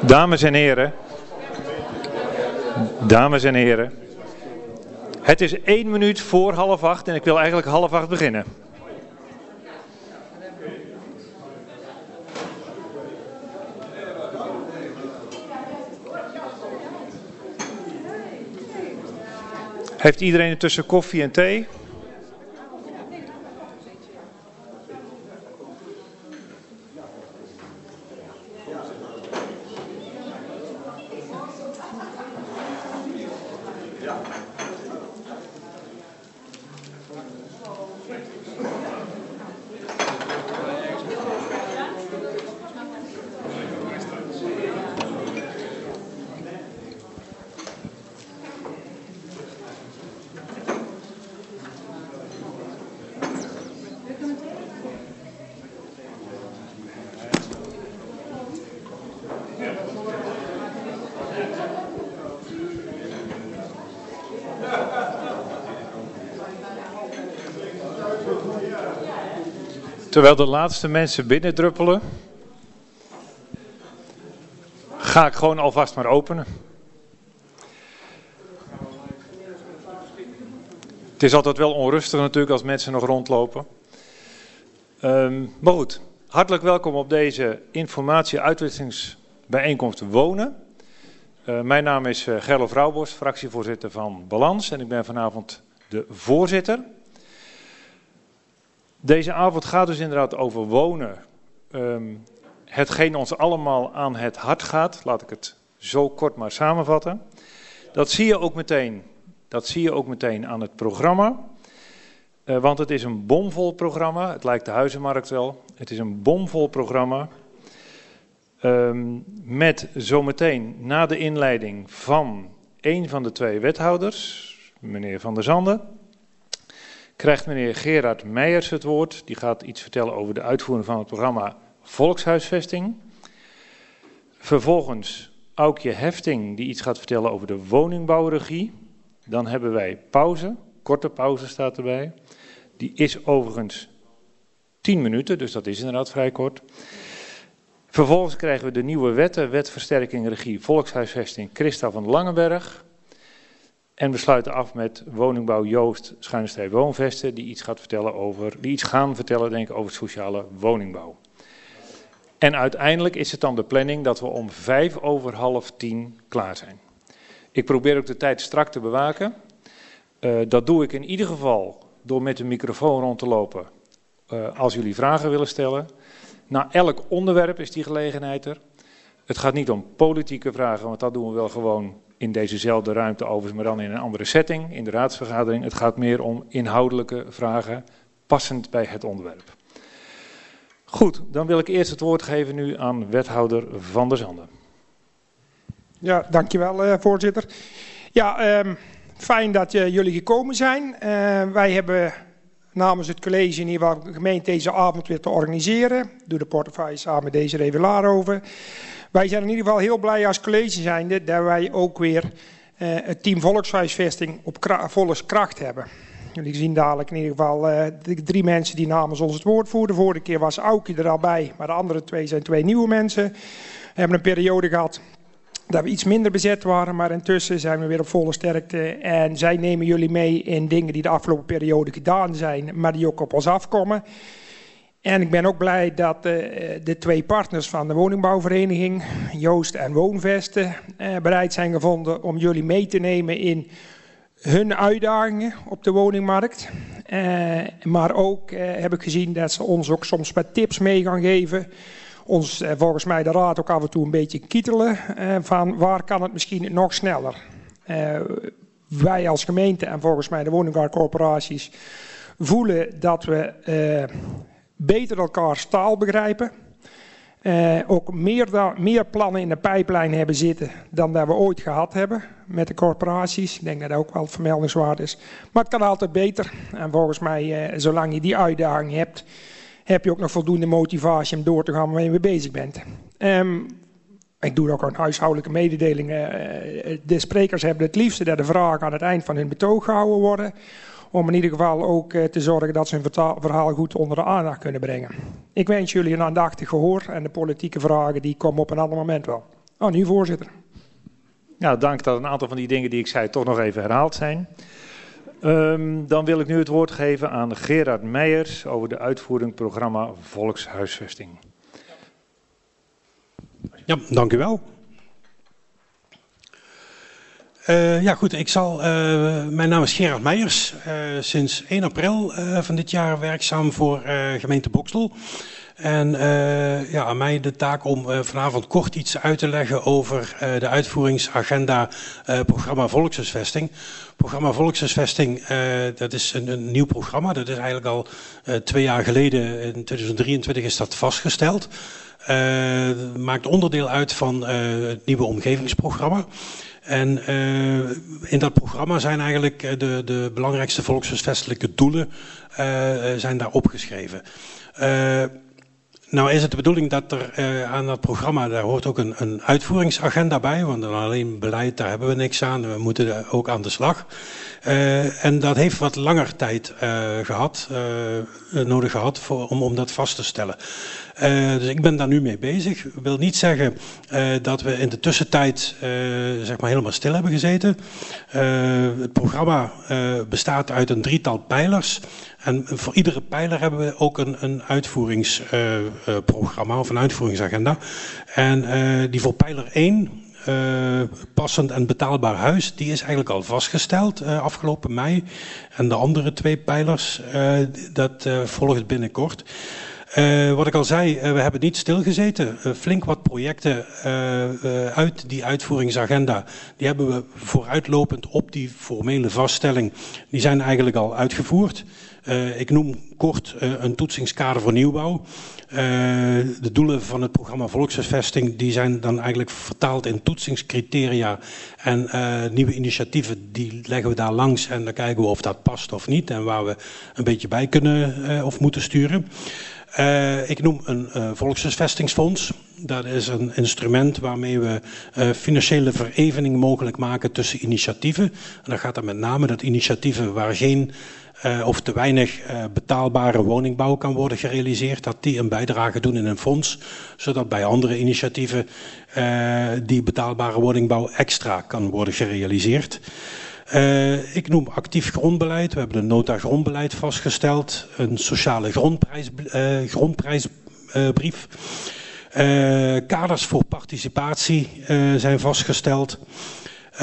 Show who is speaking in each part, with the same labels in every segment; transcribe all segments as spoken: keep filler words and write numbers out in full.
Speaker 1: Dames en heren, dames en heren, het is één minuut voor half acht en ik wil eigenlijk half acht beginnen. Heeft iedereen intussen koffie en thee? Terwijl de laatste mensen binnendruppelen, ga ik gewoon alvast maar openen. Het is altijd wel onrustig natuurlijk als mensen nog rondlopen. Um, maar goed, hartelijk welkom op deze informatie-uitwisselingsbijeenkomst Wonen. Uh, mijn naam is uh, Gerlof Rauwbos, fractievoorzitter van Balans en ik ben vanavond de voorzitter. Deze avond gaat dus inderdaad over wonen. Um, hetgeen ons allemaal aan het hart gaat, laat ik het zo kort maar samenvatten. Dat zie je ook meteen, dat zie je ook meteen aan het programma. Uh, want het is een bomvol programma, het lijkt de huizenmarkt wel. Het is een bomvol programma. Um, met zometeen na de inleiding van een van de twee wethouders, meneer Van der Zanden, krijgt meneer Gerard Meijers het woord. Die gaat iets vertellen over de uitvoering van het programma Volkshuisvesting. Vervolgens Aukje Hefting die iets gaat vertellen over de woningbouwregie. Dan hebben wij pauze, korte pauze staat erbij. Die is overigens tien minuten, dus dat is inderdaad vrij kort. Vervolgens krijgen we de nieuwe wetten, wet versterking regie Volkshuisvesting Christa van Langenberg. En we sluiten af met woningbouw Joost Schuinstein Woonvesten, die iets gaat vertellen over, die iets gaan vertellen denk ik over sociale woningbouw. En uiteindelijk is het dan de planning dat we om vijf over half tien klaar zijn. Ik probeer ook de tijd strak te bewaken. Uh, dat doe ik in ieder geval door met de microfoon rond te lopen uh, als jullie vragen willen stellen. Na elk onderwerp is die gelegenheid er. Het gaat niet om politieke vragen, want dat doen we wel gewoon in dezezelfde ruimte overigens, maar dan in een andere setting, in de raadsvergadering. Het gaat meer om inhoudelijke vragen, passend bij het onderwerp. Goed, dan wil ik eerst het woord geven nu aan wethouder Van der Zanden.
Speaker 2: Ja, dankjewel uh, voorzitter. Ja, um, fijn dat uh, jullie gekomen zijn. Uh, wij hebben namens het college in ieder geval de gemeente deze avond weer te organiseren. Doe de portefeuille samen met deze Revelaar over. Wij zijn in ieder geval heel blij als college zijnde dat wij ook weer uh, het team Volkshuisvesting op kra- volle kracht hebben. Jullie zien dadelijk in ieder geval uh, de drie mensen die namens ons het woord voerden. De vorige keer was Aukje er al bij, maar de andere twee zijn twee nieuwe mensen. We hebben een periode gehad dat we iets minder bezet waren, maar intussen zijn we weer op volle sterkte. En zij nemen jullie mee in dingen die de afgelopen periode gedaan zijn, maar die ook op ons afkomen. En ik ben ook blij dat uh, de twee partners van de woningbouwvereniging, Joost en Woonvesten, uh, bereid zijn gevonden om jullie mee te nemen in hun uitdagingen op de woningmarkt. Uh, maar ook uh, heb ik gezien dat ze ons ook soms wat tips mee gaan geven. Ons uh, volgens mij de raad ook af en toe een beetje kietelen uh, van waar kan het misschien nog sneller. Uh, wij als gemeente en volgens mij de woningbouwcorporaties voelen dat we Uh, beter elkaars taal begrijpen. Uh, ook meer, da- meer plannen in de pijplijn hebben zitten dan dat we ooit gehad hebben met de corporaties. Ik denk dat dat ook wel vermeldingswaard is. Maar het kan altijd beter. En volgens mij, uh, zolang je die uitdaging hebt, heb je ook nog voldoende motivatie om door te gaan waarmee je mee bezig bent. Um, ik doe ook een huishoudelijke mededeling. Uh, de sprekers hebben het liefste dat de vragen aan het eind van hun betoog gehouden worden. Om in ieder geval ook uh, te zorgen dat ze hun verhaal goed onder de aandacht kunnen brengen. Ik wens jullie een aandachtig gehoor en de politieke vragen die komen op een ander moment wel. Aan u, voorzitter.
Speaker 1: Ja, dank dat een aantal van die dingen die ik zei toch nog even herhaald zijn. Um, dan wil ik nu het woord geven aan Gerard Meijers over de uitvoering programma Volkshuisvesting.
Speaker 3: Ja, dank u wel. Uh, ja goed, ik zal, uh, mijn naam is Gerard Meijers, uh, sinds één april uh, van dit jaar werkzaam voor uh, gemeente Boxtel. En uh, ja, aan mij de taak om uh, vanavond kort iets uit te leggen over uh, de uitvoeringsagenda uh, programma Volkshuisvesting. Programma Volkshuisvesting, uh, dat is een, een nieuw programma. Dat is eigenlijk al uh, twee jaar geleden, in tweeduizend drieëntwintig is dat vastgesteld. Uh, maakt onderdeel uit van uh, het nieuwe omgevingsprogramma. En uh, in dat programma zijn eigenlijk de, de belangrijkste volkshuisvestelijke doelen uh, zijn daar opgeschreven. Uh, nou is het de bedoeling dat er uh, aan dat programma, daar hoort ook een, een uitvoeringsagenda bij, want dan alleen beleid, daar hebben we niks aan, we moeten ook aan de slag. Uh, en dat heeft wat langer tijd uh, gehad, uh, nodig gehad voor, om, om dat vast te stellen. Uh, dus ik ben daar nu mee bezig. Ik wil niet zeggen uh, dat we in de tussentijd uh, zeg maar helemaal stil hebben gezeten. Uh, het programma uh, bestaat uit een drietal pijlers. En voor iedere pijler hebben we ook een, een uitvoeringsprogramma uh, uh, of een uitvoeringsagenda. En uh, die voor pijler één, uh, passend en betaalbaar huis, die is eigenlijk al vastgesteld uh, afgelopen mei. En de andere twee pijlers, uh, dat uh, volgt binnenkort. Uh, wat ik al zei, uh, we hebben niet stilgezeten. Uh, flink wat projecten uh, uh, uit die uitvoeringsagenda, die hebben we vooruitlopend op die formele vaststelling, die zijn eigenlijk al uitgevoerd. Uh, ik noem kort uh, een toetsingskader voor nieuwbouw. Uh, de doelen van het programma Volkshuisvesting, die zijn dan eigenlijk vertaald in toetsingscriteria en uh, nieuwe initiatieven, die leggen we daar langs en dan kijken we of dat past of niet en waar we een beetje bij kunnen uh, of moeten sturen. Uh, ik noem een uh, volkshuisvestingsfonds. Dat is een instrument waarmee we uh, financiële verevening mogelijk maken tussen initiatieven. En dan gaat het met name dat initiatieven waar geen uh, of te weinig uh, betaalbare woningbouw kan worden gerealiseerd, dat die een bijdrage doen in een fonds, zodat bij andere initiatieven uh, die betaalbare woningbouw extra kan worden gerealiseerd. Uh, ik noem actief grondbeleid. We hebben een nota grondbeleid vastgesteld. Een sociale grondprijs, uh, grondprijsbrief. Uh, kaders voor participatie uh, zijn vastgesteld. Uh,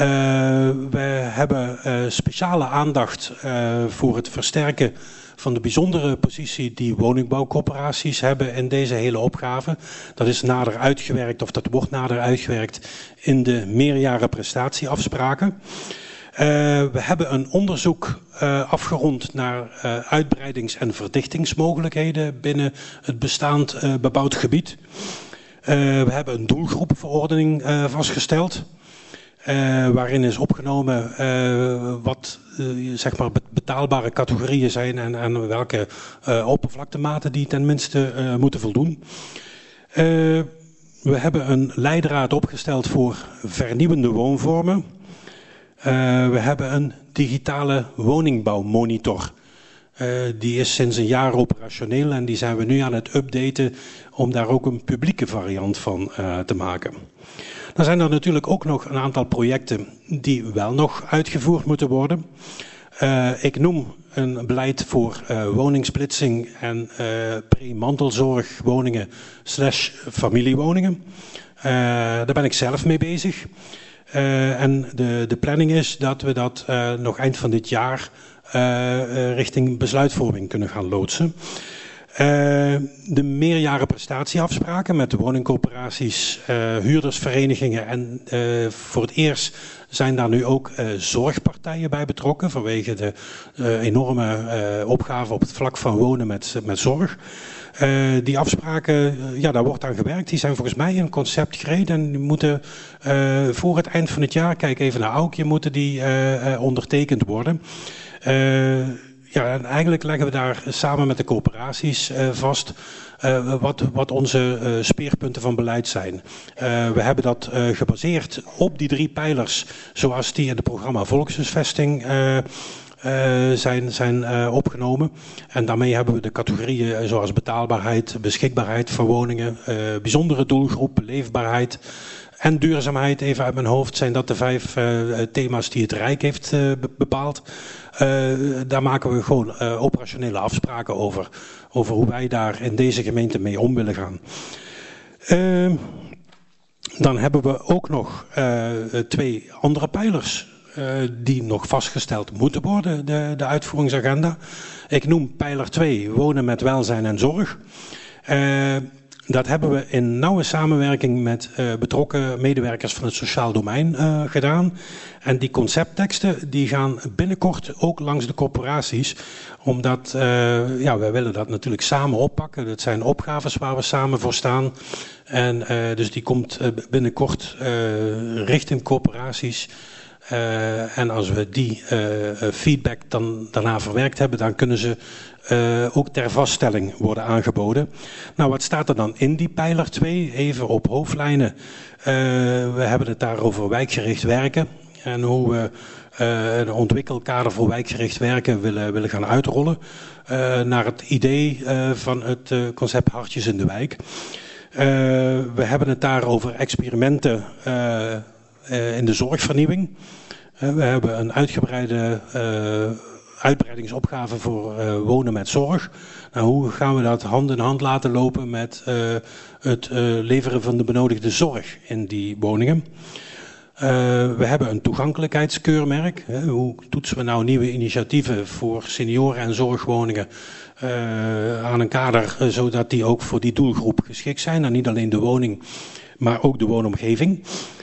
Speaker 3: we hebben uh, speciale aandacht uh, voor het versterken van de bijzondere positie die woningbouwcorporaties hebben in deze hele opgave. Dat is nader uitgewerkt, of dat wordt nader uitgewerkt in de meerjaren prestatieafspraken. Uh, we hebben een onderzoek uh, afgerond naar uh, uitbreidings- en verdichtingsmogelijkheden binnen het bestaand uh, bebouwd gebied. Uh, we hebben een doelgroepenverordening uh, vastgesteld, uh, waarin is opgenomen uh, wat uh, zeg maar betaalbare categorieën zijn en, en welke uh, oppervlaktematen die tenminste uh, moeten voldoen. Uh, we hebben een leidraad opgesteld voor vernieuwende woonvormen. Uh, we hebben een digitale woningbouwmonitor. Uh, die is sinds een jaar operationeel en die zijn we nu aan het updaten om daar ook een publieke variant van uh, te maken. Dan zijn er natuurlijk ook nog een aantal projecten die wel nog uitgevoerd moeten worden. Uh, ik noem een beleid voor uh, woningsplitsing en uh, pre-mantelzorgwoningen slash familiewoningen. Uh, daar ben ik zelf mee bezig. Uh, en de, de planning is dat we dat uh, nog eind van dit jaar uh, uh, richting besluitvorming kunnen gaan loodsen. Uh, de meerjaren prestatieafspraken met de woningcorporaties, uh, huurdersverenigingen en uh, voor het eerst zijn daar nu ook uh, zorgpartijen bij betrokken vanwege de uh, enorme uh, opgave op het vlak van wonen met, met zorg. Uh, die afspraken, uh, ja, daar wordt aan gewerkt. Die zijn volgens mij in concept gereden en die moeten uh, voor het eind van het jaar, kijk even naar Aukje, moeten die uh, uh, ondertekend worden. Uh, ja, en eigenlijk leggen we daar samen met de corporaties uh, vast uh, wat, wat onze uh, speerpunten van beleid zijn. Uh, we hebben dat uh, gebaseerd op die drie pijlers zoals die in het programma Volkshuisvesting uh, Uh, zijn, zijn uh, opgenomen. En daarmee hebben we de categorieën zoals betaalbaarheid, beschikbaarheid van woningen, uh, bijzondere doelgroep, leefbaarheid en duurzaamheid, even uit mijn hoofd, zijn dat de vijf uh, thema's die het Rijk heeft uh, bepaald. Uh, daar maken we gewoon uh, operationele afspraken over. Over hoe wij daar in deze gemeente mee om willen gaan. Uh, dan hebben we ook nog uh, twee andere pijlers uh, die nog vastgesteld moeten worden, de, de uitvoeringsagenda. Ik noem pijler twee, wonen met welzijn en zorg. Uh, dat hebben we in nauwe samenwerking met uh, betrokken medewerkers van het sociaal domein uh, gedaan. En die conceptteksten die gaan binnenkort ook langs de corporaties. Omdat, uh, ja, wij willen dat natuurlijk samen oppakken. Dat zijn opgaves waar we samen voor staan. En uh, dus die komt uh, binnenkort uh, richting corporaties. Uh, en als we die uh, feedback dan daarna verwerkt hebben, dan kunnen ze uh, ook ter vaststelling worden aangeboden. Nou, wat staat er dan in die pijler twee? Even op hoofdlijnen. Uh, we hebben het daar over wijkgericht werken. En hoe we uh, een ontwikkelkader voor wijkgericht werken willen, willen gaan uitrollen. Uh, naar het idee uh, van het uh, concept Hartjes in de Wijk. Uh, we hebben het daar over experimenten uh, uh, in de zorgvernieuwing. Uh, we hebben een uitgebreide uh, uitbreidingsopgave voor uh, wonen met zorg. Nou, hoe gaan we dat hand in hand laten lopen met uh, het uh, leveren van de benodigde zorg in die woningen? Uh, we hebben een toegankelijkheidskeurmerk. Hè. Hoe toetsen we nou nieuwe initiatieven voor senioren en zorgwoningen uh, aan een kader, uh, zodat die ook voor die doelgroep geschikt zijn. En niet alleen de woning, maar ook de woonomgeving.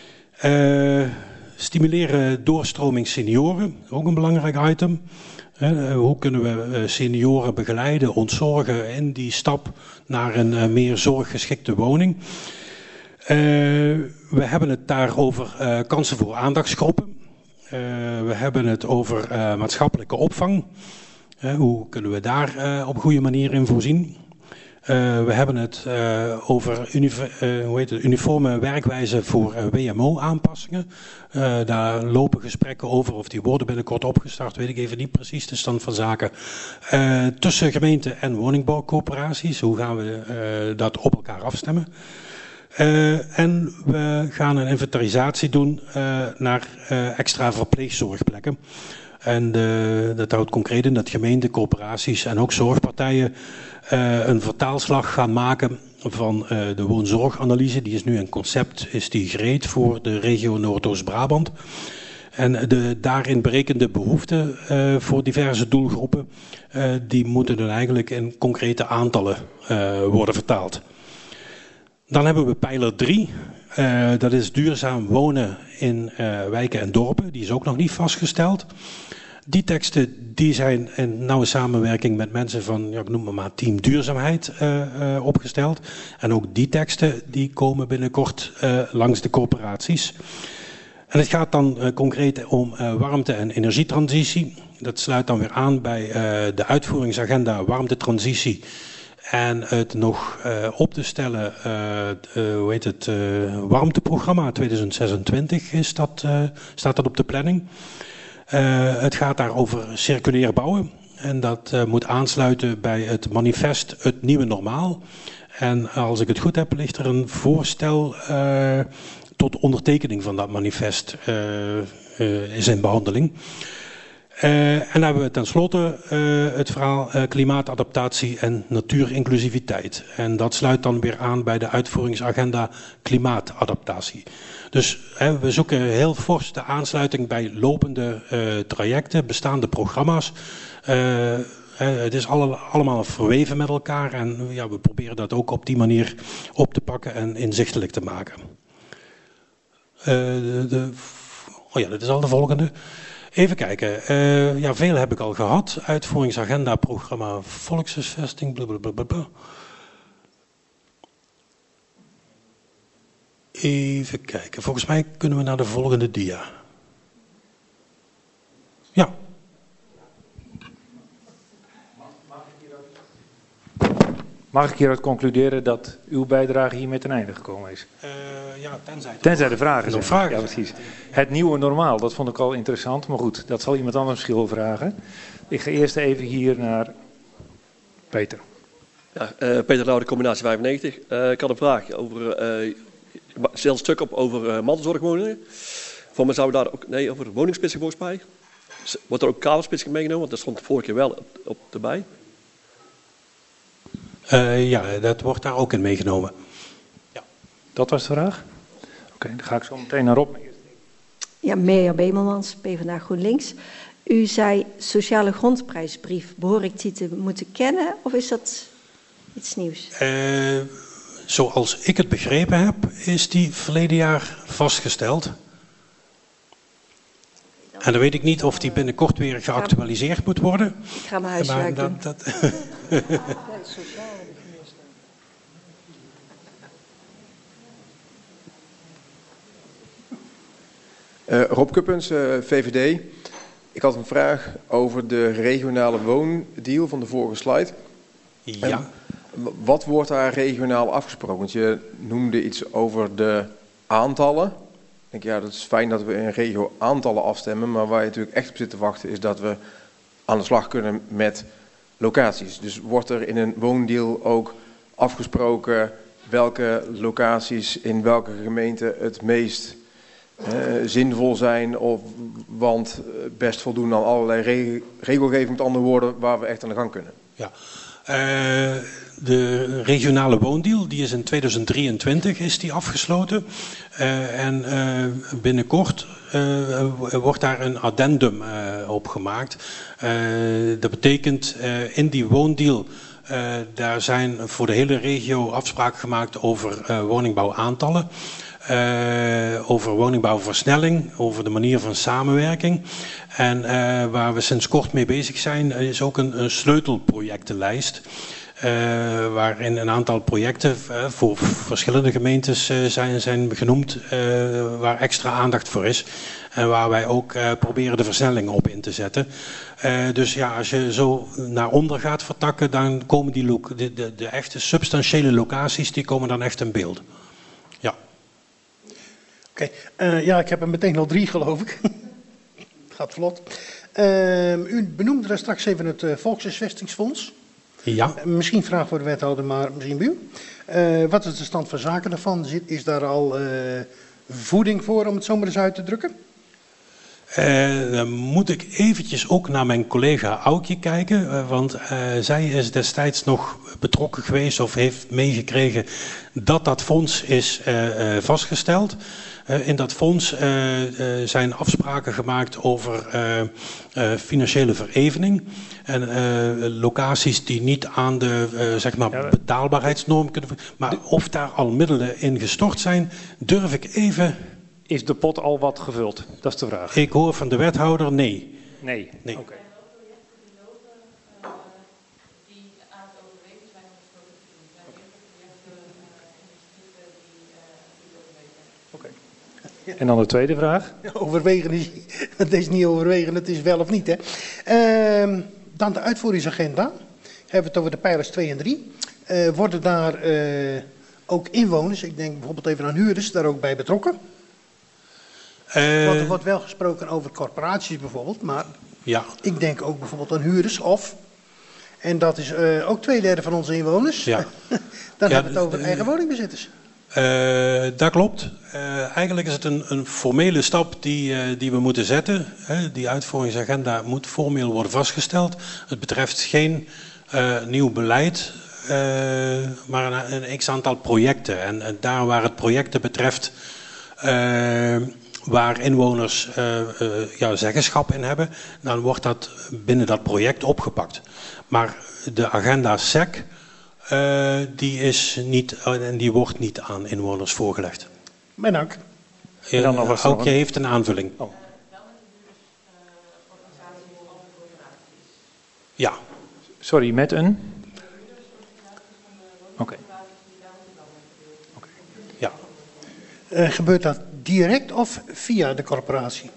Speaker 3: Uh, stimuleren doorstroming senioren, ook een belangrijk item. Uh, hoe kunnen we uh, senioren begeleiden, ontzorgen in die stap naar een uh, meer zorggeschikte woning. Uh, we hebben het daar over uh, kansen voor aandachtsgroepen. Uh, we hebben het over uh, maatschappelijke opvang. Uh, hoe kunnen we daar uh, op een goede manier in voorzien? Uh, we hebben het uh, over univ- uh, hoe heet het, uniforme werkwijze voor uh, W M O-aanpassingen. Uh, daar lopen gesprekken over, of die worden binnenkort opgestart, weet ik even niet precies de stand van zaken. Uh, tussen gemeenten en woningbouwcoöperaties, hoe gaan we uh, dat op elkaar afstemmen? Uh, en we gaan een inventarisatie doen uh, naar uh, extra verpleegzorgplekken. En uh, dat houdt concreet in dat gemeenten, corporaties en ook zorgpartijen uh, een vertaalslag gaan maken van uh, de woonzorganalyse. Die is nu een concept, is die gereed voor de regio Noordoost-Brabant. En de daarin berekende behoeften uh, voor diverse doelgroepen, uh, die moeten dan eigenlijk in concrete aantallen uh, worden vertaald. Dan hebben we pijler drie, uh, dat is duurzaam wonen in uh, wijken en dorpen. Die is ook nog niet vastgesteld. Die teksten die zijn in nauwe samenwerking met mensen van, ja, ik noem maar, maar team duurzaamheid uh, uh, opgesteld. En ook die teksten die komen binnenkort uh, langs de corporaties. En het gaat dan uh, concreet om uh, warmte- en energietransitie. Dat sluit dan weer aan bij uh, de uitvoeringsagenda warmtetransitie. En het nog uh, op te stellen, uh, uh, hoe heet het, uh, warmteprogramma twintig zesentwintig is dat, uh, staat dat op de planning. Uh, het gaat daar over circulair bouwen. En dat uh, moet aansluiten bij het manifest Het Nieuwe Normaal. En als ik het goed heb, ligt er een voorstel uh, tot ondertekening van dat manifest uh, uh, is in behandeling. Uh, en dan hebben we tenslotte uh, het verhaal uh, klimaatadaptatie en natuurinclusiviteit. En dat sluit dan weer aan bij de uitvoeringsagenda klimaatadaptatie. Dus hè, we zoeken heel fors de aansluiting bij lopende uh, trajecten, bestaande programma's. Uh, het is alle, allemaal verweven met elkaar en ja, we proberen dat ook op die manier op te pakken en inzichtelijk te maken. Uh, de, de, oh ja, dat is al de volgende. Even kijken, uh, ja, veel heb ik al gehad. Uitvoeringsagenda, programma, volkshuisvesting, blablabla. Even kijken, volgens mij kunnen we naar de volgende dia. Ja.
Speaker 1: Mag ik hieruit concluderen dat uw bijdrage hiermee ten einde gekomen is?
Speaker 3: Uh, ja, tenzij,
Speaker 1: tenzij de vragen zijn.
Speaker 3: vragen
Speaker 1: ja, precies. Het nieuwe normaal, dat vond ik al interessant. Maar goed, dat zal iemand anders misschien wel vragen. Ik ga eerst even hier naar Peter.
Speaker 4: Ja, uh, Peter Laude, Combinatie vijfennegentig. Uh, ik had een vraag over uh, stel een stuk op over uh, mantelzorgwoningen. Voor mij zouden we daar ook, nee, over woningsplitsing volgens mij. Wordt er ook kamersplitsing meegenomen, want dat stond de vorige keer wel op, op erbij.
Speaker 3: Uh, ja, dat wordt daar ook in meegenomen.
Speaker 1: Ja. Dat was de vraag? Oké, okay, dan ga ik zo meteen naar Rob.
Speaker 5: Ja, Mirja Bemelmans, PvdA GroenLinks. U zei sociale grondprijsbrief. Behoor ik die te moeten kennen of is dat iets nieuws?
Speaker 3: Uh, zoals ik het begrepen heb, is die verleden jaar vastgesteld. En dan weet ik niet of die binnenkort weer geactualiseerd moet worden.
Speaker 5: Ik ga mijn huiswerk doen. Dat, dat
Speaker 6: uh, Rob Kuppens, uh, V V D. Ik had een vraag over de regionale woondeal van de vorige slide.
Speaker 3: Ja.
Speaker 6: En wat wordt daar regionaal afgesproken? Want je noemde iets over de aantallen. Ik denk, ja, dat is fijn dat we in regio aantallen afstemmen, maar waar je natuurlijk echt op zit te wachten is dat we aan de slag kunnen met locaties. Dus wordt er in een woondeal ook afgesproken welke locaties in welke gemeente het meest uh, zinvol zijn, of, want best voldoen aan allerlei re regelgeving, met andere woorden, waar we echt aan de gang kunnen?
Speaker 3: Ja. Uh, de regionale woondeal, die is in tweeduizend drieëntwintig is die afgesloten. Uh, en uh, binnenkort uh, wordt daar een addendum uh, op gemaakt. Uh, dat betekent uh, in die woondeal, uh, daar zijn voor de hele regio afspraken gemaakt over uh, woningbouwaantallen. Uh, over woningbouwversnelling, over de manier van samenwerking. En uh, waar we sinds kort mee bezig zijn, is ook een, een sleutelprojectenlijst. Uh, waarin een aantal projecten uh, voor verschillende gemeentes uh, zijn, zijn genoemd, uh, waar extra aandacht voor is. En waar wij ook uh, proberen de versnelling op in te zetten. Uh, dus ja, als je zo naar onder gaat vertakken, dan komen die de, de, de echte substantiële locaties, die komen dan echt in beeld. Ja.
Speaker 7: Oké, okay. uh, ja, ik heb er meteen al drie, geloof ik. Het gaat vlot. Uh, u benoemde daar straks even het uh, Volkshuisvestingsfonds.
Speaker 3: Ja.
Speaker 7: Uh, misschien een vraag voor de wethouder, maar misschien bij u. Uh, wat is de stand van zaken daarvan? Is daar al uh, voeding voor, om het zo maar eens uit te drukken?
Speaker 3: Uh, dan moet ik eventjes ook naar mijn collega Aukje kijken, uh, want uh, zij is destijds nog betrokken geweest of heeft meegekregen dat dat fonds is uh, uh, vastgesteld. Uh, in dat fonds uh, uh, zijn afspraken gemaakt over uh, uh, financiële verevening en uh, locaties die niet aan de uh, zeg maar betaalbaarheidsnorm kunnen. Maar of daar al middelen in gestort zijn, durf ik even.
Speaker 1: Is de pot al wat gevuld? Dat is de vraag.
Speaker 3: Ik hoor van de wethouder nee.
Speaker 1: Nee,
Speaker 3: nee.
Speaker 1: Oké. Okay. En dan de tweede vraag.
Speaker 7: Overwegen is, het is niet overwegen, het is wel of niet. Hè. Uh, dan de uitvoeringsagenda. Hebben we het over de pijlers twee en drie. Uh, worden daar uh, ook inwoners, ik denk bijvoorbeeld even aan huurders, daar ook bij betrokken? Uh, Want er wordt wel gesproken over corporaties bijvoorbeeld, maar
Speaker 3: ja.
Speaker 7: Ik denk ook bijvoorbeeld aan huurders of, en dat is uh, ook twee derde van onze inwoners,
Speaker 3: ja.
Speaker 7: dan
Speaker 3: ja,
Speaker 7: hebben we het over eigen woningbezitters.
Speaker 3: Uh, dat klopt. Uh, eigenlijk is het een, een formele stap die, uh, die we moeten zetten. Hè. Die uitvoeringsagenda moet formeel worden vastgesteld. Het betreft geen uh, nieuw beleid, uh, maar een, een x-aantal projecten. En, en daar waar het projecten betreft, uh, waar inwoners uh, uh, ja, zeggenschap in hebben, dan wordt dat binnen dat project opgepakt. Maar de agenda S E C, Uh, die is niet en uh, die wordt niet aan inwoners voorgelegd.
Speaker 7: Mijn dank.
Speaker 3: Uh, dan nog ook je heeft een aanvulling. Oh. Ja.
Speaker 1: Sorry, met een? Oké. Okay.
Speaker 3: Okay. Ja.
Speaker 7: Uh, gebeurt dat direct of via de corporatie?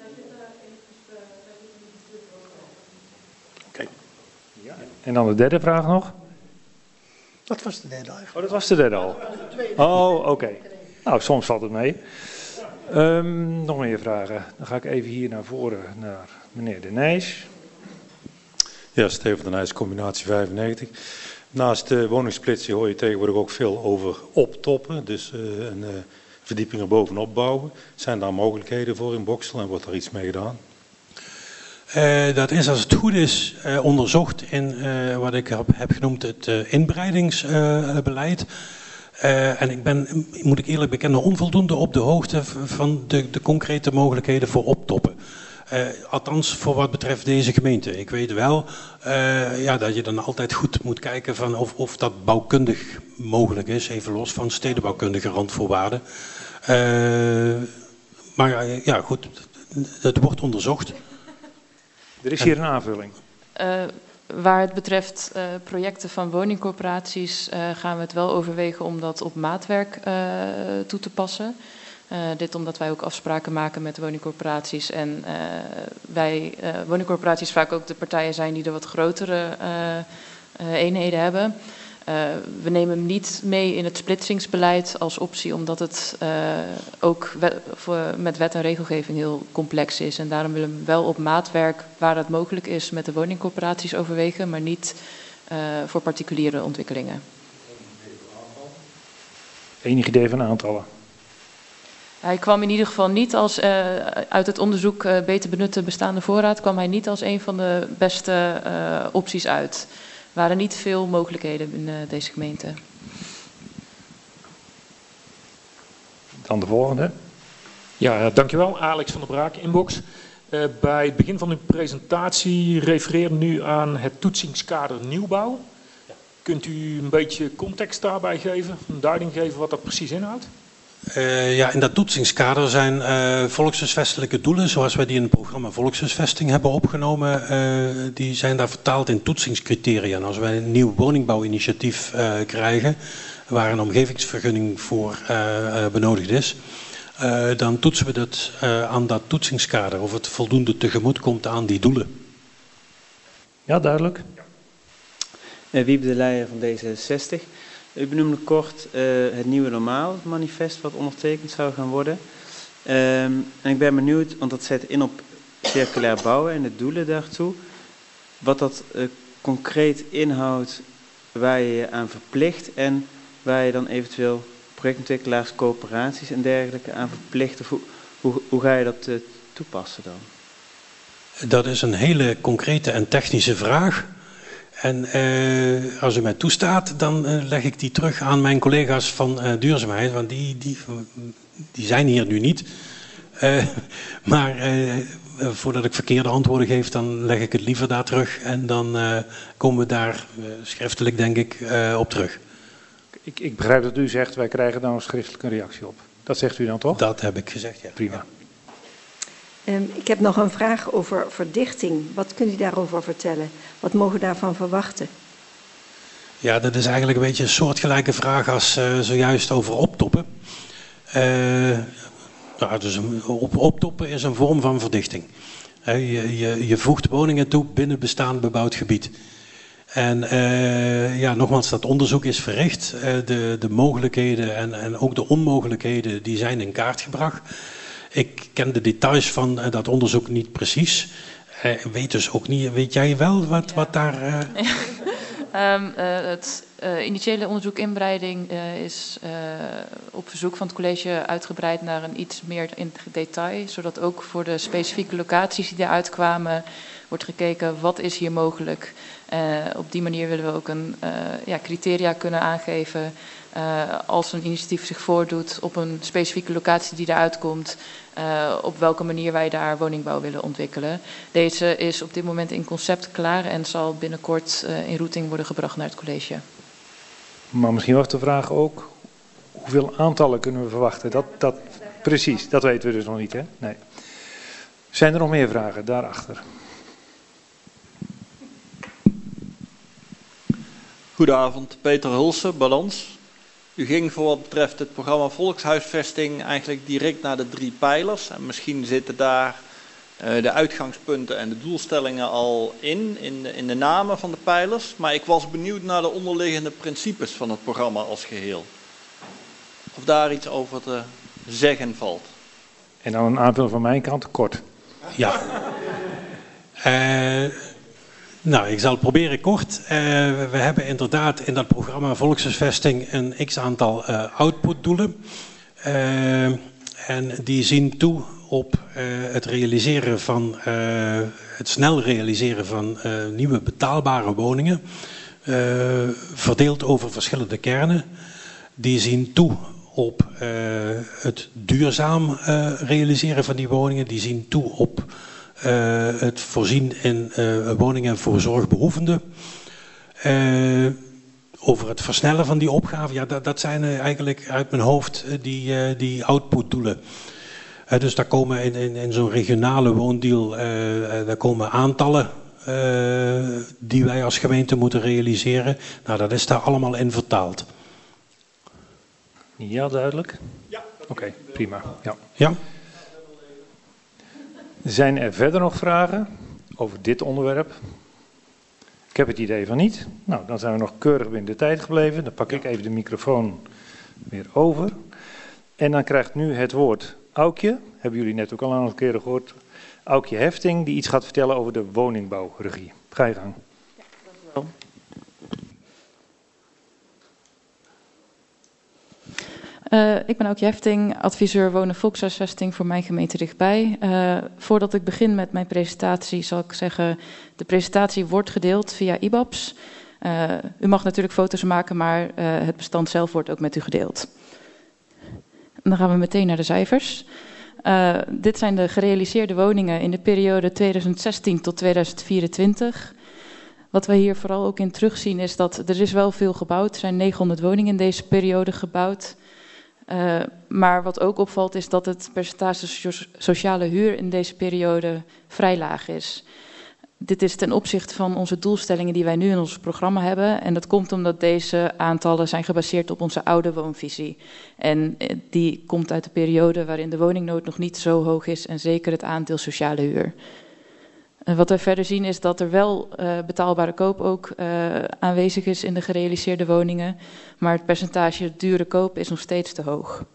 Speaker 1: Oké. Okay. Ja. En dan de derde vraag nog?
Speaker 7: Dat was de derde eigenlijk.
Speaker 1: Oh, dat was de derde al. Oh, oké. Okay. Nou, soms valt het mee. Um, nog meer vragen. Dan ga ik even hier naar voren naar meneer De Nijs.
Speaker 8: Ja, Steven De Nijs, combinatie vijfennegentig. Naast de woningsplitsing hoor je tegenwoordig ook veel over optoppen. Dus uh, een uh, verdieping erbovenop bouwen. Zijn daar mogelijkheden voor in Boxtel en wordt er iets mee gedaan?
Speaker 3: Uh, dat is als het goed is uh, onderzocht in uh, wat ik heb, heb genoemd het uh, inbreidingsbeleid. Uh, uh, en ik ben, moet ik eerlijk bekennen, onvoldoende op de hoogte van de, de concrete mogelijkheden voor optoppen. Uh, althans voor wat betreft deze gemeente. Ik weet wel uh, ja, dat je dan altijd goed moet kijken van of, of dat bouwkundig mogelijk is. Even los van stedenbouwkundige randvoorwaarden. Uh, maar uh, ja goed, het wordt onderzocht.
Speaker 1: Er is hier een aanvulling.
Speaker 9: Uh, waar het betreft uh, projecten van woningcorporaties uh, gaan we het wel overwegen om dat op maatwerk uh, toe te passen. Uh, dit omdat wij ook afspraken maken met woningcorporaties. En uh, wij, uh, woningcorporaties vaak ook de partijen zijn die er wat grotere uh, uh, eenheden hebben. Uh, we nemen hem niet mee in het splitsingsbeleid als optie, omdat het uh, ook wet, voor, met wet en regelgeving heel complex is. En daarom willen we wel op maatwerk, waar het mogelijk is, met de woningcorporaties overwegen, maar niet uh, voor particuliere ontwikkelingen.
Speaker 1: Enig idee van aantallen?
Speaker 9: Hij kwam in ieder geval niet als, uh, uit het onderzoek uh, beter benutte bestaande voorraad, kwam hij niet als een van de beste uh, opties uit. Er waren niet veel mogelijkheden in uh, deze gemeente.
Speaker 1: Dan de volgende.
Speaker 10: Ja, dankjewel. Alex van der Braak, Inbox. Uh, bij het begin van uw presentatie refereerde u aan het toetsingskader nieuwbouw. Kunt u een beetje context daarbij geven, een duiding geven wat dat precies inhoudt?
Speaker 3: Uh, ja, in dat toetsingskader zijn uh, volkshuisvestelijke doelen, zoals wij die in het programma Volkshuisvesting hebben opgenomen, uh, die zijn daar vertaald in toetsingscriteria. En als wij een nieuw woningbouwinitiatief uh, krijgen, waar een omgevingsvergunning voor uh, uh, benodigd is, uh, dan toetsen we dat uh, aan dat toetsingskader, of het voldoende tegemoet komt aan die doelen.
Speaker 1: Ja, duidelijk.
Speaker 11: Uh, Wiebe de Leijer van D zesenzestig. U benoemde kort uh, het nieuwe normaal, het manifest wat ondertekend zou gaan worden. Um, en ik ben benieuwd, want dat zet in op circulair bouwen en de doelen daartoe. Wat dat uh, concreet inhoudt, waar je je aan verplicht en waar je dan eventueel projectontwikkelaars, coöperaties en dergelijke aan verplicht. Of hoe, hoe, hoe ga je dat uh, toepassen dan?
Speaker 3: Dat is een hele concrete en technische vraag. En uh, als u mij toestaat, dan uh, leg ik die terug aan mijn collega's van uh, duurzaamheid, want die, die, die zijn hier nu niet. Uh, maar uh, voordat ik verkeerde antwoorden geef, dan leg ik het liever daar terug en dan uh, komen we daar uh, schriftelijk, denk ik, uh, op terug.
Speaker 1: Ik, ik begrijp dat u zegt, wij krijgen daar een schriftelijke reactie op. Dat zegt u dan toch?
Speaker 3: Dat heb ik gezegd, ja.
Speaker 1: Prima.
Speaker 5: Um, ik heb nog een vraag over verdichting. Wat kunt u daarover vertellen? Wat mogen we daarvan verwachten?
Speaker 3: Ja, dat is eigenlijk een beetje een soortgelijke vraag als uh, zojuist over optoppen. Uh, nou, dus een, op, optoppen is een vorm van verdichting. Uh, je, je, je voegt woningen toe binnen bestaand bebouwd gebied. En uh, ja, nogmaals, dat onderzoek is verricht. Uh, de, de mogelijkheden en, en ook de onmogelijkheden die zijn in kaart gebracht. Ik ken de details van uh, dat onderzoek niet precies. Uh, weet dus ook niet, weet jij wel wat, ja. wat daar... Uh...
Speaker 9: Ja. um, uh, het uh, initiële onderzoek inbreiding uh, is uh, op verzoek van het college uitgebreid naar een iets meer in detail. Zodat ook voor de specifieke locaties die eruit kwamen wordt gekeken wat is hier mogelijk. Uh, op die manier willen we ook een uh, ja, criteria kunnen aangeven. Uh, als een initiatief zich voordoet op een specifieke locatie die eruit komt, uh, op welke manier wij daar woningbouw willen ontwikkelen. Deze is op dit moment in concept klaar en zal binnenkort uh, in routing worden gebracht naar het college.
Speaker 1: Maar misschien was de vraag ook, hoeveel aantallen kunnen we verwachten? Dat, dat, precies, dat weten we dus nog niet, hè? Nee. Zijn er nog meer vragen daarachter?
Speaker 12: Goedenavond, Peter Hulsen, Balans. U ging voor wat betreft het programma Volkshuisvesting eigenlijk direct naar de drie pijlers. En misschien zitten daar uh, de uitgangspunten en de doelstellingen al in, in de, in de namen van de pijlers. Maar ik was benieuwd naar de onderliggende principes van het programma als geheel. Of daar iets over te zeggen valt.
Speaker 1: En dan een aanvulling van mijn kant, kort.
Speaker 3: Ja. Uh, Nou, ik zal het proberen kort. Uh, we hebben inderdaad in dat programma Volkshuisvesting een x-aantal uh, outputdoelen. Uh, en die zien toe op uh, het realiseren van, uh, het snel realiseren van uh, nieuwe betaalbare woningen. Uh, verdeeld over verschillende kernen. Die zien toe op uh, het duurzaam uh, realiseren van die woningen. Die zien toe op uh, het voorzien in uh, woningen voor zorgbehoevenden. Uh, over het versnellen van die opgave. Ja, dat, dat zijn uh, eigenlijk uit mijn hoofd uh, die, uh, die outputdoelen. Uh, dus daar komen in, in, in zo'n regionale woondeal uh, uh, daar komen aantallen uh, die wij als gemeente moeten realiseren. Nou, dat is daar allemaal in vertaald.
Speaker 1: Ja, duidelijk? Ja. Oké, okay, prima. Ja.
Speaker 3: Ja.
Speaker 1: Zijn er verder nog vragen over dit onderwerp? Ik heb het idee van niet. Nou, dan zijn we nog keurig binnen de tijd gebleven. Dan pak ik even de microfoon weer over. En dan krijgt nu het woord Aukje. Hebben jullie net ook al een aantal keren gehoord. Aukje Hefting, die iets gaat vertellen over de woningbouwregie. Ga je gang.
Speaker 9: Ja, dank u wel. Uh, ik ben Aukje Hefting, adviseur wonen volkshuisvesting voor mijn gemeente dichtbij. Uh, voordat ik begin met mijn presentatie zal ik zeggen, de presentatie wordt gedeeld via I B A B S. Uh, u mag natuurlijk foto's maken, maar uh, het bestand zelf wordt ook met u gedeeld. En dan gaan we meteen naar de cijfers. Uh, dit zijn de gerealiseerde woningen in de periode tweeduizend zestien tot tweeduizend vierentwintig. Wat we hier vooral ook in terugzien is dat er is wel veel gebouwd. Er zijn negenhonderd woningen in deze periode gebouwd. Uh, maar wat ook opvalt is dat het percentage sociale huur in deze periode vrij laag is. Dit is ten opzichte van onze doelstellingen die wij nu in ons programma hebben. En dat komt omdat deze aantallen zijn gebaseerd op onze oude woonvisie. En die komt uit de periode waarin de woningnood nog niet zo hoog is en zeker het aandeel sociale huur. En wat we verder zien is dat er wel uh, betaalbare koop ook uh, aanwezig is in de gerealiseerde woningen. Maar het percentage dure koop is nog steeds te hoog.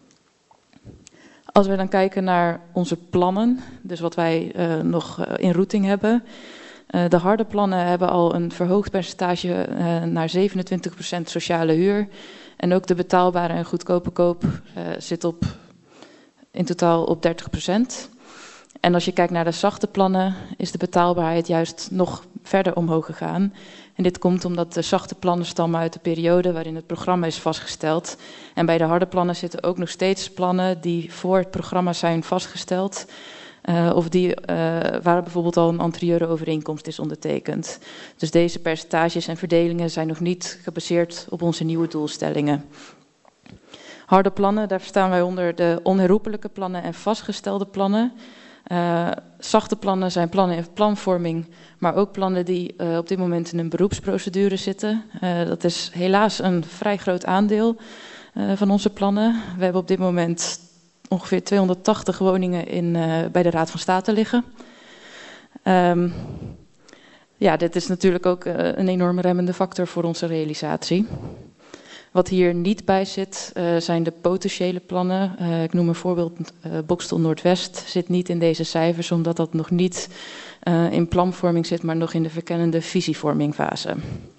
Speaker 9: Als we dan kijken naar onze plannen, dus wat wij uh, nog uh, in routing hebben. Uh, de harde plannen hebben al een verhoogd percentage uh, naar zevenentwintig procent sociale huur. En ook de betaalbare en goedkope koop uh, zit op, in totaal op dertig procent. En als je kijkt naar de zachte plannen, is de betaalbaarheid juist nog verder omhoog gegaan. En dit komt omdat de zachte plannen stammen uit de periode waarin het programma is vastgesteld. En bij de harde plannen zitten ook nog steeds plannen die voor het programma zijn vastgesteld. Uh, of die, uh, waar bijvoorbeeld al een anterieure overeenkomst is ondertekend. Dus deze percentages en verdelingen zijn nog niet gebaseerd op onze nieuwe doelstellingen. Harde plannen, daar verstaan wij onder de onherroepelijke plannen en vastgestelde plannen. Uh, zachte plannen zijn plannen in planvorming, maar ook plannen die uh, op dit moment in een beroepsprocedure zitten. Uh, dat is helaas een vrij groot aandeel uh, van onze plannen. We hebben op dit moment ongeveer tweehonderdtachtig woningen in, uh, bij de Raad van State liggen. Um, ja, dit is natuurlijk ook uh, een enorme remmende factor voor onze realisatie. Wat hier niet bij zit, uh, zijn de potentiële plannen. Uh, ik noem een voorbeeld, uh, Boxtel Noordwest zit niet in deze cijfers, omdat dat nog niet uh, in planvorming zit, maar nog in de verkennende visievormingfase.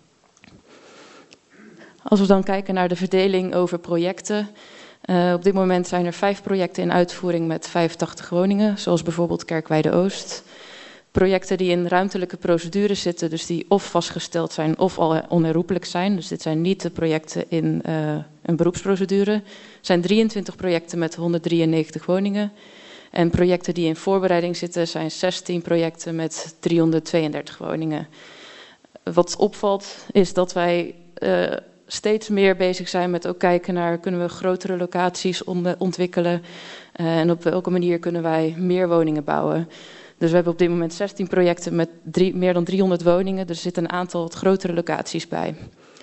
Speaker 9: Als we dan kijken naar de verdeling over projecten. Uh, op dit moment zijn er vijf projecten in uitvoering met vijfentachtig woningen, zoals bijvoorbeeld Kerkweide Oost. Projecten die in ruimtelijke procedures zitten, dus die of vastgesteld zijn of al onherroepelijk zijn. Dus dit zijn niet de projecten in uh, een beroepsprocedure. Er zijn drieëntwintig projecten met honderddrieënnegentig woningen. En projecten die in voorbereiding zitten zijn zestien projecten met driehonderdtweeëndertig woningen. Wat opvalt is dat wij uh, steeds meer bezig zijn met ook kijken naar kunnen we grotere locaties ontwikkelen. Uh, en op welke manier kunnen wij meer woningen bouwen. Dus we hebben op dit moment zestien projecten met drie, meer dan driehonderd woningen. Er zitten een aantal wat grotere locaties bij.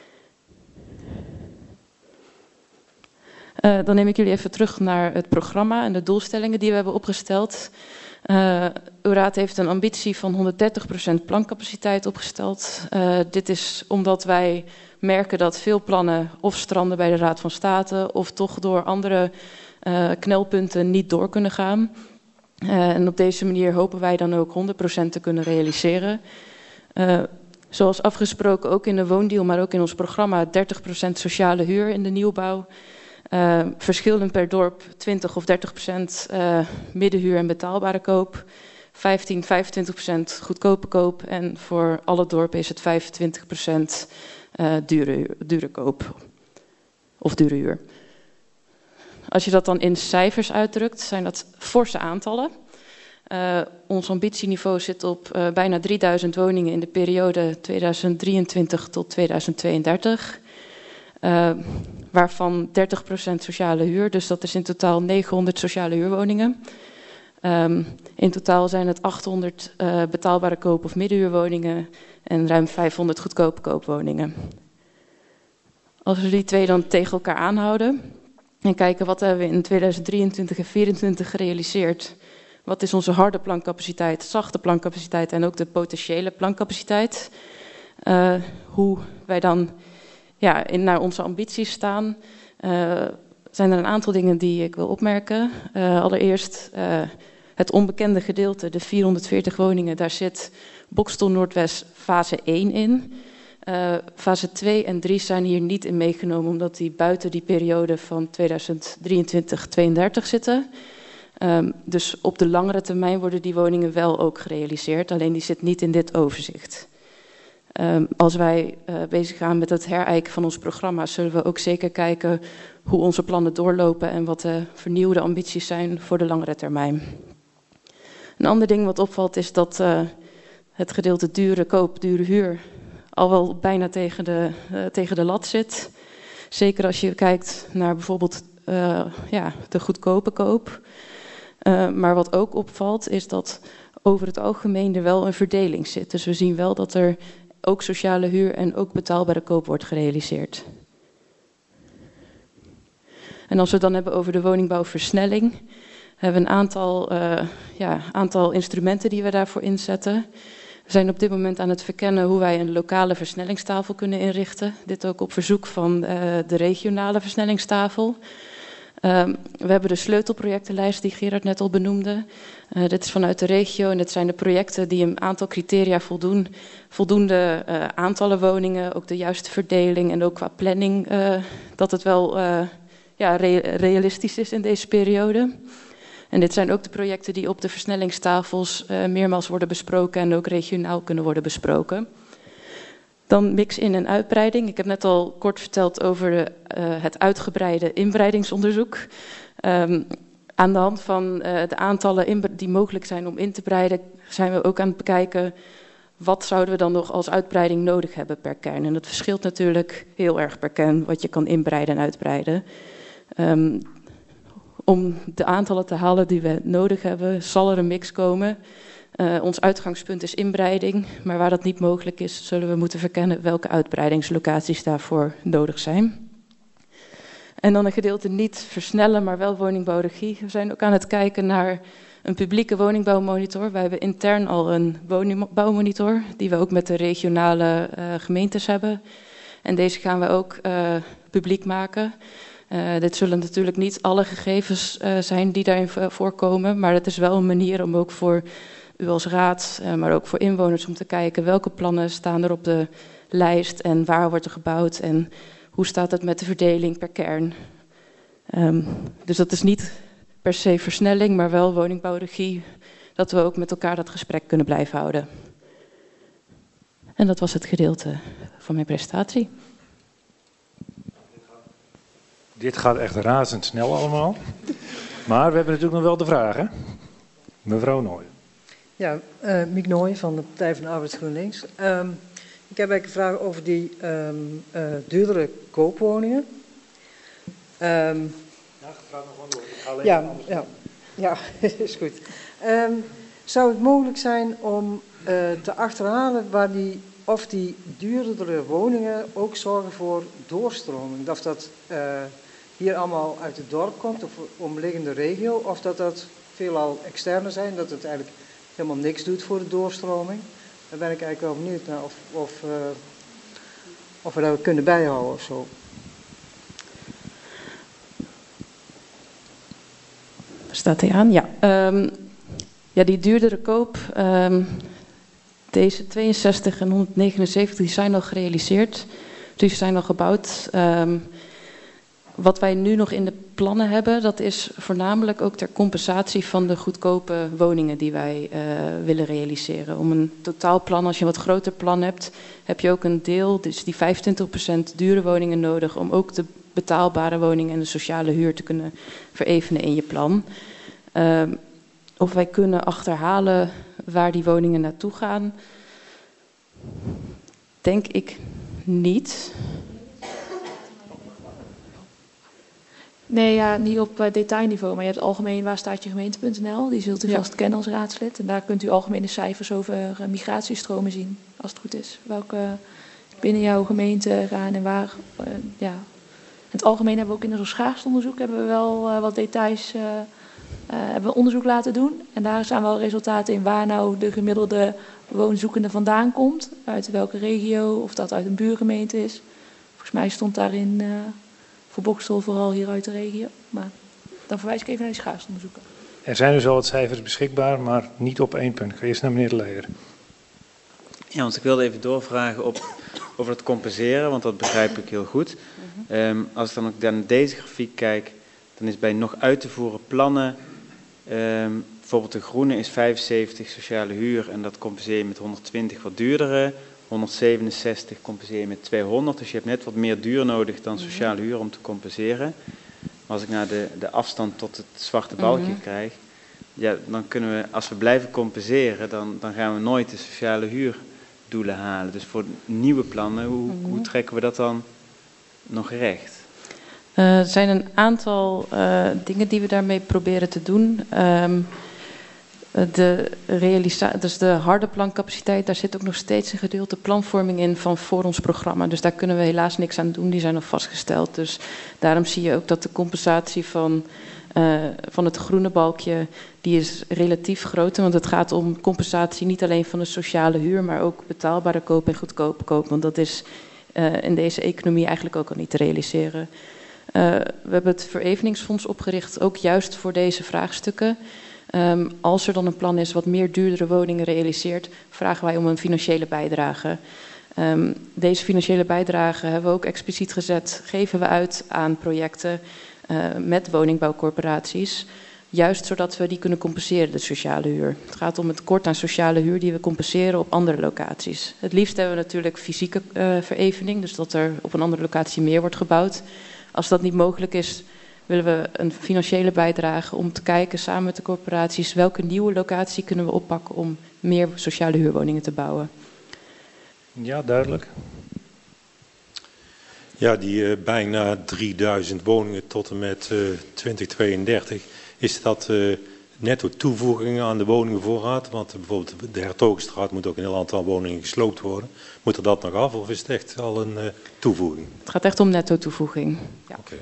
Speaker 9: Uh, dan neem ik jullie even terug naar het programma en de doelstellingen die we hebben opgesteld. Uh, uw raad heeft een ambitie van honderddertig procent plancapaciteit opgesteld. Uh, dit is omdat wij merken dat veel plannen of stranden bij de Raad van State of toch door andere uh, knelpunten niet door kunnen gaan. Uh, en op deze manier hopen wij dan ook honderd procent te kunnen realiseren. Uh, Zoals afgesproken ook in de woondeal, maar ook in ons programma, dertig procent sociale huur in de nieuwbouw. Uh, verschillend per dorp, twintig of dertig procent uh, middenhuur en betaalbare koop. vijftien, vijfentwintig procent goedkope koop. En voor alle dorpen is het vijfentwintig procent uh, dure, dure koop of dure huur. Als je dat dan in cijfers uitdrukt, zijn dat forse aantallen. Uh, ons ambitieniveau zit op uh, bijna drieduizend woningen in de periode tweeduizend drieëntwintig tot tweeduizend tweeëndertig. Uh, waarvan dertig procent sociale huur, dus dat is in totaal negenhonderd sociale huurwoningen. Um, in totaal zijn het achthonderd uh, betaalbare koop- of middenhuurwoningen en ruim vijfhonderd goedkope koopwoningen. Als we die twee dan tegen elkaar aanhouden en kijken wat hebben we in tweeduizend drieëntwintig en tweeduizend vierentwintig gerealiseerd. Wat is onze harde plancapaciteit, zachte plancapaciteit en ook de potentiële plancapaciteit. Uh, hoe wij dan ja, in, naar onze ambities staan. Uh, zijn er een aantal dingen die ik wil opmerken. Uh, allereerst uh, het onbekende gedeelte, de vierhonderdveertig woningen. Daar zit Boxtel Noordwest fase één in. Uh, fase twee en drie zijn hier niet in meegenomen, omdat die buiten die periode van tweeduizend drieëntwintig tot tweeëndertig zitten. Um, dus op de langere termijn worden die woningen wel ook gerealiseerd, alleen die zit niet in dit overzicht. Um, als wij uh, bezig gaan met het herijken van ons programma, zullen we ook zeker kijken hoe onze plannen doorlopen en wat de vernieuwde ambities zijn voor de langere termijn. Een ander ding wat opvalt is dat uh, het gedeelte dure koop, dure huur al wel bijna tegen de, uh, tegen de lat zit. Zeker als je kijkt naar bijvoorbeeld uh, ja, de goedkope koop. Uh, maar wat ook opvalt is dat over het algemeen er wel een verdeling zit. Dus we zien wel dat er ook sociale huur en ook betaalbare koop wordt gerealiseerd. En als we het dan hebben over de woningbouwversnelling, hebben we een aantal, uh, ja, aantal instrumenten die we daarvoor inzetten. We zijn op dit moment aan het verkennen hoe wij een lokale versnellingstafel kunnen inrichten. Dit ook op verzoek van uh, de regionale versnellingstafel. Uh, we hebben de sleutelprojectenlijst die Gerard net al benoemde. Uh, dit is vanuit de regio en dit zijn de projecten die een aantal criteria voldoen. Voldoende uh, aantallen woningen, ook de juiste verdeling en ook qua planning uh, dat het wel uh, ja, re realistisch is in deze periode. En dit zijn ook de projecten die op de versnellingstafels uh, meermaals worden besproken en ook regionaal kunnen worden besproken. Dan mix in- en uitbreiding. Ik heb net al kort verteld over de, uh, het uitgebreide inbreidingsonderzoek. Um, aan de hand van uh, de aantallen die mogelijk zijn om in te breiden, zijn we ook aan het bekijken wat zouden we dan nog als uitbreiding nodig hebben per kern. En dat verschilt natuurlijk heel erg per kern wat je kan inbreiden en uitbreiden. Um, om de aantallen te halen die we nodig hebben, zal er een mix komen. Uh, ons uitgangspunt is inbreiding, maar waar dat niet mogelijk is, zullen we moeten verkennen welke uitbreidingslocaties daarvoor nodig zijn. En dan een gedeelte niet versnellen, maar wel woningbouwregie. We zijn ook aan het kijken naar een publieke woningbouwmonitor. Wij hebben intern al een woningbouwmonitor, die we ook met de regionale uh, gemeentes hebben. En deze gaan we ook uh, publiek maken. Uh, dit zullen natuurlijk niet alle gegevens uh, zijn die daarin voorkomen, maar het is wel een manier om ook voor u als raad, uh, maar ook voor inwoners om te kijken welke plannen staan er op de lijst en waar wordt er gebouwd en hoe staat het met de verdeling per kern. Um, dus dat is niet per se versnelling, maar wel woningbouwregie, dat we ook met elkaar dat gesprek kunnen blijven houden. En dat was het gedeelte van mijn presentatie.
Speaker 1: Dit gaat echt razendsnel allemaal. Maar we hebben natuurlijk nog wel de vragen. Mevrouw Nooy.
Speaker 13: Ja, uh, Miek Nooy van de Partij van de Arbeid GroenLinks. Um, ik heb eigenlijk een vraag over die um, uh, duurdere koopwoningen. Um,
Speaker 1: ja, vraag nog wel door. Alleen
Speaker 13: ja, ja, ja, is goed. Um, zou het mogelijk zijn om uh, te achterhalen waar die, of die duurdere woningen ook zorgen voor doorstroming? Of dat uh, hier allemaal uit het dorp komt of omliggende regio, of dat dat veelal externe zijn, dat het eigenlijk helemaal niks doet voor de doorstroming. Daar ben ik eigenlijk wel benieuwd naar of, of, uh, of we dat kunnen bijhouden of zo.
Speaker 9: Staat hij aan? Ja. Um, ja, die duurdere koop. Um, Deze tweeënzestig en honderdnegenenzeventig die zijn al gerealiseerd. Die zijn al gebouwd. Um, wat wij nu nog in de plannen hebben, dat is voornamelijk ook ter compensatie van de goedkope woningen die wij uh, willen realiseren. Om een totaalplan, als je een wat groter plan hebt, heb je ook een deel, dus die vijfentwintig procent dure woningen nodig om ook de betaalbare woningen en de sociale huur te kunnen verevenen in je plan. Uh, of wij kunnen achterhalen waar die woningen naartoe gaan, denk ik niet.
Speaker 14: Nee, ja, niet op uh, detailniveau, maar je hebt algemeen waar staat je gemeente punt n l. Die zult u
Speaker 9: Ja.
Speaker 14: vast kennen als raadslid. En daar kunt u algemene cijfers over uh, migratiestromen zien, als het goed is. Welke binnen jouw gemeente gaan en waar. Uh, ja. In het algemeen hebben we ook in ons schaarsonderzoek hebben we wel uh, wat details uh, uh, hebben we onderzoek laten doen. En daar staan wel resultaten in waar nou de gemiddelde woonzoekende vandaan komt. Uit welke regio, of dat uit een buurgemeente is. Volgens mij stond daarin... Uh, voor Boxtel vooral hier uit de regio. Maar dan verwijs ik even naar die schaarsonderzoeken.
Speaker 1: Er zijn dus al wat cijfers beschikbaar, maar niet op één punt. Ik ga eerst naar meneer De Leijer.
Speaker 11: Ja, want ik wilde even doorvragen op, over het compenseren, want dat begrijp ik heel goed. Mm-hmm. Um, als ik dan ook naar deze grafiek kijk, dan is bij nog uit te voeren plannen, um, bijvoorbeeld de groene is vijfenzeventig sociale huur en dat compenseer je met honderdtwintig wat duurdere. honderdzevenenzestig compenseer je met tweehonderd, dus je hebt net wat meer duur nodig dan sociale huur om te compenseren. Maar als ik naar de, de afstand tot het zwarte balkje mm-hmm. krijg, ja, dan kunnen we, als we blijven compenseren, dan, dan gaan we nooit de sociale huurdoelen halen. Dus voor nieuwe plannen, hoe, mm-hmm. hoe trekken we dat dan nog recht?
Speaker 9: Uh, er zijn een aantal uh, dingen die we daarmee proberen te doen. Um, De, realisa- dus de harde plancapaciteit, daar zit ook nog steeds een gedeelte planvorming in van voor ons programma. Dus daar kunnen we helaas niks aan doen, die zijn al vastgesteld. Dus daarom zie je ook dat de compensatie van, uh, van het groene balkje, die is relatief groter. Want het gaat om compensatie niet alleen van de sociale huur, maar ook betaalbare koop en goedkope koop. Want dat is uh, in deze economie eigenlijk ook al niet te realiseren. Uh, we hebben het Vereveningsfonds opgericht, ook juist voor deze vraagstukken. Um, als er dan een plan is wat meer duurdere woningen realiseert, vragen wij om een financiële bijdrage. Um, deze financiële bijdrage hebben we ook expliciet gezet, geven we uit aan projecten uh, met woningbouwcorporaties. Juist zodat we die kunnen compenseren, de sociale huur. Het gaat om het tekort aan sociale huur die we compenseren op andere locaties. Het liefst hebben we natuurlijk fysieke uh, verevening, dus dat er op een andere locatie meer wordt gebouwd. Als dat niet mogelijk is, willen we een financiële bijdrage om te kijken samen met de corporaties welke nieuwe locatie kunnen we oppakken om meer sociale huurwoningen te bouwen.
Speaker 1: Ja, duidelijk.
Speaker 8: Ja, die uh, bijna drieduizend woningen tot en met uh, twintig tweeëndertig, is dat uh, netto toevoegingen aan de woningenvoorraad? Want uh, bijvoorbeeld de Hertogenstraat moet ook een heel aantal woningen gesloopt worden. Moet er dat nog af of is het echt al een uh, toevoeging?
Speaker 9: Het gaat echt om netto toevoeging. Ja.
Speaker 8: Okay.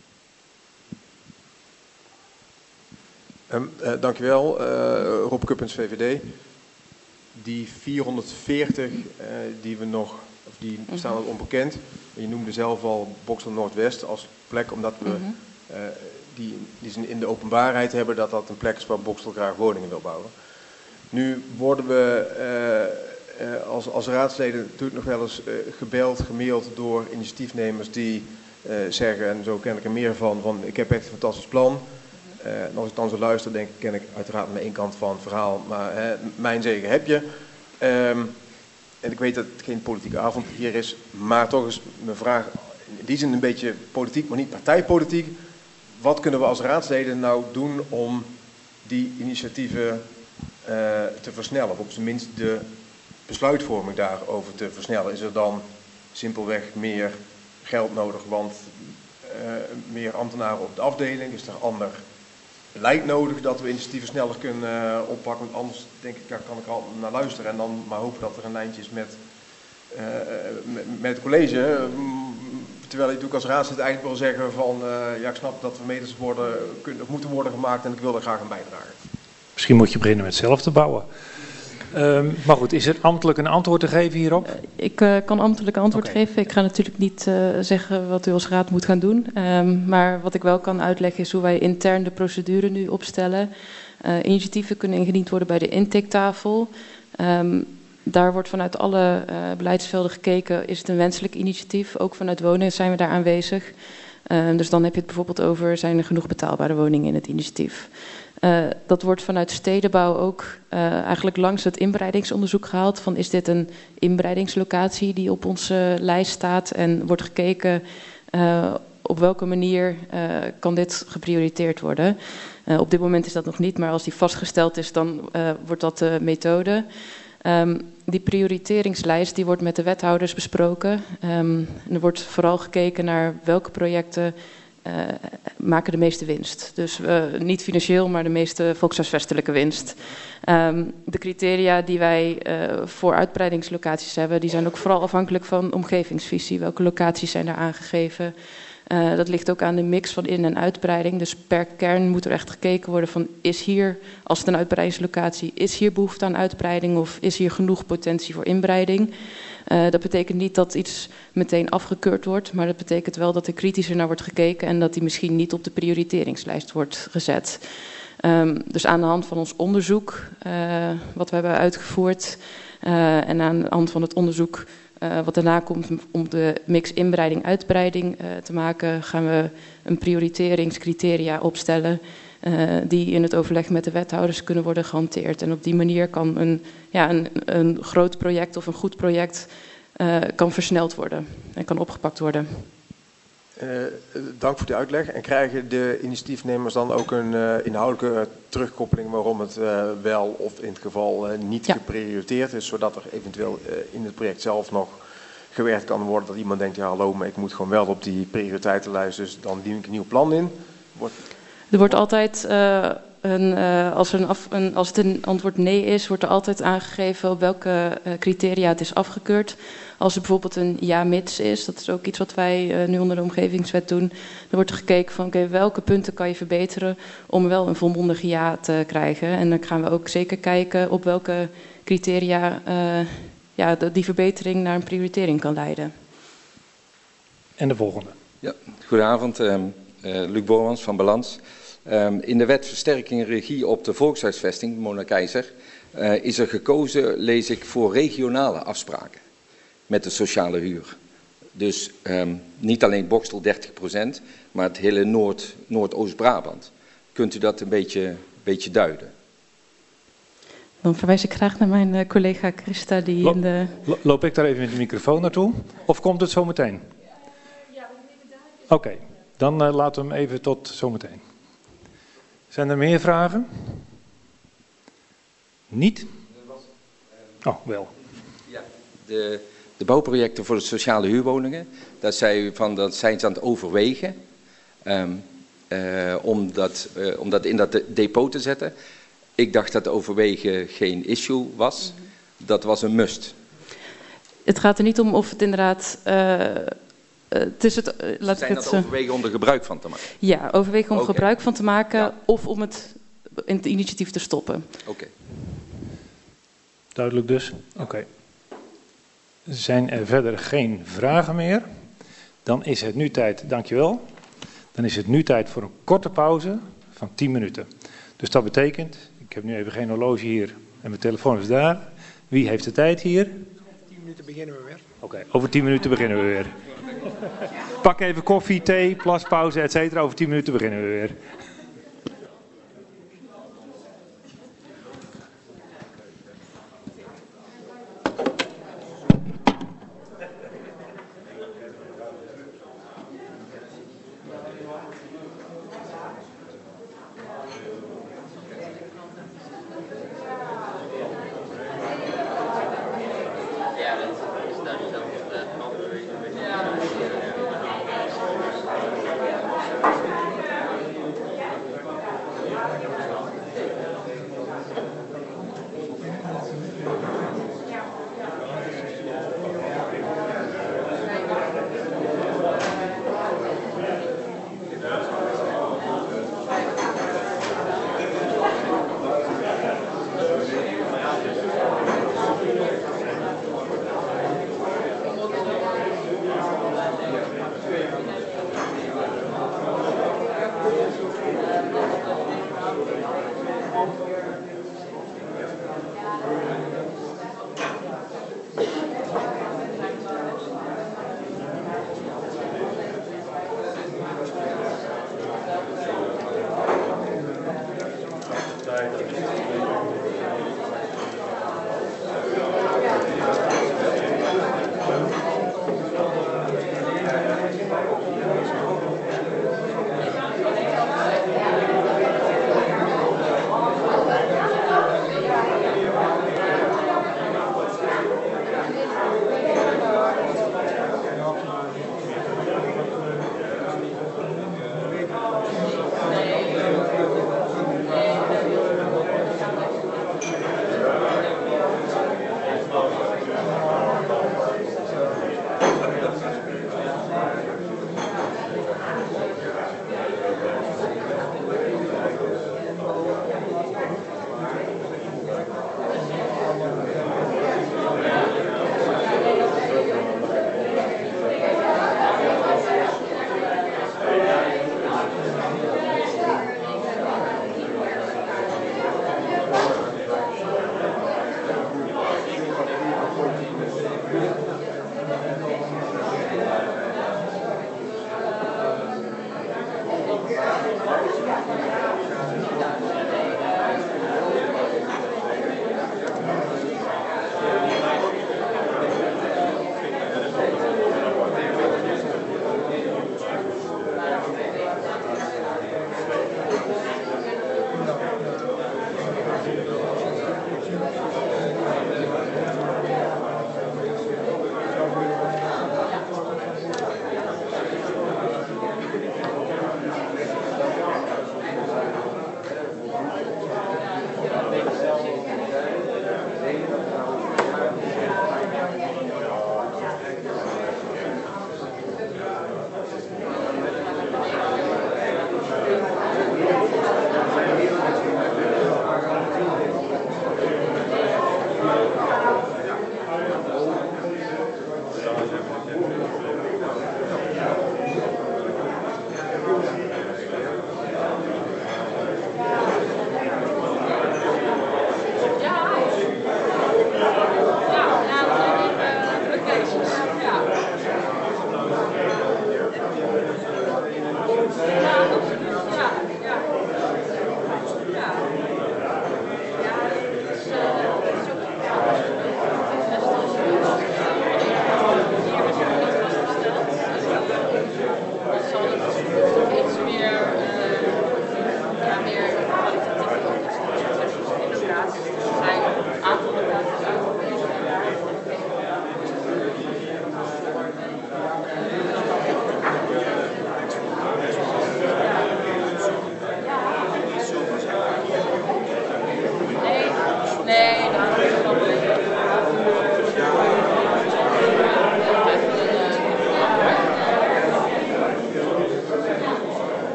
Speaker 6: Um, uh, dankjewel, uh, Rob Kuppens, V V D. Die vierhonderdveertig uh, die we nog, of die staan nog onbekend. Je noemde zelf al Boxtel Noordwest als plek, omdat we uh, die, die ze in de openbaarheid hebben dat dat een plek is waar Boxtel graag woningen wil bouwen. Nu worden we uh, uh, als, als raadsleden natuurlijk nog wel eens uh, gebeld, gemaild door initiatiefnemers die uh, zeggen, en zo ken ik er meer van, van ik heb echt een fantastisch plan. Uh, en als ik dan zo luister, denk ik, ken ik uiteraard maar één kant van het verhaal, maar hè, mijn zegen heb je. Um, en ik weet dat het geen politieke avond hier is, maar toch is mijn vraag in die zin een beetje politiek, maar niet partijpolitiek. Wat kunnen we als raadsleden nou doen om die initiatieven uh, te versnellen, of op zijn minst de besluitvorming daarover te versnellen? Is er dan simpelweg meer geld nodig, want uh, meer ambtenaren op de afdeling? Is er ander beleid nodig dat we initiatieven sneller kunnen uh, oppakken? Want anders denk ik, daar kan ik al naar luisteren en dan maar hopen dat er een lijntje is met, uh, met, met het college. Um, terwijl je natuurlijk als raadslid eigenlijk wil zeggen van, uh, ja, ik snap dat er meters worden, kunnen, of moeten worden gemaakt en ik wil er graag aan bijdragen.
Speaker 1: Misschien moet je beginnen met zelf te bouwen. Um, maar goed, is er ambtelijk een antwoord te geven hierop?
Speaker 9: Uh, ik uh, kan ambtelijk antwoord
Speaker 1: okay.
Speaker 9: geven. Ik ga natuurlijk niet uh, zeggen wat u als raad moet gaan doen. Um, maar wat ik wel kan uitleggen is hoe wij intern de procedure nu opstellen. Uh, initiatieven kunnen ingediend worden bij de intaketafel. Um, daar wordt vanuit alle uh, beleidsvelden gekeken, is het een wenselijk initiatief? Ook vanuit wonen zijn we daar aanwezig. Uh, dus dan heb je het bijvoorbeeld over, zijn er genoeg betaalbare woningen in het initiatief? Uh, dat wordt vanuit stedenbouw ook uh, eigenlijk langs het inbreidingsonderzoek gehaald. Van is dit een inbreidingslocatie die op onze lijst staat? En wordt gekeken uh, op welke manier uh, kan dit geprioriteerd worden. Uh, op dit moment is dat nog niet, maar als die vastgesteld is, dan uh, wordt dat de methode. Um, die prioriteringslijst die wordt met de wethouders besproken. Um, en er wordt vooral gekeken naar welke projecten uh, maken de meeste winst. Dus uh, niet financieel, maar de meeste volkshuisvestelijke winst. Um, de criteria die wij uh, voor uitbreidingslocaties hebben, die zijn ook vooral afhankelijk van omgevingsvisie. Welke locaties zijn er aangegeven? Uh, dat ligt ook aan de mix van in- en uitbreiding. Dus per kern moet er echt gekeken worden van, is hier, als het een uitbreidingslocatie, is hier behoefte aan uitbreiding of is hier genoeg potentie voor inbreiding? Uh, dat betekent niet dat iets meteen afgekeurd wordt, maar dat betekent wel dat er kritischer naar wordt gekeken en dat die misschien niet op de prioriteringslijst wordt gezet. Um, dus aan de hand van ons onderzoek, uh, wat we hebben uitgevoerd, uh, en aan de hand van het onderzoek Uh, wat daarna komt om de mix inbreiding-uitbreiding uh, te maken, gaan we een prioriteringscriteria opstellen uh, die in het overleg met de wethouders kunnen worden gehanteerd. En op die manier kan een, ja, een, een groot project of een goed project uh, kan versneld worden en kan opgepakt worden.
Speaker 6: Uh, dank voor de uitleg. En krijgen de initiatiefnemers dan ook een uh, inhoudelijke uh, terugkoppeling waarom het uh, wel of in het geval uh, niet ja. geprioriteerd is, zodat er eventueel uh, in het project zelf nog gewerkt kan worden dat iemand denkt, ja hallo, maar ik moet gewoon wel op die prioriteitenlijst, dus dan dien ik een nieuw plan in. Wordt...
Speaker 9: Er wordt altijd, uh, een, uh, als, een af, een, als het een antwoord nee is, wordt er altijd aangegeven op welke uh, criteria het is afgekeurd. Als er bijvoorbeeld een ja-mits is, dat is ook iets wat wij uh, nu onder de omgevingswet doen, dan wordt er gekeken van oké, okay, welke punten kan je verbeteren om wel een volmondig ja te krijgen. En dan gaan we ook zeker kijken op welke criteria uh, ja, die verbetering naar een prioritering kan leiden.
Speaker 1: En de volgende.
Speaker 15: Ja, goedenavond, uh, uh, Luc Bormans van Balans. Uh, in de wet versterking en regie op de volkshuisvesting, Mona Keizer, uh, is er gekozen, lees ik, voor regionale afspraken met de sociale huur. Dus um, niet alleen Boxtel dertig procent, maar het hele Noord, Noordoost-Brabant. Kunt u dat een beetje, beetje duiden?
Speaker 9: Dan verwijs ik graag naar mijn uh, collega Christa die Lo in de...
Speaker 1: Loop ik daar even met de microfoon naartoe? Of komt het zo meteen? Oké, okay, dan uh, laten we hem even tot zometeen. Zijn er meer vragen? Niet? Oh, wel.
Speaker 15: Ja, de... De bouwprojecten voor de sociale huurwoningen, daar zei u van, dat zijn ze aan het overwegen um, uh, om, dat, uh, om dat in dat depot te zetten. Ik dacht dat overwegen geen issue was, dat was een must.
Speaker 9: Het gaat er niet om of het inderdaad... Uh, uh, het is het, uh, laat
Speaker 15: zijn
Speaker 9: ik het,
Speaker 15: dat overwegen om er gebruik van te maken?
Speaker 9: Ja, overwegen om
Speaker 15: okay.
Speaker 9: gebruik van te maken
Speaker 15: ja.
Speaker 9: of om het in het initiatief te stoppen.
Speaker 15: Oké. Okay.
Speaker 1: Duidelijk dus? Oké. Okay. Zijn er verder geen vragen meer? Dan is het nu tijd, dankjewel. Dan is het nu tijd voor een korte pauze van tien minuten. Dus dat betekent, ik heb nu even geen horloge hier en mijn telefoon is daar. Wie heeft de tijd hier?
Speaker 2: Over tien minuten beginnen we weer.
Speaker 1: Oké, okay, over tien minuten beginnen we weer. Pak even koffie, thee, plaspauze, et cetera. Over tien minuten beginnen we weer.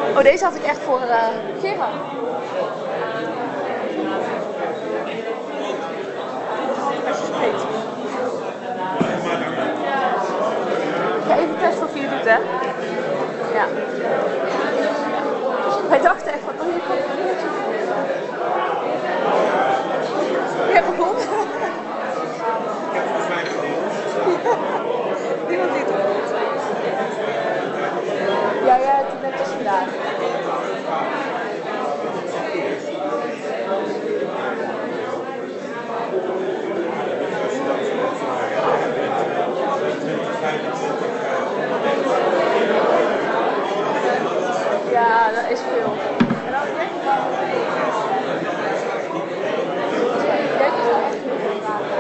Speaker 14: Oh, deze had ik echt voor uh, Gerard. Ja, even testen of je het doet, hè? Ja. Wij dachten echt van, oh, je kan het niet. Ja, waarom? Niemand ziet het. Ja, ja, het is net als vandaag. Ja, dat is veel. En dan denk ik wel. Jij kunt wel echt heel veel vragen.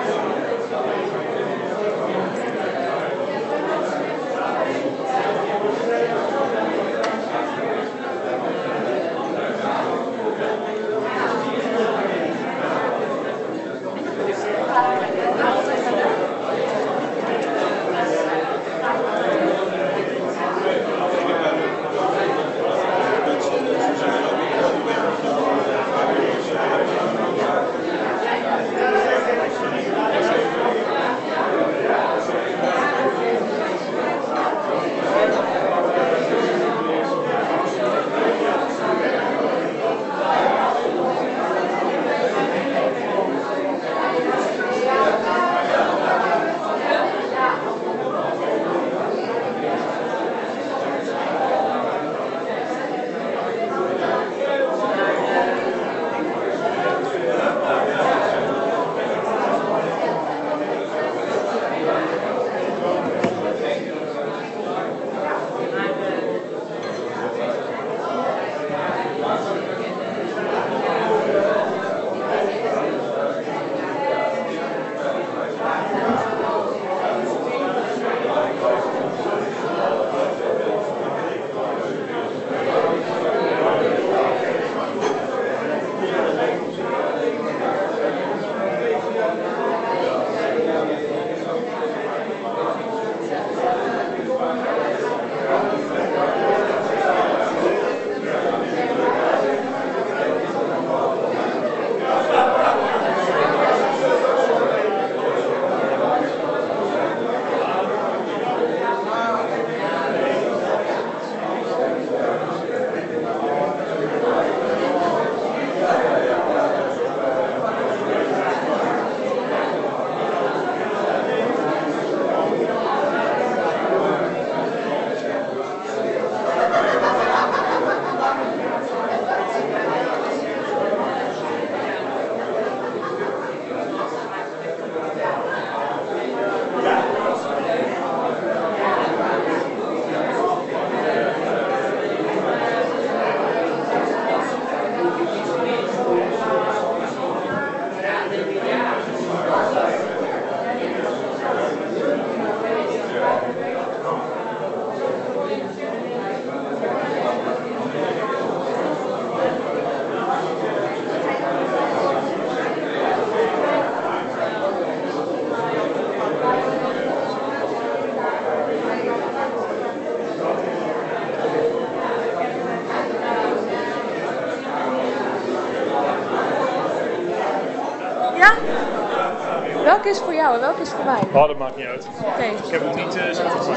Speaker 14: Welke is voor jou en welke is voor mij?
Speaker 1: Oh, dat maakt niet uit.
Speaker 14: Oké. Okay.
Speaker 1: Ik heb het niet uh, zo goed.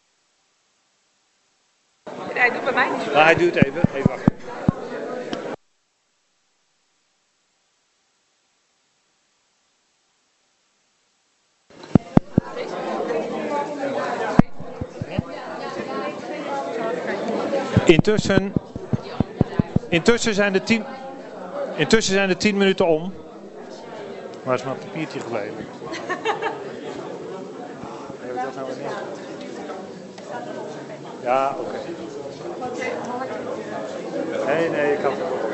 Speaker 14: Hij doet bij mij niet zo.
Speaker 1: Nou, hij duurt even. Even wachten. Intussen, intussen, zijn de tien, intussen zijn de tien minuten om. Waar is mijn papiertje gebleven? Hebben we dat nou weer neer? Ja, oké. Okay. Nee, nee, ik had het wel.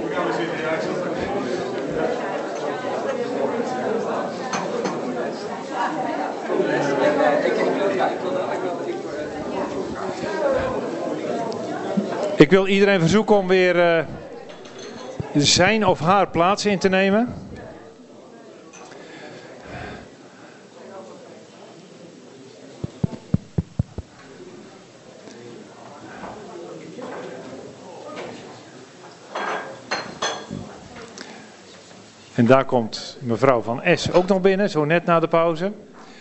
Speaker 1: Ik wil iedereen verzoeken om weer uh, zijn of haar plaats in te nemen. En daar komt mevrouw Van Es ook nog binnen, zo net na de pauze.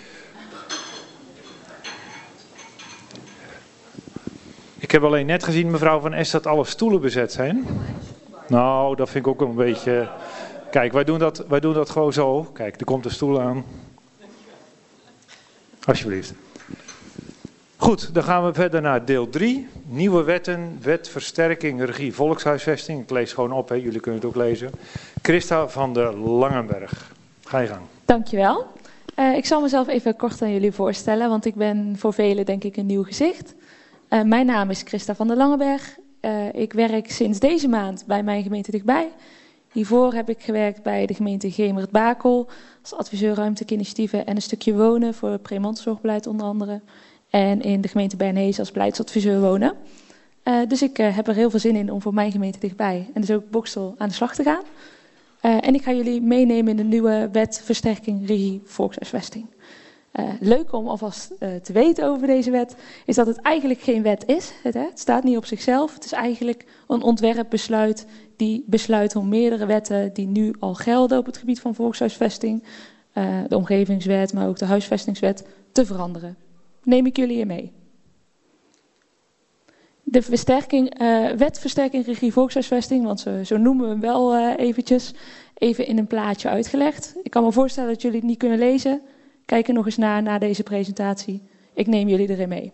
Speaker 1: Ik heb alleen net gezien, mevrouw Van Es, dat alle stoelen bezet zijn. Nou, dat vind ik ook wel een beetje... Kijk, wij doen dat, wij doen dat gewoon zo. Kijk, er komt een stoel aan. Alsjeblieft. Goed, dan gaan we verder naar deel drie. Nieuwe wetten, wet versterking, regie, volkshuisvesting. Ik lees gewoon op, hè. Jullie kunnen het ook lezen. Christa van der Langenberg. Ga je gang.
Speaker 14: Dankjewel. Uh, ik zal mezelf even kort aan jullie voorstellen, want ik ben voor velen denk ik een nieuw gezicht. Uh, mijn naam is Christa van der Langenberg. Uh, ik werk sinds deze maand bij mijn gemeente dichtbij. Hiervoor heb ik gewerkt bij de gemeente Gemert-Bakel als adviseur ruimtelijke initiatieven en een stukje wonen voor pre-mantelzorgbeleid onder andere. En in de gemeente Bernhees als beleidsadviseur wonen. Uh, dus ik uh, heb er heel veel zin in om voor mijn gemeente dichtbij en dus ook Boxtel aan de slag te gaan. Uh, en ik ga jullie meenemen in de nieuwe wet versterking regie volkshuisvesting. Uh, leuk om alvast uh, te weten over deze wet is dat het eigenlijk geen wet is. Het, hè? Het staat niet op zichzelf. Het is eigenlijk een ontwerpbesluit die besluit om meerdere wetten die nu al gelden op het gebied van volkshuisvesting, uh, de omgevingswet, maar ook de huisvestingswet, te veranderen. Neem ik jullie in mee. De versterking, uh, wet versterking regie volkshuisvesting, want zo, zo noemen we hem wel uh, eventjes, even in een plaatje uitgelegd. Ik kan me voorstellen dat jullie het niet kunnen lezen. Kijk er nog eens naar na deze presentatie. Ik neem jullie erin mee.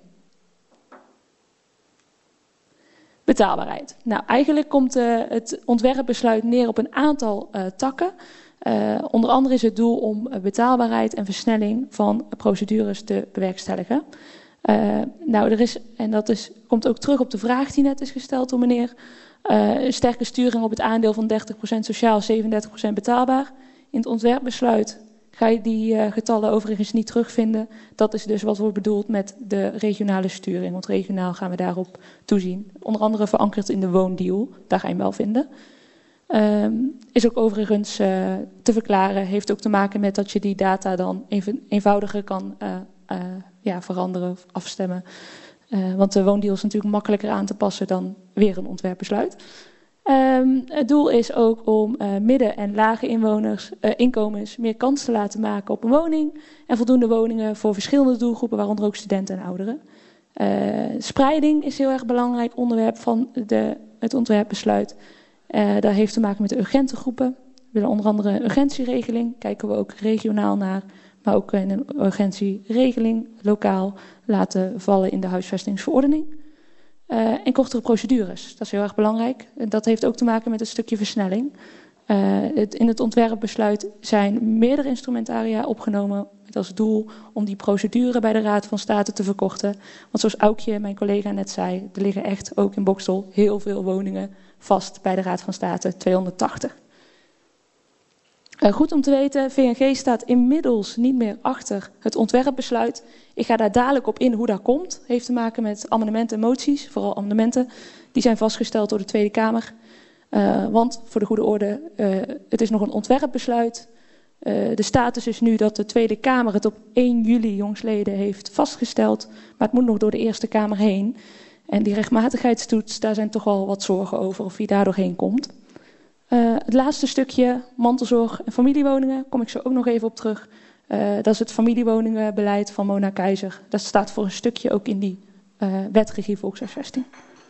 Speaker 14: Betaalbaarheid. Nou, eigenlijk komt uh, het ontwerpbesluit neer op een aantal uh, takken. Uh, onder andere is het doel om uh, betaalbaarheid en versnelling van procedures te bewerkstelligen. Uh, nou, er is, en dat is, komt ook terug op de vraag die net is gesteld door meneer, uh, een sterke sturing op het aandeel van dertig procent sociaal, zevenendertig procent betaalbaar. In het ontwerpbesluit ga je die uh, getallen overigens niet terugvinden. Dat is dus wat wordt bedoeld met de regionale sturing. Want regionaal gaan we daarop toezien. Onder andere verankerd in de woondeal. Daar ga je hem wel vinden. Um, is ook overigens uh, te verklaren. Heeft ook te maken met dat je die data dan even, eenvoudiger kan uh, uh, ja, veranderen of afstemmen. Uh, want de woondeal is natuurlijk makkelijker aan te passen dan weer een ontwerpbesluit. Um, het doel is ook om uh, midden- en lage inwoners, uh, inkomens meer kans te laten maken op een woning. En voldoende woningen voor verschillende doelgroepen, waaronder ook studenten en ouderen. Uh, spreiding is een heel erg belangrijk onderwerp van de, het ontwerpbesluit. Uh, dat heeft te maken met de urgente groepen. We willen onder andere een urgentieregeling, kijken we ook regionaal naar. Maar ook in een urgentieregeling lokaal laten vallen in de huisvestingsverordening. Uh, en kortere procedures, dat is heel erg belangrijk. Dat heeft ook te maken met een stukje versnelling. Uh, het, in het ontwerpbesluit zijn meerdere instrumentaria opgenomen met als doel om die procedure bij de Raad van State te verkorten. Want zoals Aukje, mijn collega, net zei, er liggen echt ook in Boxtel heel veel woningen vast bij de Raad van State, tweehonderdtachtig. Uh, goed om te weten, V N G staat inmiddels niet meer achter het ontwerpbesluit. Ik ga daar dadelijk op in hoe dat komt. Het heeft te maken met amendementen en moties, vooral amendementen. Die zijn vastgesteld door de Tweede Kamer. Uh, want, voor de goede orde, uh, het is nog een ontwerpbesluit. Uh, de status is nu dat de Tweede Kamer het op één juli jongsleden heeft vastgesteld. Maar het moet nog door de Eerste Kamer heen. En die rechtmatigheidstoets, daar zijn toch wel wat zorgen over of hij daar doorheen komt. Uh, het laatste stukje, mantelzorg en familiewoningen, kom ik zo ook nog even op terug. Uh, dat is het familiewoningenbeleid van Mona Keizer. Dat staat voor een stukje ook in die uh, wet regie volkshuisvesting.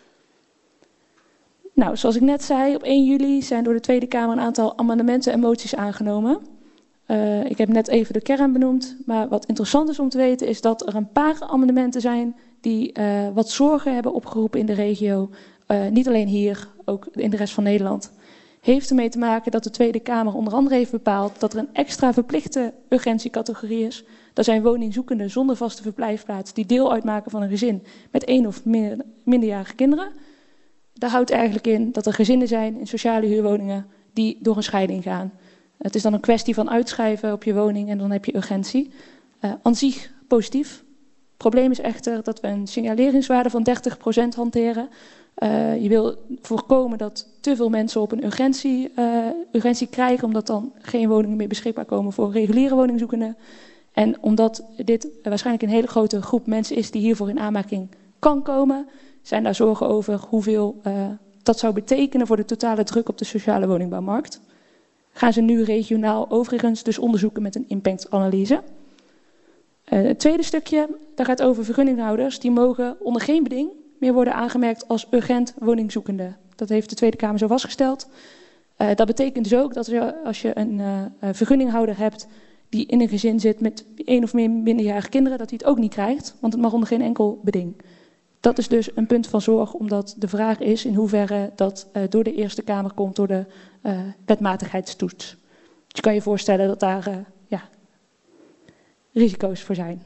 Speaker 14: Nou, zoals ik net zei, op één juli zijn door de Tweede Kamer een aantal amendementen en moties aangenomen. Uh, ik heb net even de kern benoemd, maar wat interessant is om te weten is dat er een paar amendementen zijn die uh, wat zorgen hebben opgeroepen in de regio. Uh, niet alleen hier, ook in de rest van Nederland. Heeft ermee te maken dat de Tweede Kamer onder andere heeft bepaald dat er een extra verplichte urgentiecategorie is. Dat zijn woningzoekenden zonder vaste verblijfplaats die deel uitmaken van een gezin met één of meer minderjarige kinderen. Dat houdt eigenlijk in dat er gezinnen zijn in sociale huurwoningen die door een scheiding gaan. Het is dan een kwestie van uitschrijven op je woning en dan heb je urgentie. Uh, aan zich positief. Het probleem is echter dat we een signaleringswaarde van dertig procent hanteren. Uh, je wil voorkomen dat te veel mensen op een urgentie, uh, urgentie krijgen, omdat dan geen woningen meer beschikbaar komen voor reguliere woningzoekenden. En omdat dit waarschijnlijk een hele grote groep mensen is die hiervoor in aanmerking kan komen, zijn daar zorgen over hoeveel uh, dat zou betekenen voor de totale druk op de sociale woningbouwmarkt. gaan ze nu regionaal overigens dus onderzoeken met een impactanalyse. Uh, het tweede stukje, dat gaat over vergunninghouders. Die mogen onder geen beding meer worden aangemerkt als urgent woningzoekende. Dat heeft de Tweede Kamer zo vastgesteld. Uh, dat betekent dus ook dat je, als je een uh, vergunninghouder hebt die in een gezin zit met één of meer minderjarige kinderen, dat hij het ook niet krijgt, want het mag onder geen enkel beding. Dat is dus een punt van zorg, omdat de vraag is in hoeverre dat uh, door de Eerste Kamer komt door de uh, wetmatigheidstoets. Dus je kan je voorstellen dat daar uh, ja, risico's voor zijn.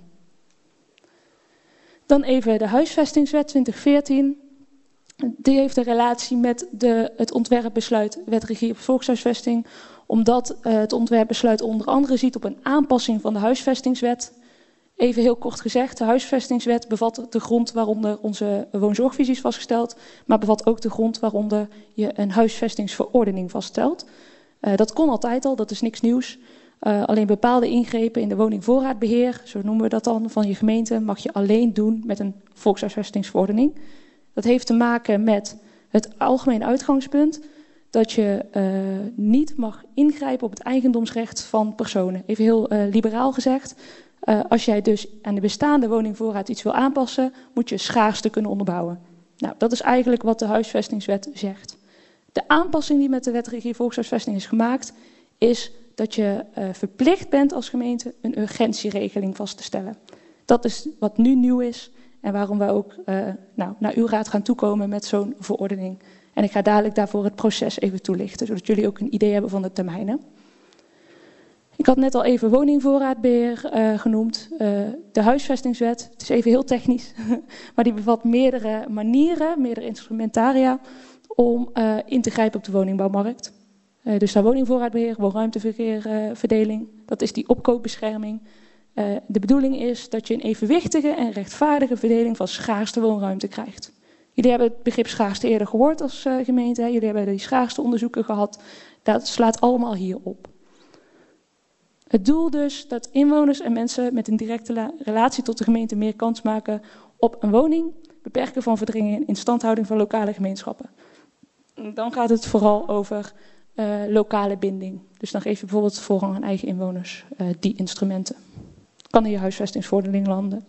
Speaker 14: Dan even de huisvestingswet twintig veertien. Die heeft een relatie met de, het ontwerpbesluit Wet Regie op Volkshuisvesting, omdat uh, het ontwerpbesluit onder andere ziet op een aanpassing van de huisvestingswet. Even heel kort gezegd, de huisvestingswet bevat de grond waaronder onze woonzorgvisie is vastgesteld, maar bevat ook de grond waaronder je een huisvestingsverordening vaststelt. Uh, dat kon altijd al, dat is niks nieuws. Uh, alleen bepaalde ingrepen in de woningvoorraadbeheer, zo noemen we dat dan, van je gemeente, mag je alleen doen met een volkshuisvestingsverordening. Dat heeft te maken met het algemeen uitgangspunt dat je uh, niet mag ingrijpen op het eigendomsrecht van personen. Even heel uh, liberaal gezegd. Uh, als jij dus aan de bestaande woningvoorraad iets wil aanpassen, moet je schaarste kunnen onderbouwen. Nou, dat is eigenlijk wat de huisvestingswet zegt. De aanpassing die met de Wet Regie Volkshuisvesting is gemaakt, is dat je uh, verplicht bent als gemeente een urgentieregeling vast te stellen. Dat is wat nu nieuw is en waarom wij ook uh, nou, naar uw raad gaan toekomen met zo'n verordening. En ik ga dadelijk daarvoor het proces even toelichten, zodat jullie ook een idee hebben van de termijnen. Ik had net al even woningvoorraadbeheer uh, genoemd. Uh, de huisvestingswet, het is even heel technisch, maar die bevat meerdere manieren, meerdere instrumentaria om uh, in te grijpen op de woningbouwmarkt. Uh, dus daar woningvoorraadbeheer, woonruimteverdeling, dat is die opkoopbescherming. Uh, de bedoeling is dat je een evenwichtige en rechtvaardige verdeling van schaarste woonruimte krijgt. Jullie hebben het begrip schaarste eerder gehoord als uh, gemeente. Hè? Jullie hebben die schaarste onderzoeken gehad. Dat slaat allemaal hier op. Het doel dus dat inwoners en mensen met een directe relatie tot de gemeente meer kans maken op een woning, beperken van verdringing en instandhouding van lokale gemeenschappen. Dan gaat het vooral over uh, lokale binding. Dus dan geef je bijvoorbeeld voorrang aan eigen inwoners, uh, die instrumenten. Kan in je huisvestingsverordening landen.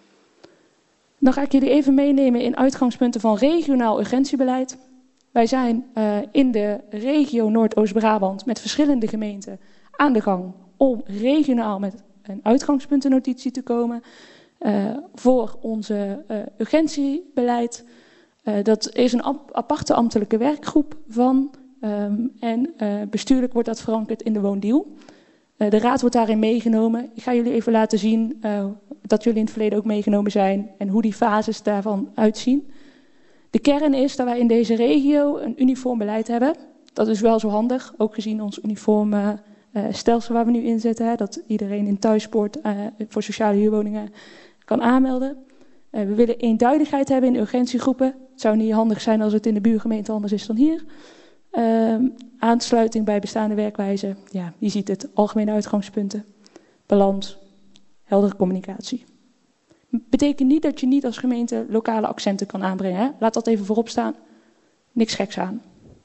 Speaker 14: Dan ga ik jullie even meenemen in uitgangspunten van regionaal urgentiebeleid. Wij zijn uh, in de regio Noordoost-Brabant met verschillende gemeenten aan de gang om regionaal met een uitgangspuntennotitie te komen uh, voor onze uh, urgentiebeleid. Uh, dat is een ap aparte ambtelijke werkgroep van um, en uh, bestuurlijk wordt dat verankerd in de woondeal. Uh, de raad wordt daarin meegenomen. Ik ga jullie even laten zien uh, dat jullie in het verleden ook meegenomen zijn en hoe die fases daarvan uitzien. De kern is dat wij in deze regio een uniform beleid hebben. Dat is wel zo handig, ook gezien ons uniforme uh, stelsel waar we nu in zitten. Hè, dat iedereen in thuispoort uh, voor sociale huurwoningen kan aanmelden. Uh, we willen eenduidigheid hebben in urgentiegroepen. Het zou niet handig zijn als het in de buurgemeente anders is dan hier. Uh, aansluiting bij bestaande werkwijzen. Ja, je ziet het, algemene uitgangspunten. Balans, heldere communicatie. Betekent niet dat je niet als gemeente lokale accenten kan aanbrengen. Hè? Laat dat even voorop staan. Niks geks aan.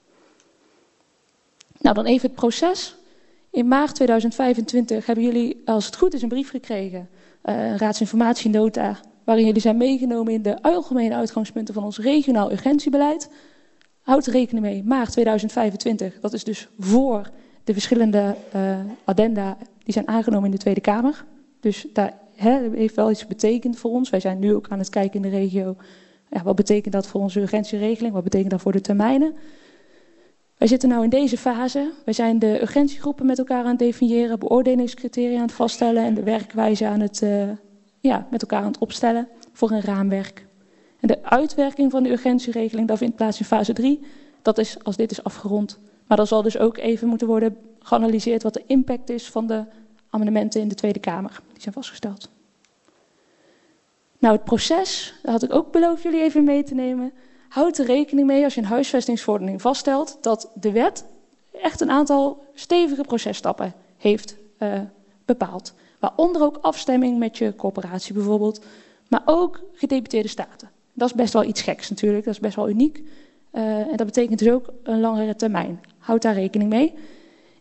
Speaker 14: Nou, dan even het proces. In maart tweeduizend vijfentwintig hebben jullie, als het goed is, een brief gekregen. Uh, een raadsinformatienota, waarin jullie zijn meegenomen in de algemene uitgangspunten van ons regionaal urgentiebeleid. Houd er rekening mee, maart tweeduizend vijfentwintig, dat is dus voor de verschillende uh, addenda die zijn aangenomen in de Tweede Kamer. Dus daar he, heeft wel iets betekend voor ons. Wij zijn nu ook aan het kijken in de regio, ja, wat betekent dat voor onze urgentieregeling, wat betekent dat voor de termijnen. Wij zitten nu in deze fase. Wij zijn de urgentiegroepen met elkaar aan het definiëren, beoordelingscriteria aan het vaststellen en de werkwijze aan het, uh, ja, met elkaar aan het opstellen voor een raamwerk. En de uitwerking van de urgentieregeling, dat vindt plaats in fase drie. Dat is als dit is afgerond. Maar dan zal dus ook even moeten worden geanalyseerd wat de impact is van de amendementen in de Tweede Kamer. Die zijn vastgesteld. Nou, het proces, daar had ik ook beloofd jullie even mee te nemen. Houd er rekening mee als je een huisvestingsverordening vaststelt dat de wet echt een aantal stevige processtappen heeft uh, bepaald. Waaronder ook afstemming met je corporatie bijvoorbeeld, maar ook gedeputeerde staten. Dat is best wel iets geks natuurlijk, dat is best wel uniek. Uh, en dat betekent dus ook een langere termijn. Houd daar rekening mee.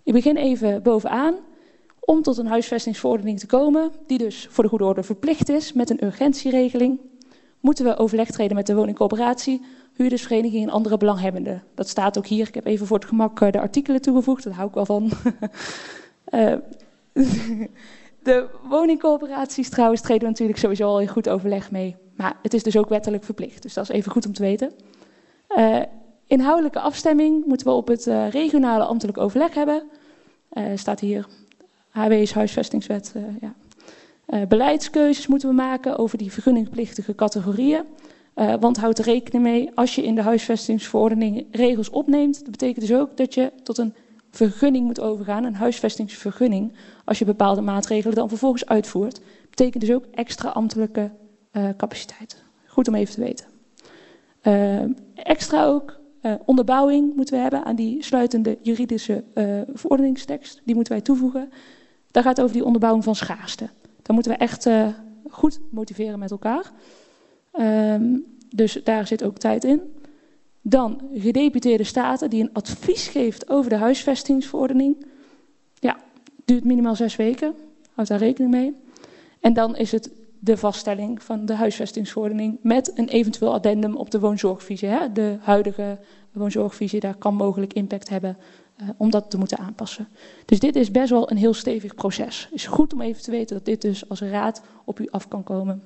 Speaker 14: Ik begin even bovenaan. Om tot een huisvestingsverordening te komen, die dus voor de goede orde verplicht is met een urgentieregeling, moeten we overleg treden met de woningcoöperatie, huurdersvereniging en andere belanghebbenden. Dat staat ook hier. Ik heb even voor het gemak de artikelen toegevoegd, daar hou ik wel van. uh, de woningcoöperaties trouwens treden we natuurlijk sowieso al in goed overleg mee. Maar het is dus ook wettelijk verplicht, dus dat is even goed om te weten. Uh, inhoudelijke afstemming moeten we op het uh, regionale ambtelijk overleg hebben. Uh, staat hier H W is huisvestingswet. Uh, ja. uh, beleidskeuzes moeten we maken over die vergunningplichtige categorieën. Uh, want houd er rekening mee, als je in de huisvestingsverordening regels opneemt, dat betekent dus ook dat je tot een vergunning moet overgaan, een huisvestingsvergunning, als je bepaalde maatregelen dan vervolgens uitvoert. Dat betekent dus ook extra ambtelijke uh, capaciteit. Goed om even te weten. Uh, extra ook uh, onderbouwing moeten we hebben aan die sluitende juridische uh, verordeningstekst. Die moeten wij toevoegen. Daar gaat het over die onderbouwing van schaarste. Daar moeten we echt uh, goed motiveren met elkaar. Um, dus daar zit ook tijd in. Dan gedeputeerde staten die een advies geeft over de huisvestingsverordening. Ja, duurt minimaal zes weken. Houd daar rekening mee. En dan is het de vaststelling van de huisvestingsverordening met een eventueel addendum op de woonzorgvisie. Hè? De huidige woonzorgvisie, daar kan mogelijk impact hebben uh, om dat te moeten aanpassen. Dus dit is best wel een heel stevig proces. Het is goed om even te weten dat dit dus als raad op u af kan komen.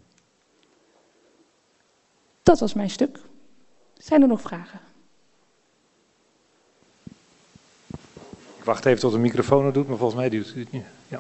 Speaker 14: Dat was mijn stuk. Zijn er nog vragen?
Speaker 1: Ik wacht even tot de microfoon het doet, maar volgens mij doet het niet. Ja.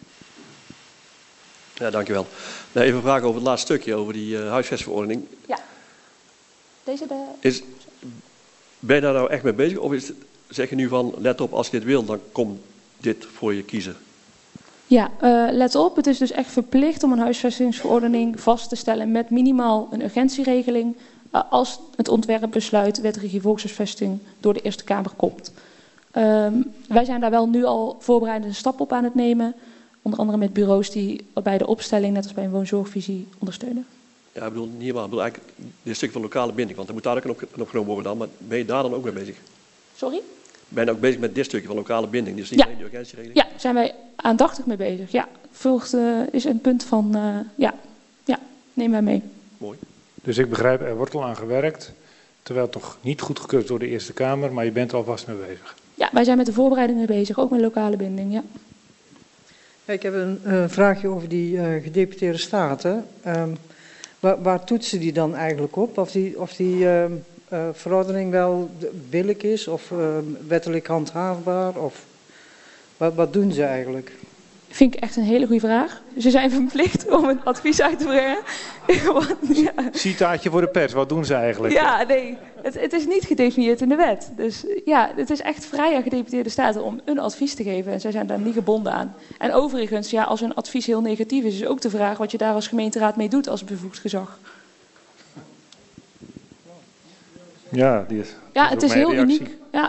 Speaker 4: Ja, dankjewel. Nou, even een vraag over het laatste stukje, over die uh, huisvestverordening.
Speaker 14: Ja. Deze de...
Speaker 4: Is, ben je daar nou echt mee bezig? Of is het, zeg je nu van, let op, als je dit wil, dan komt dit voor je kiezen?
Speaker 14: Ja, uh, let op. Het is dus echt verplicht om een huisvestingsverordening vast te stellen met minimaal een urgentieregeling uh, als het ontwerpbesluit wet regie volkshuisvesting door de Eerste Kamer komt. Um, wij zijn daar wel nu al voorbereidende stap op aan het nemen. Onder andere met bureaus die bij de opstelling, net als bij een woonzorgvisie, ondersteunen. Ja,
Speaker 4: ik bedoel niet helemaal. Ik bedoel eigenlijk dit stuk van lokale binding, want er moet daar ook een op, opgenomen worden dan. Maar ben je daar dan ook mee bezig?
Speaker 14: Sorry?
Speaker 4: Ben je ook bezig met dit stukje van lokale binding? Dus niet alleen
Speaker 14: ja.
Speaker 4: de urgentieregeling?
Speaker 14: Ja, zijn wij aandachtig mee bezig. Ja, volgt uh, is een punt van, uh, ja, ja, neem wij mee.
Speaker 4: Mooi.
Speaker 1: Dus ik begrijp, er wordt al aan gewerkt, terwijl het nog niet goedgekeurd is door de Eerste Kamer, maar je bent er alvast mee bezig.
Speaker 14: Ja, wij zijn met de voorbereidingen bezig, ook met lokale binding, ja.
Speaker 13: Ja, ik heb een uh, vraagje over die uh, gedeputeerde staten. Um, waar, waar toetsen die dan eigenlijk op? Of die, of die uh, uh, verordening wel billijk is of uh, wettelijk handhaafbaar? Of wat, wat doen ze eigenlijk?
Speaker 14: Vind ik echt een hele goede vraag. Ze zijn verplicht om een advies uit te brengen.
Speaker 1: ja. Citaatje voor de pers, wat doen ze eigenlijk?
Speaker 14: Ja, nee, het, het is niet gedefinieerd in de wet. Dus ja, het is echt vrij aan gedeputeerde staten om een advies te geven. En zij zijn daar niet gebonden aan. En overigens, ja, als een advies heel negatief is, is ook de vraag wat je daar als gemeenteraad mee doet als bevoegd gezag.
Speaker 1: Ja, die is,
Speaker 14: ja het is heel reactie. uniek. Ja.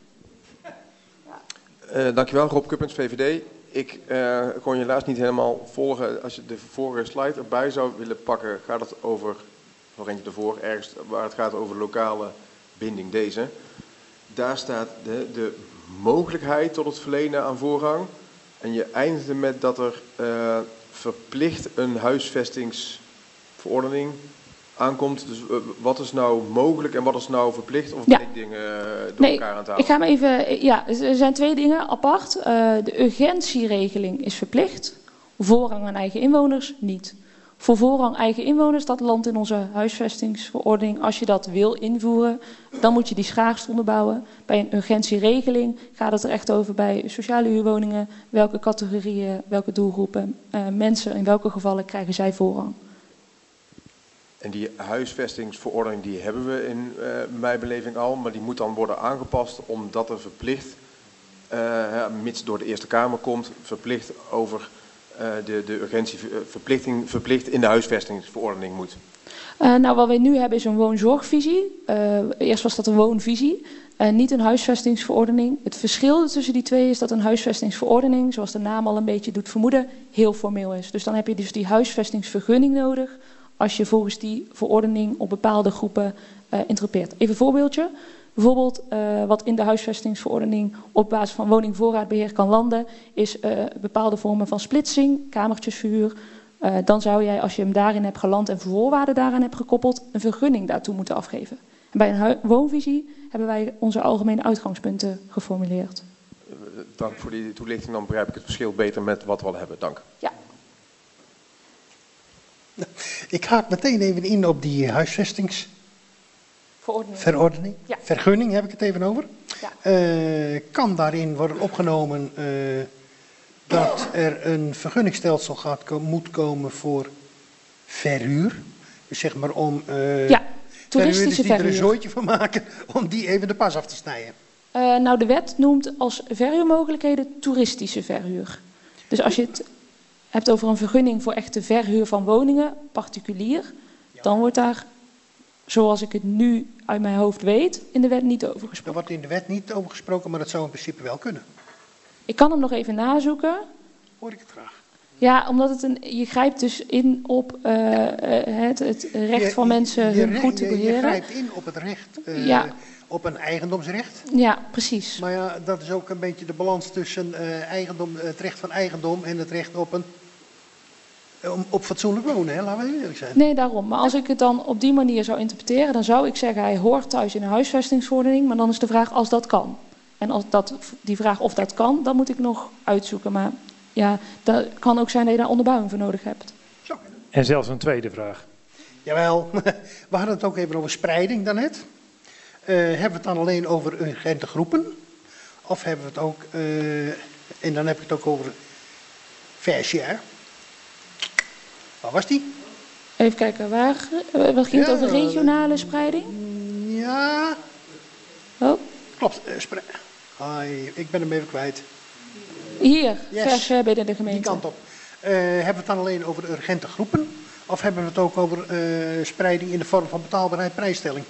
Speaker 6: Uh, dankjewel, Rob Kuppens, V V D. Ik uh, kon je helaas niet helemaal volgen. Als je de vorige slide erbij zou willen pakken, gaat het over, nog eentje ervoor, ergens waar het gaat over lokale binding, deze. Daar staat de, de mogelijkheid tot het verlenen aan voorrang. En je eindigde met dat er uh, verplicht een huisvestingsverordening aankomt. Dus uh, wat is nou mogelijk en wat is nou verplicht? Of ben ik dingen uh, door
Speaker 14: nee,
Speaker 6: elkaar aan het halen?
Speaker 14: Ik ga hem even. Ja, er zijn twee dingen apart. Uh, de urgentieregeling is verplicht. Voorrang aan eigen inwoners niet. Voor voorrang eigen inwoners, dat landt in onze huisvestingsverordening. Als je dat wil invoeren, dan moet je die schaarste onderbouwen. Bij een urgentieregeling gaat het er echt over bij sociale huurwoningen. Welke categorieën, welke doelgroepen, uh, mensen, in welke gevallen krijgen zij voorrang.
Speaker 6: En die huisvestingsverordening die hebben we in uh, mijn beleving al, maar die moet dan worden aangepast omdat er verplicht, uh, mits door de Eerste Kamer komt, verplicht over uh, de, de urgentieverplichting verplicht in de huisvestingsverordening moet.
Speaker 14: Uh, nou, wat wij nu hebben is een woonzorgvisie. Uh, eerst was dat een woonvisie, uh, niet een huisvestingsverordening. Het verschil tussen die twee is dat een huisvestingsverordening, zoals de naam al een beetje doet vermoeden, heel formeel is. Dus dan heb je dus die huisvestingsvergunning nodig als je volgens die verordening op bepaalde groepen uh, interpreteert. Even een voorbeeldje. Bijvoorbeeld uh, wat in de huisvestingsverordening op basis van woningvoorraadbeheer kan landen, is uh, bepaalde vormen van splitsing, kamertjesverhuur. Uh, dan zou jij, als je hem daarin hebt geland en voorwaarden daaraan hebt gekoppeld, een vergunning daartoe moeten afgeven. En bij een woonvisie hebben wij onze algemene uitgangspunten geformuleerd.
Speaker 6: Dank voor die toelichting, dan begrijp ik het verschil beter met wat we al hebben. Dank.
Speaker 14: Ja.
Speaker 7: Ik haak meteen even in op die huisvestingsverordening. Verordening. Ja. Vergunning heb ik het even over. Ja. Uh, kan daarin worden opgenomen uh, dat er een vergunningsstelsel gaat ko- moet komen voor verhuur? Dus zeg maar om uh,
Speaker 14: ja, toeristische
Speaker 7: verhuurders die er een
Speaker 14: verhuur.
Speaker 7: zooitje van maken om die even de pas af te snijden.
Speaker 14: Uh, nou, de wet noemt als verhuurmogelijkheden toeristische verhuur. Dus als je het hebt over een vergunning voor echte verhuur van woningen, particulier, ja. dan wordt daar, zoals ik het nu uit mijn hoofd weet, in de wet niet over gesproken.
Speaker 7: Er wordt in de wet niet over gesproken, maar dat zou in principe wel kunnen.
Speaker 14: Ik kan hem nog even nazoeken.
Speaker 7: Hoor ik het graag.
Speaker 14: Ja, omdat het een, je grijpt dus in op uh, het, het recht
Speaker 7: je,
Speaker 14: van mensen
Speaker 7: je,
Speaker 14: hun goed te
Speaker 7: je,
Speaker 14: beheren.
Speaker 7: Je grijpt in op het recht, uh,
Speaker 14: ja.
Speaker 7: op een eigendomsrecht.
Speaker 14: Ja, precies.
Speaker 7: Maar ja, dat is ook een beetje de balans tussen uh, eigendom, het recht van eigendom en het recht op een op fatsoenlijk wonen, hè? Laten we even eerlijk zijn.
Speaker 14: Nee, daarom. Maar als ik het dan op die manier zou interpreteren, dan zou ik zeggen, hij hoort thuis in een huisvestingsverordening, maar dan is de vraag als dat kan. En als dat, die vraag of dat kan, dan moet ik nog uitzoeken. Maar ja, dat kan ook zijn dat je daar onderbouwing voor nodig hebt.
Speaker 7: Zo.
Speaker 1: En zelfs een tweede vraag.
Speaker 7: Jawel, we hadden het ook even over spreiding daarnet. Uh, hebben we het dan alleen over urgente groepen? Of hebben we het ook, uh, en dan heb ik het ook over vershare. Waar was die?
Speaker 14: Even kijken, waar uh, wat ging het ja, over regionale spreiding?
Speaker 7: Ja.
Speaker 14: Oh.
Speaker 7: Klopt, uh, spre- Ai, ik ben hem even kwijt.
Speaker 14: Hier,
Speaker 7: yes.
Speaker 14: vers binnen de gemeente.
Speaker 7: Die kant op. Uh, hebben we het dan alleen over urgente groepen? Of hebben we het ook over uh, spreiding in de vorm van betaalbaarheid prijsstelling?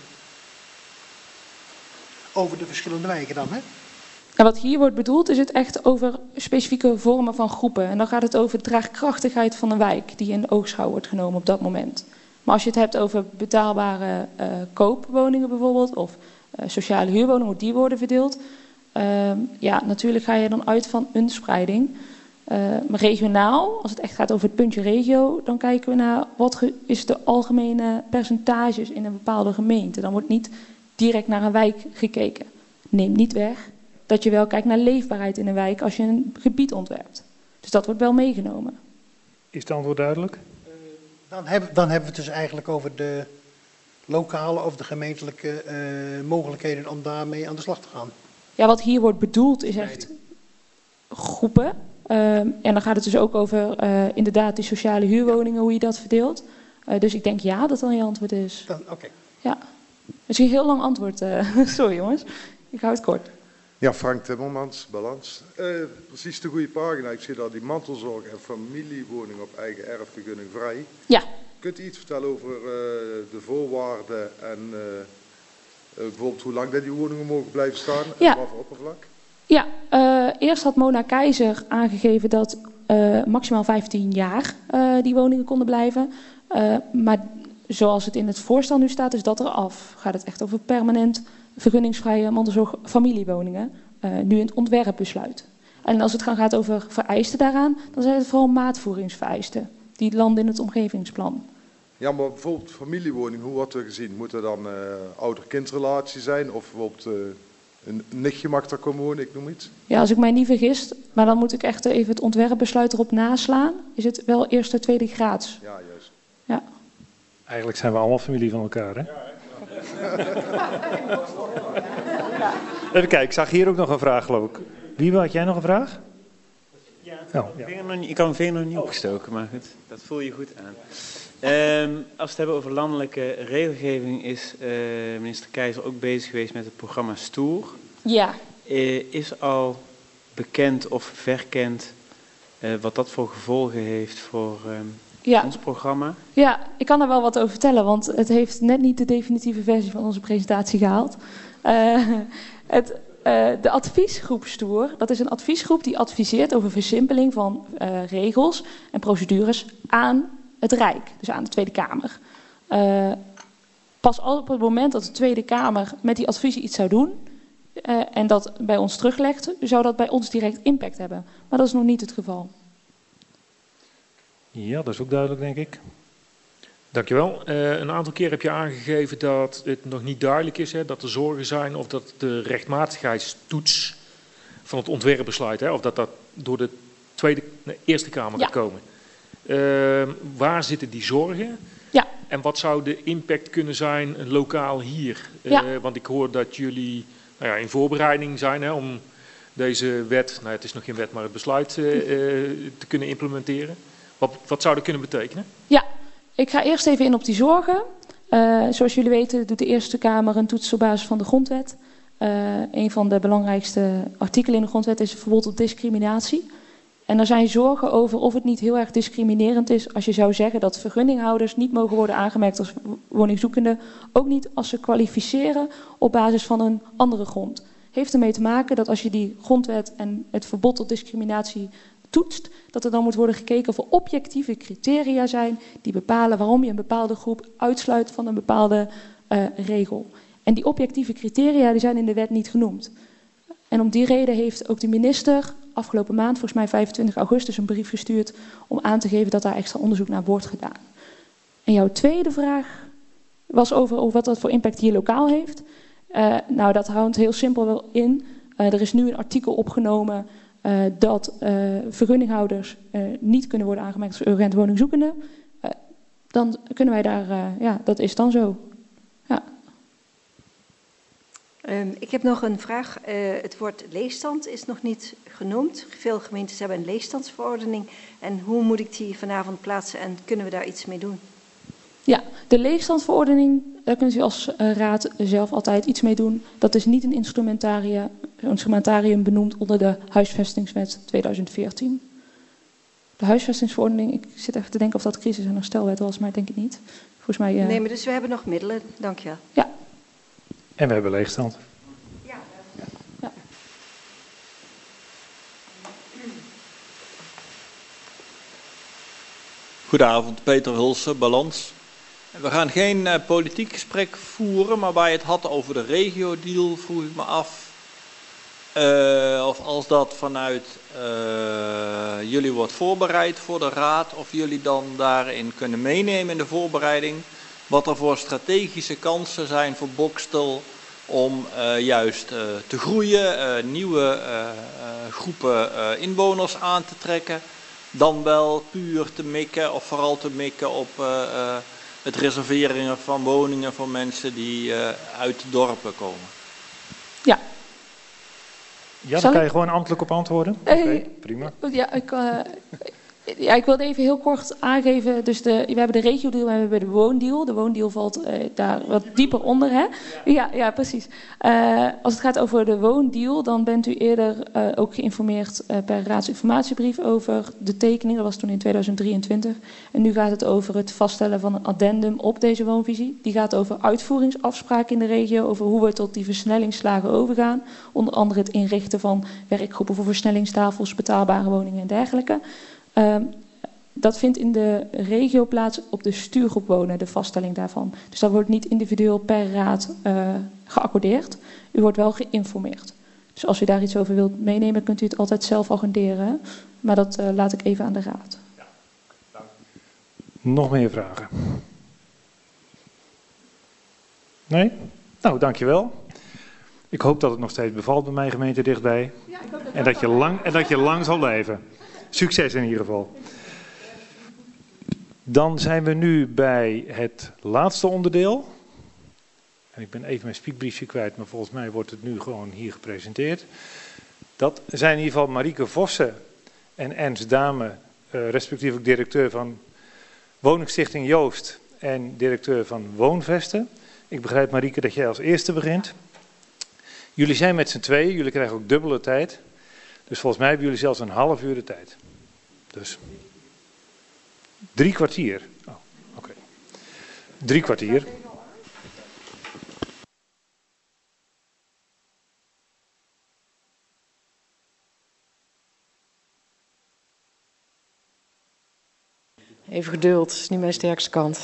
Speaker 7: Over de verschillende wijken dan, hè?
Speaker 14: En wat hier wordt bedoeld is het echt over specifieke vormen van groepen. En dan gaat het over de draagkrachtigheid van een wijk die in de oogschouw wordt genomen op dat moment. Maar als je het hebt over betaalbare uh, koopwoningen bijvoorbeeld, of uh, sociale huurwoningen, hoe die worden verdeeld. Uh, ja, natuurlijk ga je dan uit van een spreiding. Uh, maar regionaal, als het echt gaat over het puntje regio, dan kijken we naar wat ge- is de algemene percentages in een bepaalde gemeente. Dan wordt niet direct naar een wijk gekeken. Neem niet weg dat je wel kijkt naar leefbaarheid in een wijk als je een gebied ontwerpt. Dus dat wordt wel meegenomen.
Speaker 1: Is het antwoord duidelijk?
Speaker 7: Uh, dan, hebben, dan hebben we het dus eigenlijk over de lokale of de gemeentelijke uh, mogelijkheden om daarmee aan de slag te gaan.
Speaker 14: Ja, wat hier wordt bedoeld is echt groepen. Uh, en dan gaat het dus ook over uh, inderdaad die sociale huurwoningen, hoe je dat verdeelt. Uh, dus ik denk ja, dat dan je antwoord is.
Speaker 7: Oké. Okay.
Speaker 14: Ja. Misschien een heel lang antwoord. Uh, sorry jongens, ik hou het kort.
Speaker 16: Ja, Frank Timmermans, Balans. Uh, precies de goede pagina. Ik zie daar die mantelzorg en familiewoning op eigen erfvergunning vrij.
Speaker 14: Ja.
Speaker 16: Kunt u iets vertellen over uh, de voorwaarden en uh, uh, bijvoorbeeld hoe lang dat die woningen mogen blijven staan
Speaker 14: ja.
Speaker 16: en wat voor oppervlak?
Speaker 14: Ja, uh, eerst had Mona Keizer aangegeven dat uh, maximaal vijftien jaar uh, die woningen konden blijven. Uh, maar zoals het in het voorstel nu staat, is dat eraf. Gaat het echt over permanent vergunningsvrije mantelzorg familiewoningen. Uh, nu in het ontwerpbesluit. En als het gaat over vereisten daaraan, dan zijn het vooral maatvoeringsvereisten. Die landen in het omgevingsplan.
Speaker 16: Ja, maar bijvoorbeeld familiewoning, hoe wordt er gezien? Moet er dan uh, ouder-kindrelatie zijn? Of bijvoorbeeld uh, een nichtje mag daar komen wonen, ik noem iets?
Speaker 14: Ja, als ik mij niet vergis, maar dan moet ik echt even het ontwerpbesluit erop naslaan. Is het wel eerste, tweede graads?
Speaker 16: Ja, juist.
Speaker 14: Ja.
Speaker 1: Eigenlijk zijn we allemaal familie van elkaar, hè?
Speaker 16: Ja,
Speaker 1: Even kijken, ik zag hier ook nog een vraag, geloof ik. Wie had jij nog een vraag?
Speaker 11: Ja, oh, ja. Ik kan mijn vinger nog niet opgestoken, maar goed, dat voel je goed aan. Um, als we het hebben over landelijke regelgeving, is uh, minister Keizer ook bezig geweest met het programma Stoer.
Speaker 14: Ja.
Speaker 11: Uh, is al bekend of verkend uh, wat dat voor gevolgen heeft voor um, ja. ons programma?
Speaker 14: Ja, ik kan er wel wat over vertellen, want het heeft net niet de definitieve versie van onze presentatie gehaald. Uh, het, uh, de adviesgroep Stoer, dat is een adviesgroep die adviseert over versimpeling van uh, regels en procedures aan het Rijk, dus aan de Tweede Kamer. Uh, pas op het moment dat de Tweede Kamer met die adviezen iets zou doen uh, en dat bij ons teruglegt, zou dat bij ons direct impact hebben. Maar dat is nog niet het geval.
Speaker 1: Ja, dat is ook duidelijk, denk ik.
Speaker 10: Dankjewel. Uh, een aantal keer heb je aangegeven dat het nog niet duidelijk is, hè, dat er zorgen zijn of dat de rechtmatigheidstoets van het ontwerpbesluit, hè, of dat dat door de Tweede, nee, Eerste Kamer gaat ja. komen. Uh, waar zitten die zorgen?
Speaker 14: Ja.
Speaker 10: En wat zou de impact kunnen zijn lokaal hier?
Speaker 14: Ja.
Speaker 10: Uh, want ik hoor dat jullie nou ja, in voorbereiding zijn hè, om deze wet, nou het is nog geen wet, maar het besluit uh, uh, te kunnen implementeren. Wat, wat zou dat kunnen betekenen?
Speaker 14: Ja, ik ga eerst even in op die zorgen. Uh, zoals jullie weten doet de Eerste Kamer een toets op basis van de grondwet. Uh, een van de belangrijkste artikelen in de grondwet is het verbod op discriminatie. En er zijn zorgen over of het niet heel erg discriminerend is als je zou zeggen dat vergunninghouders niet mogen worden aangemerkt als woningzoekenden, ook niet als ze kwalificeren op basis van een andere grond. Heeft ermee te maken dat als je die grondwet en het verbod op discriminatie toetst, dat er dan moet worden gekeken of er objectieve criteria zijn die bepalen waarom je een bepaalde groep uitsluit van een bepaalde uh, regel. En die objectieve criteria die zijn in de wet niet genoemd. En om die reden heeft ook de minister afgelopen maand, volgens mij vijfentwintig augustus, een brief gestuurd om aan te geven dat daar extra onderzoek naar wordt gedaan. En jouw tweede vraag was over, over wat dat voor impact hier lokaal heeft. Uh, nou, dat houdt heel simpel wel in. Uh, er is nu een artikel opgenomen uh, dat uh, vergunninghouders uh, niet kunnen worden aangemerkt als urgent woningzoekenden. Uh, dan kunnen wij daar, uh, ja, dat is dan zo. Ja.
Speaker 5: Um, ik heb nog een vraag. Uh, het woord leegstand is nog niet genoemd. Veel gemeentes hebben een leegstandsverordening. En hoe moet ik die vanavond plaatsen en kunnen we daar iets mee doen?
Speaker 14: Ja, de leegstandsverordening, daar kunt u als uh, raad zelf altijd iets mee doen. Dat is niet een instrumentarium, instrumentarium benoemd onder de huisvestingswet tweeduizend veertien. De huisvestingsverordening, ik zit even te denken of dat crisis- en herstelwet was, maar ik denk het niet. Volgens mij, uh...
Speaker 5: Nee, maar dus we hebben nog middelen. Dank je wel.
Speaker 14: Ja.
Speaker 1: En we hebben leegstand.
Speaker 5: Ja.
Speaker 14: Ja.
Speaker 12: Goedenavond, Peter Hulsen, Balans. We gaan geen uh, politiek gesprek voeren, maar waar je het had over de regio-deal vroeg ik me af uh, of als dat vanuit uh, jullie wordt voorbereid voor de raad, of jullie dan daarin kunnen meenemen in de voorbereiding. Wat er voor strategische kansen zijn voor Boxtel om uh, juist uh, te groeien, uh, nieuwe uh, uh, groepen uh, inwoners aan te trekken. Dan wel puur te mikken of vooral te mikken op uh, uh, het reserveren van woningen voor mensen die uh, uit de dorpen komen.
Speaker 14: Ja.
Speaker 1: Ja, daar kan je gewoon ambtelijk op antwoorden. Oké, okay, prima.
Speaker 14: Ja, ik... Uh, Ja, ik wilde even heel kort aangeven. Dus de, we hebben de regio-deal en we hebben de woondeal. De woondeal valt uh, daar wat dieper onder. Hè? Ja, ja, precies. Uh, als het gaat over de woondeal, dan bent u eerder uh, ook geïnformeerd uh, per raadsinformatiebrief over de tekening. Dat was toen in tweeduizend drieëntwintig. En nu gaat het over het vaststellen van een addendum op deze woonvisie. Die gaat over uitvoeringsafspraken in de regio, over hoe we tot die versnellingsslagen overgaan. Onder andere het inrichten van werkgroepen voor versnellingstafels, betaalbare woningen en dergelijke. Uh, dat vindt in de regio plaats op de stuurgroep wonen, de vaststelling daarvan. Dus dat wordt niet individueel per raad uh, geaccordeerd. U wordt wel geïnformeerd. Dus als u daar iets over wilt meenemen, kunt u het altijd zelf agenderen. Maar dat uh, laat ik even aan de raad.
Speaker 1: Ja, dank. Nog meer vragen? Nee? Nou, dankjewel. Ik hoop dat het nog steeds bevalt bij mijn gemeente dichtbij. Ja, ik hoop dat en, dat je lang, en dat je lang zal blijven. Succes in ieder geval. Dan zijn we nu bij het laatste onderdeel. En ik ben even mijn speakbriefje kwijt, maar volgens mij wordt het nu gewoon hier gepresenteerd. Dat zijn in ieder geval Marieke Vossen en Ernst Dame, uh, respectievelijk directeur van Woningstichting Joost en directeur van Woonvesten. Ik begrijp, Marieke, dat jij als eerste begint. Jullie zijn met z'n tweeën, jullie krijgen ook dubbele tijd. Dus volgens mij hebben jullie zelfs een half uur de tijd. Dus drie kwartier. Oh, oké. Okay. Drie kwartier.
Speaker 13: Even geduld, is niet mijn sterkste kant.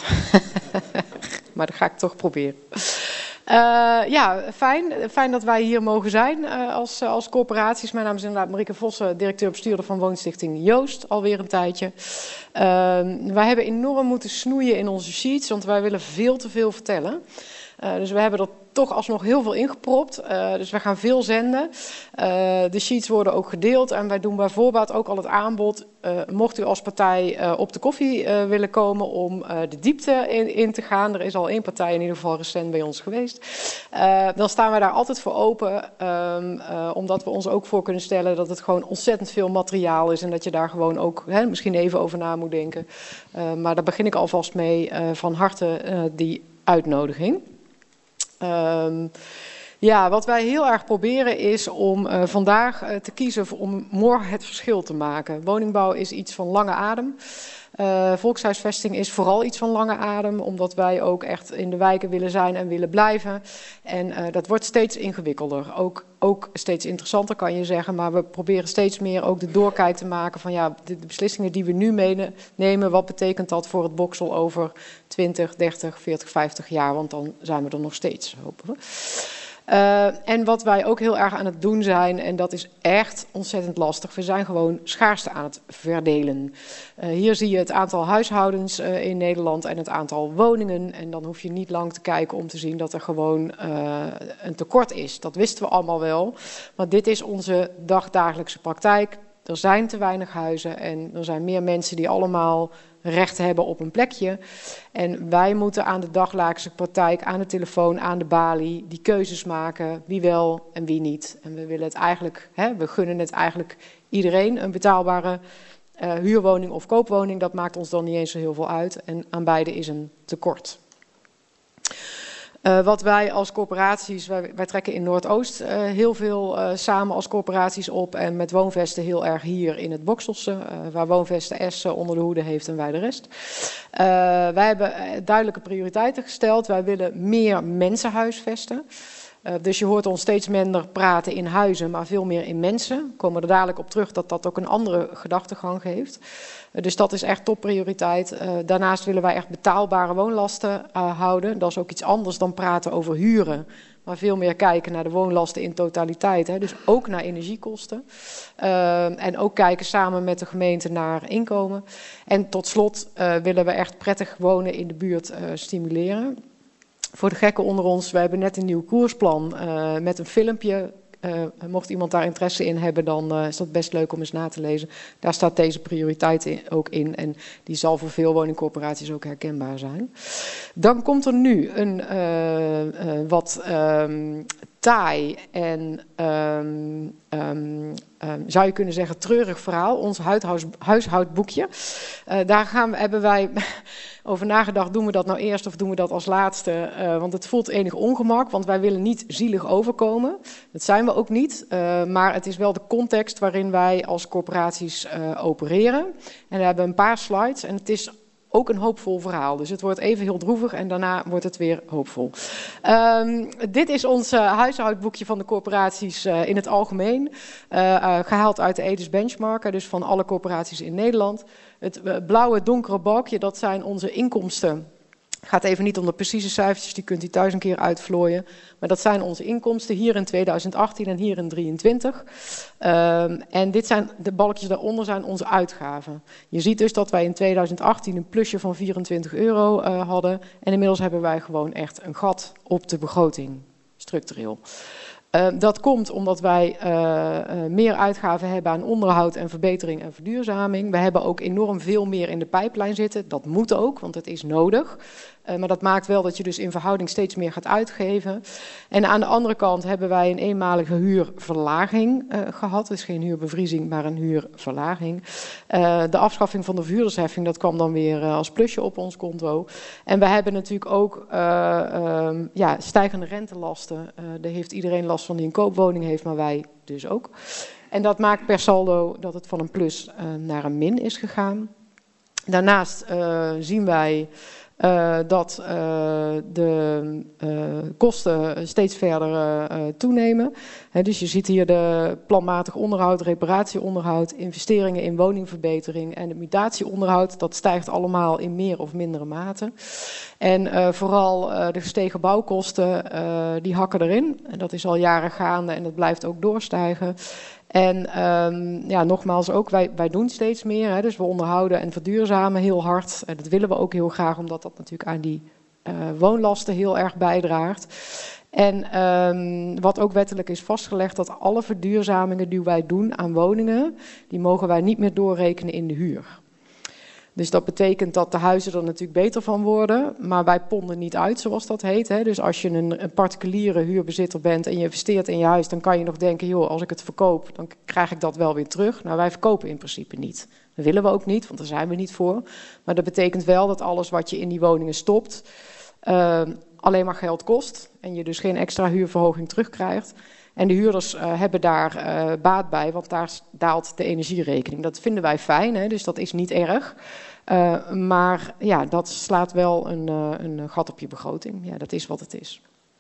Speaker 13: Maar dat ga ik toch proberen. Uh, ja, fijn. Fijn dat wij hier mogen zijn uh, als, uh, als corporaties. Mijn naam is inderdaad Marieke Vossen, directeur-bestuurder van Woonstichting Joost, alweer een tijdje. Uh, wij hebben enorm moeten snoeien in onze sheets, want wij willen veel te veel vertellen. Uh, dus we hebben er toch alsnog heel veel ingepropt. Uh, dus we gaan veel zenden. Uh, de sheets worden ook gedeeld. En wij doen bijvoorbeeld ook al het aanbod. Uh, mocht u als partij uh, op de koffie uh, willen komen om uh, de diepte in, in te gaan. Er is al één partij in ieder geval recent bij ons geweest. Uh, dan staan we daar altijd voor open. Um, uh, omdat we ons ook voor kunnen stellen dat het gewoon ontzettend veel materiaal is. En dat je daar gewoon ook hè, misschien even over na moet denken. Uh, maar daar begin ik alvast mee. Uh, van harte uh, die uitnodiging. Um, ja, wat wij heel erg proberen is om uh, vandaag uh, te kiezen om morgen het verschil te maken. Woningbouw is iets van lange adem. Uh, volkshuisvesting is vooral iets van lange adem, omdat wij ook echt in de wijken willen zijn en willen blijven. En uh, dat wordt steeds ingewikkelder. Ook, ook steeds interessanter kan je zeggen, maar we proberen steeds meer ook de doorkijk te maken van ja, de, de beslissingen die we nu nemen, wat betekent dat voor het Boxel over twintig, dertig, veertig, vijftig jaar, want dan zijn we er nog steeds, hopen we. Uh, en wat wij ook heel erg aan het doen zijn, en dat is echt ontzettend lastig, we zijn gewoon schaarste aan het verdelen. Uh, hier zie je het aantal huishoudens uh, in Nederland en het aantal woningen. En dan hoef je niet lang te kijken om te zien dat er gewoon uh, een tekort is. Dat wisten we allemaal wel, maar dit is onze dagdagelijkse praktijk. Er zijn te weinig huizen en er zijn meer mensen die allemaal recht hebben op een plekje. En wij moeten aan de dagelijkse praktijk, aan de telefoon, aan de balie, die keuzes maken, wie wel en wie niet. En we willen het eigenlijk, hè, we gunnen het eigenlijk iedereen een betaalbare uh, huurwoning of koopwoning. Dat maakt ons dan niet eens zo heel veel uit. En aan beide is een tekort. Uh, wat wij als corporaties, wij, wij trekken in Noordoost uh, heel veel uh, samen als corporaties op en met Woonvesten heel erg hier in het Bokselse, uh, waar Woonvesten Essen onder de hoede heeft en wij de rest. Uh, wij hebben duidelijke prioriteiten gesteld. Wij willen meer mensen huisvesten. Uh, dus je hoort ons steeds minder praten in huizen, maar veel meer in mensen. We komen er dadelijk op terug dat dat ook een andere gedachtegang geeft. Uh, dus dat is echt topprioriteit. Uh, daarnaast willen wij echt betaalbare woonlasten uh, houden. Dat is ook iets anders dan praten over huren. Maar veel meer kijken naar de woonlasten in totaliteit. Hè. Dus ook naar energiekosten. Uh, en ook kijken samen met de gemeente naar inkomen. En tot slot uh, willen we echt prettig wonen in de buurt uh, stimuleren. Voor de gekken onder ons, we hebben net een nieuw koersplan uh, met een filmpje. Uh, mocht iemand daar interesse in hebben, dan uh, is dat best leuk om eens na te lezen. Daar staat deze prioriteit in, ook in en die zal voor veel woningcorporaties ook herkenbaar zijn. Dan komt er nu een uh, uh, wat um, taai en um, um, um, zou je kunnen zeggen treurig verhaal, ons huishoud, huishoudboekje. Uh, daar gaan we, hebben wij over nagedacht, doen we dat nou eerst of doen we dat als laatste? Uh, want het voelt enig ongemak, want wij willen niet zielig overkomen. Dat zijn we ook niet, uh, maar het is wel de context waarin wij als corporaties uh, opereren. En we hebben een paar slides en het is ook een hoopvol verhaal. Dus het wordt even heel droevig en daarna wordt het weer hoopvol. Um, dit is ons uh, huishoudboekje van de corporaties uh, in het algemeen. Uh, uh, gehaald uit de Edes Benchmarker, dus van alle corporaties in Nederland. Het uh, blauwe donkere balkje, dat zijn onze inkomsten. Het gaat even niet om de precieze cijfertjes, die kunt u thuis een keer uitvlooien. Maar dat zijn onze inkomsten hier in tweeduizend achttien en hier in drieëntwintig. Um, en dit zijn de balkjes daaronder zijn onze uitgaven. Je ziet dus dat wij in tweeduizend achttien een plusje van vierentwintig euro uh, hadden. En inmiddels hebben wij gewoon echt een gat op de begroting, structureel. Uh, dat komt omdat wij uh, uh, meer uitgaven hebben aan onderhoud en verbetering en verduurzaming. We hebben ook enorm veel meer in de pijplijn zitten. Dat moet ook, want het is nodig. Uh, maar dat maakt wel dat je dus in verhouding steeds meer gaat uitgeven. En aan de andere kant hebben wij een eenmalige huurverlaging uh, gehad. Dus geen huurbevriezing, maar een huurverlaging. Uh, de afschaffing van de verhuurdersheffing, dat kwam dan weer uh, als plusje op ons konto. En we hebben natuurlijk ook uh, um, ja, stijgende rentelasten. Uh, daar heeft iedereen last van die een koopwoning heeft, maar wij dus ook. En dat maakt per saldo dat het van een plus uh, naar een min is gegaan.
Speaker 17: Daarnaast uh, zien wij uh, dat uh, de uh, kosten steeds verder uh, toenemen. He, dus je ziet hier de planmatig onderhoud, reparatieonderhoud, investeringen in woningverbetering en het mutatieonderhoud. Dat stijgt allemaal in meer of mindere mate. En uh, vooral uh, de gestegen bouwkosten, uh, die hakken erin. En dat is al jaren gaande en dat blijft ook doorstijgen. En um, ja, nogmaals ook, wij, wij doen steeds meer. Hè, dus we onderhouden en verduurzamen heel hard. En dat willen we ook heel graag, omdat dat natuurlijk aan die uh, woonlasten heel erg bijdraagt. En um, wat ook wettelijk is vastgelegd, dat alle verduurzamingen die wij doen aan woningen, die mogen wij niet meer doorrekenen in de huur. Dus dat betekent dat de huizen er natuurlijk beter van worden, maar wij ponden niet uit, zoals dat heet. Hè. Dus als je een, een particuliere huurbezitter bent en je investeert in je huis, dan kan je nog denken, joh, als ik het verkoop, dan krijg ik dat wel weer terug. Nou, wij verkopen in principe niet. Dat willen we ook niet, want daar zijn we niet voor. Maar dat betekent wel dat alles wat je in die woningen stopt, uh, alleen maar geld kost en je dus geen extra huurverhoging terugkrijgt. En de huurders uh, hebben daar uh, baat bij, want daar daalt de energierekening. Dat vinden wij fijn, hè, dus dat is niet erg. Uh, maar ja, dat slaat wel een, uh, een gat op je begroting. Ja, dat is wat het is.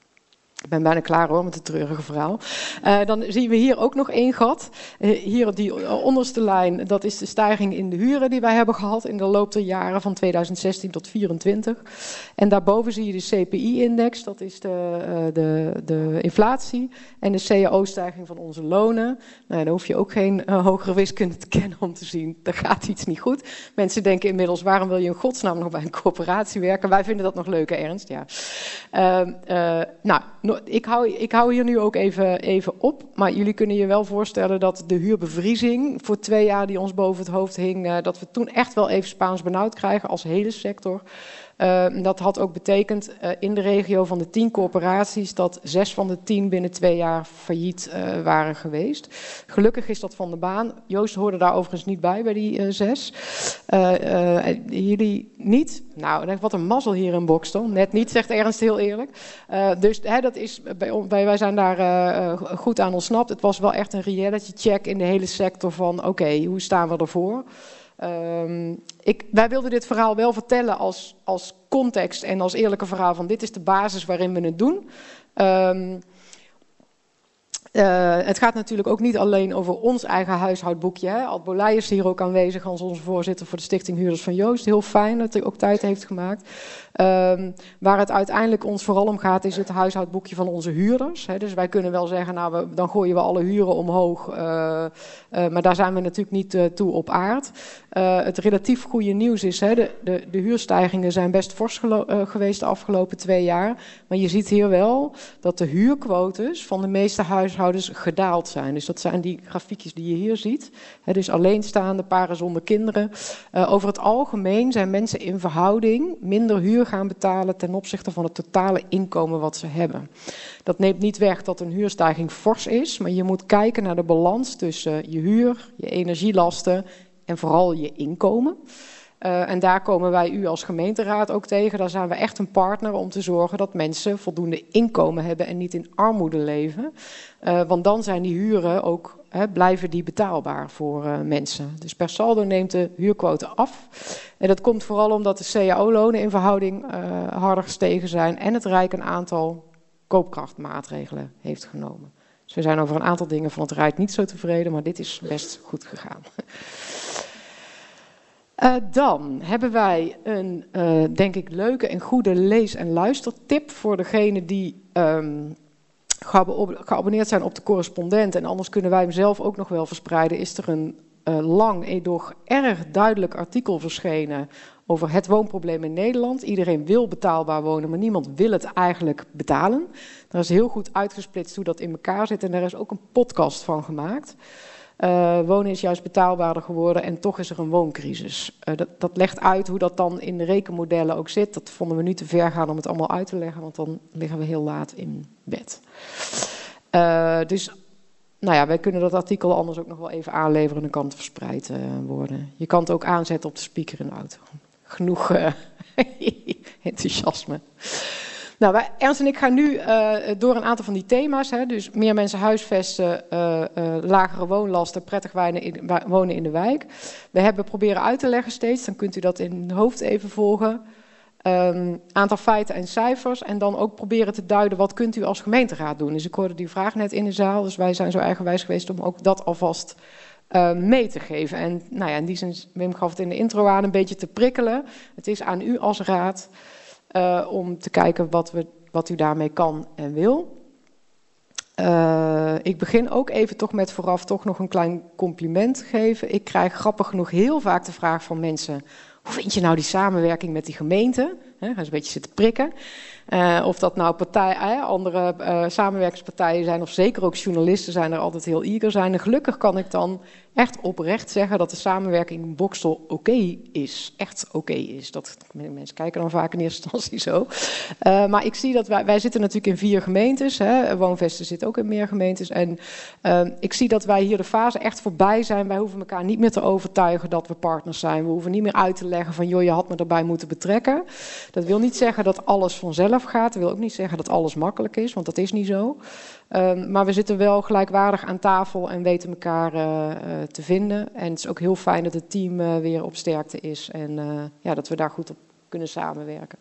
Speaker 17: Ik ben bijna klaar hoor met het treurige verhaal. Uh, dan zien we hier ook nog één gat. Uh, hier op die onderste lijn, dat is de stijging in de huren die wij hebben gehad in de loop der jaren van tweeduizend zestien tot vierentwintig. En daarboven zie je de C P I-index, dat is de, uh, de, de inflatie. En de C A O-stijging van onze lonen. Nou, daar hoef je ook geen uh, hogere wiskunde te kennen om te zien, er gaat iets niet goed. Mensen denken inmiddels, waarom wil je in godsnaam nog bij een corporatie werken? Wij vinden dat nog leuke ernst, ja. Uh, uh, nou, Ik hou, ik hou hier nu ook even, even op, maar jullie kunnen je wel voorstellen dat de huurbevriezing voor twee jaar die ons boven het hoofd hing, uh, dat we toen echt wel even Spaans benauwd krijgen als hele sector. Uh, dat had ook betekend uh, in de regio van de tien corporaties dat zes van de tien binnen twee jaar failliet uh, waren geweest. Gelukkig is dat van de baan. Joost hoorde daar overigens niet bij, bij die uh, zes. Uh, uh, jullie niet? Nou, wat een mazzel hier in Boxtel. Net niet, zegt Ernst heel eerlijk. Uh, dus hè, dat is, bij, wij zijn daar uh, goed aan ontsnapt. Het was wel echt een reality check in de hele sector van oké, okay, hoe staan we ervoor? Um, ik, wij wilden dit verhaal wel vertellen als, als context en als eerlijke verhaal van dit is de basis waarin we het doen. Um, uh, het gaat natuurlijk ook niet alleen over ons eigen huishoudboekje. Hè. Ad Bolij is hier ook aanwezig als onze voorzitter voor de Stichting Huurders van Joost. Heel fijn dat hij ook tijd heeft gemaakt. Um, waar het uiteindelijk ons vooral om gaat is het huishoudboekje van onze huurders. Hè. Dus wij kunnen wel zeggen, nou, we, dan gooien we alle huren omhoog. Uh, uh, maar daar zijn we natuurlijk niet uh, toe op aard. Uh, het relatief goede nieuws is, hè, de, de, de huurstijgingen zijn best fors gelo- uh, geweest de afgelopen twee jaar. Maar je ziet hier wel dat de huurquotes van de meeste huishoudens gedaald zijn. Dus dat zijn die grafiekjes die je hier ziet. Hè, dus alleenstaande, paren zonder kinderen. Uh, over het algemeen zijn mensen in verhouding minder huur gaan betalen ten opzichte van het totale inkomen wat ze hebben. Dat neemt niet weg dat een huurstijging fors is, maar je moet kijken naar de balans tussen je huur, je energielasten en vooral je inkomen. Uh, en daar komen wij u als gemeenteraad ook tegen. Daar zijn we echt een partner om te zorgen dat mensen voldoende inkomen hebben en niet in armoede leven. Uh, want dan zijn die huren ook, hè, blijven die betaalbaar voor uh, mensen. Dus per saldo neemt de huurquote af. En dat komt vooral omdat de C A O-lonen in verhouding uh, harder gestegen zijn en het Rijk een aantal koopkrachtmaatregelen heeft genomen. Dus we zijn over een aantal dingen van het Rijk niet zo tevreden, maar dit is best goed gegaan. Uh, dan hebben wij een, uh, denk ik, leuke en goede lees- en luistertip voor degenen die um, geabonneerd zijn op de correspondent. En anders kunnen wij hem zelf ook nog wel verspreiden. Is er een uh, lang, edoch erg duidelijk artikel verschenen over het woonprobleem in Nederland. Iedereen wil betaalbaar wonen, maar niemand wil het eigenlijk betalen. Daar is heel goed uitgesplitst hoe dat in elkaar zit en daar is ook een podcast van gemaakt. Uh, wonen is juist betaalbaarder geworden en toch is er een wooncrisis. Uh, dat, dat legt uit hoe dat dan in de rekenmodellen ook zit. Dat vonden we nu te ver gaan om het allemaal uit te leggen, want dan liggen we heel laat in bed. Uh, dus, nou ja, wij kunnen dat artikel anders ook nog wel even aanleveren en dan kan het verspreid uh, worden. Je kan het ook aanzetten op de speaker in de auto. Genoeg uh, enthousiasme. Nou, wij, Ernst en ik gaan nu uh, door een aantal van die thema's. Hè, dus meer mensen huisvesten, uh, uh, lagere woonlasten, prettig wonen in de wijk. We hebben proberen uit te leggen steeds, dan kunt u dat in het hoofd even volgen. Um, aantal feiten en cijfers. En dan ook proberen te duiden, wat kunt u als gemeenteraad doen? Dus ik hoorde die vraag net in de zaal. Dus wij zijn zo eigenwijs geweest om ook dat alvast uh, mee te geven. En nou ja, in die zin, Wim gaf het in de intro aan, een beetje te prikkelen. Het is aan u als raad uh, om te kijken wat, we, wat u daarmee kan en wil. Uh, ik begin ook even toch met vooraf toch nog een klein compliment geven. Ik krijg grappig genoeg heel vaak de vraag van mensen: hoe vind je nou die samenwerking met die gemeente? He, gaan ze een beetje zitten prikken. Uh, of dat nou partij, uh, andere uh, samenwerkingspartijen zijn, of zeker ook journalisten zijn er altijd heel eager zijn. En gelukkig kan ik dan echt oprecht zeggen dat de samenwerking in Boxtel oké okay is. Echt oké okay is. Dat, mensen kijken dan vaak in eerste instantie zo. Uh, maar ik zie dat wij, wij zitten natuurlijk in vier gemeentes. Hè. Woonvesten zit ook in meer gemeentes. En uh, ik zie dat wij hier de fase echt voorbij zijn. Wij hoeven elkaar niet meer te overtuigen dat we partners zijn. We hoeven niet meer uit te leggen van, joh, je had me erbij moeten betrekken. Dat wil niet zeggen dat alles vanzelf gaat. Dat wil ook niet zeggen dat alles makkelijk is, want dat is niet zo. Um, maar we zitten wel gelijkwaardig aan tafel en weten elkaar uh, uh, te vinden. En het is ook heel fijn dat het team uh, weer op sterkte is en uh, ja, dat we daar goed op kunnen samenwerken.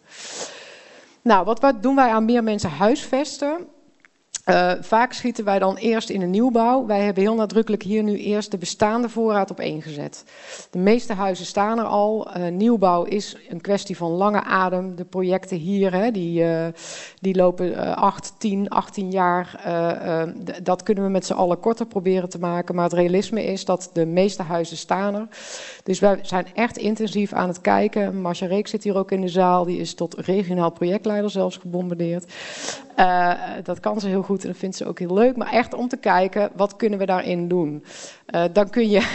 Speaker 17: Nou, wat, wat doen wij aan meer mensen huisvesten? Uh, vaak schieten wij dan eerst in de nieuwbouw. Wij hebben heel nadrukkelijk hier nu eerst de bestaande voorraad op één gezet. De meeste huizen staan er al. Uh, nieuwbouw is een kwestie van lange adem. De projecten hier, hè, die, uh, die lopen uh, acht, tien, achttien jaar. Uh, uh, d- dat kunnen we met z'n allen korter proberen te maken. Maar het realisme is dat de meeste huizen staan er. Dus wij zijn echt intensief aan het kijken. Marcia Reek zit hier ook in de zaal. Die is tot regionaal projectleider zelfs gebombardeerd. Uh, dat kan ze heel goed en dat vindt ze ook heel leuk. Maar echt om te kijken, wat kunnen we daarin doen? Uh, dan kun je,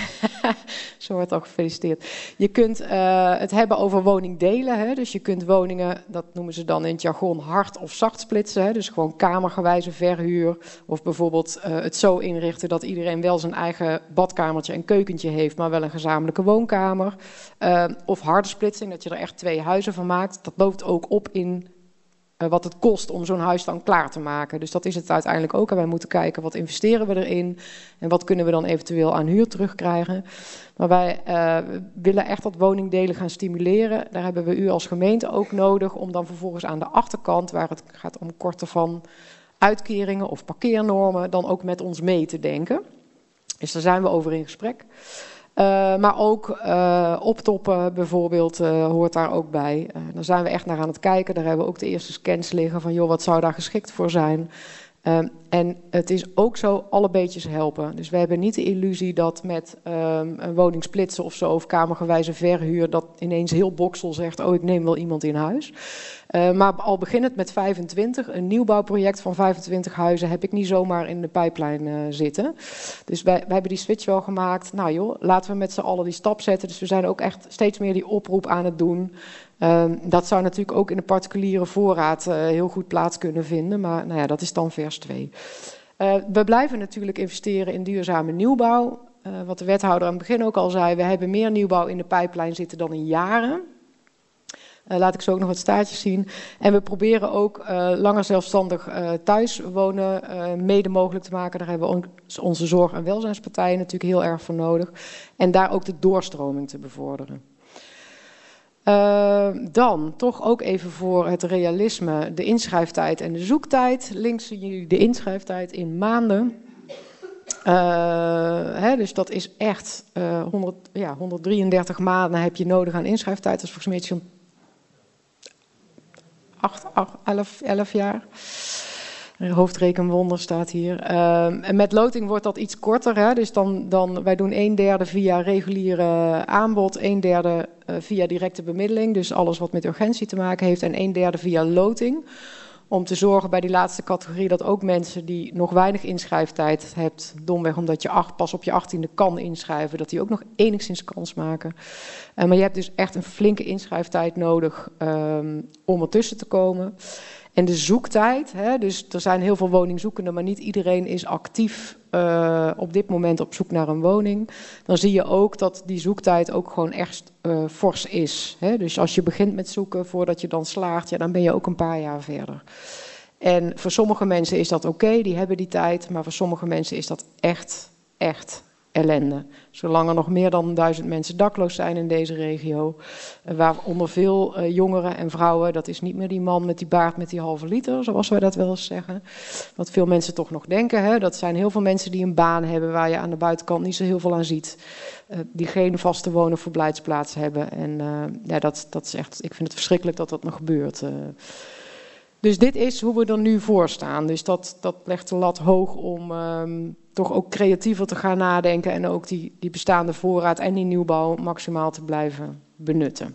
Speaker 17: zo wordt al gefeliciteerd. Je kunt uh, het hebben over woningdelen. Hè? Dus je kunt woningen, dat noemen ze dan in het jargon, hard of zacht splitsen. Hè? Dus gewoon kamergewijze verhuur. Of bijvoorbeeld uh, het zo inrichten dat iedereen wel zijn eigen badkamertje en keukentje heeft, maar wel een gezamenlijke woonkamer. Uh, of harde splitsing, dat je er echt twee huizen van maakt. Dat loopt ook op in Uh, wat het kost om zo'n huis dan klaar te maken. Dus dat is het uiteindelijk ook. En wij moeten kijken, wat investeren we erin? En wat kunnen we dan eventueel aan huur terugkrijgen? Maar wij uh, willen echt dat woningdelen gaan stimuleren. Daar hebben we u als gemeente ook nodig om dan vervolgens aan de achterkant, waar het gaat om korten van uitkeringen of parkeernormen, dan ook met ons mee te denken. Dus daar zijn we over in gesprek. Uh, maar ook uh, optoppen bijvoorbeeld uh, hoort daar ook bij. Uh, daar zijn we echt naar aan het kijken. Daar hebben we ook de eerste scans liggen van, joh, wat zou daar geschikt voor zijn? Uh, en het is ook zo, alle beetjes helpen. Dus we hebben niet de illusie dat met um, een woning splitsen of zo, of kamergewijze verhuur, dat ineens heel Boxtel zegt, oh, ik neem wel iemand in huis. Uh, maar al beginnend met vijfentwintig, een nieuwbouwproject van vijfentwintig huizen heb ik niet zomaar in de pijplijn uh, zitten. Dus wij, wij hebben die switch wel gemaakt. Nou joh, laten we met z'n allen die stap zetten. Dus we zijn ook echt steeds meer die oproep aan het doen. Uh, dat zou natuurlijk ook in de particuliere voorraad uh, heel goed plaats kunnen vinden. Maar nou ja, dat is dan vers twee. Uh, we blijven natuurlijk investeren in duurzame nieuwbouw. Uh, wat de wethouder aan het begin ook al zei, we hebben meer nieuwbouw in de pijplijn zitten dan in jaren. Uh, laat ik zo ook nog wat staartjes zien. En we proberen ook uh, langer zelfstandig uh, thuis wonen uh, mede mogelijk te maken. Daar hebben we onze zorg- en welzijnspartijen natuurlijk heel erg voor nodig. En daar ook de doorstroming te bevorderen. Uh, dan toch ook even voor het realisme de inschrijftijd en de zoektijd. Links zien jullie de inschrijftijd in maanden. Uh, hè, dus dat is echt uh, honderd, ja, honderddrieëndertig maanden heb je nodig aan inschrijftijd. Dat is volgens mij iets van acht, acht, elf, elf jaar. Hoofdrekenwonder staat hier. Uh, en met loting wordt dat iets korter. Hè? Dus dan, dan, wij doen een derde via reguliere aanbod, een derde uh, via directe bemiddeling. Dus alles wat met urgentie te maken heeft. En een derde via loting. Om te zorgen bij die laatste categorie dat ook mensen die nog weinig inschrijftijd hebt, domweg omdat je acht, pas op je achttiende kan inschrijven, dat die ook nog enigszins kans maken. Uh, maar je hebt dus echt een flinke inschrijftijd nodig um, om ertussen te komen. En de zoektijd, hè, dus er zijn heel veel woningzoekenden, maar niet iedereen is actief uh, op dit moment op zoek naar een woning. Dan zie je ook dat die zoektijd ook gewoon echt uh, fors is. Hè. Dus als je begint met zoeken voordat je dan slaagt, ja, dan ben je ook een paar jaar verder. En voor sommige mensen is dat oké, okay, die hebben die tijd, maar voor sommige mensen is dat echt, echt ellende. Zolang er nog meer dan duizend mensen dakloos zijn in deze regio, waaronder veel uh, jongeren en vrouwen, dat is niet meer die man met die baard met die halve liter, zoals wij dat wel eens zeggen. Wat veel mensen toch nog denken, hè? Dat zijn heel veel mensen die een baan hebben waar je aan de buitenkant niet zo heel veel aan ziet. Uh, die geen vaste woon- of verblijfsplaats hebben. En uh, ja, dat, dat is echt, ik vind het verschrikkelijk dat dat nog gebeurt. Uh, Dus dit is hoe we er nu voor staan. Dus dat, dat legt de lat hoog om um, toch ook creatiever te gaan nadenken en ook die, die bestaande voorraad en die nieuwbouw maximaal te blijven benutten.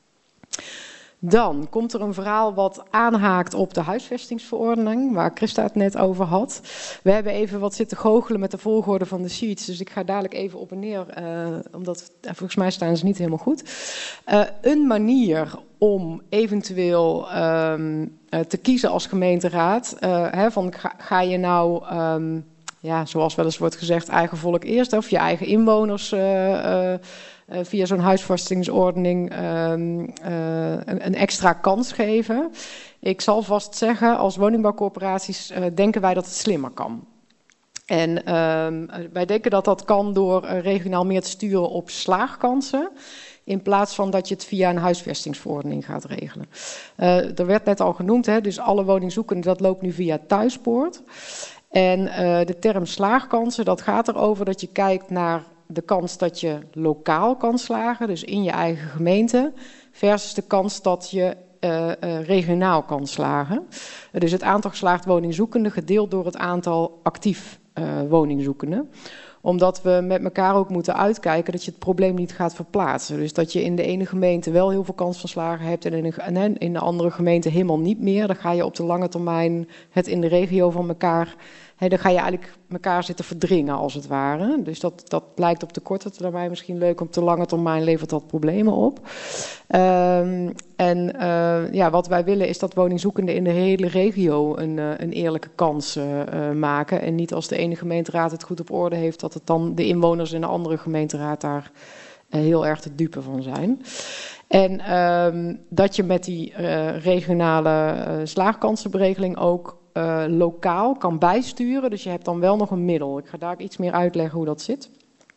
Speaker 17: Dan komt er een verhaal wat aanhaakt op de huisvestingsverordening, waar Christa het net over had. We hebben even wat zitten goochelen met de volgorde van de sheets, dus ik ga dadelijk even op en neer, uh, omdat uh, volgens mij staan ze niet helemaal goed. Uh, een manier om eventueel um, uh, te kiezen als gemeenteraad, uh, hè, van ga, ga je nou, um, ja, zoals wel eens wordt gezegd, eigen volk eerst, of je eigen inwoners uh, uh, Uh, via zo'n huisvestingsordening uh, uh, een, een extra kans geven. Ik zal vast zeggen, als woningbouwcorporaties uh, denken wij dat het slimmer kan. En uh, wij denken dat dat kan door uh, regionaal meer te sturen op slaagkansen, in plaats van dat je het via een huisvestingsverordening gaat regelen. Uh, er werd net al genoemd, hè, dus alle woningzoekenden, dat loopt nu via Thuispoort. En uh, de term slaagkansen, dat gaat erover dat je kijkt naar de kans dat je lokaal kan slagen, dus in je eigen gemeente, versus de kans dat je uh, uh, regionaal kan slagen. Uh, dus het aantal geslaagd woningzoekenden gedeeld door het aantal actief uh, woningzoekenden. Omdat we met elkaar ook moeten uitkijken dat je het probleem niet gaat verplaatsen. Dus dat je in de ene gemeente wel heel veel kans van slagen hebt en in de, en in de andere gemeente helemaal niet meer. Dan ga je op de lange termijn het in de regio van elkaar, he, dan ga je eigenlijk elkaar zitten verdringen als het ware. Dus dat, dat lijkt op de korte termijn misschien leuk, op de lange termijn levert dat problemen op. Um, en uh, ja, wat wij willen is dat woningzoekenden in de hele regio een, uh, een eerlijke kans uh, uh, maken. En niet als de ene gemeenteraad het goed op orde heeft, dat het dan de inwoners in de andere gemeenteraad daar uh, heel erg de dupe van zijn. En um, dat je met die uh, regionale uh, slaagkansenberegeling ook Uh, lokaal kan bijsturen. Dus je hebt dan wel nog een middel. Ik ga daar iets meer uitleggen hoe dat zit.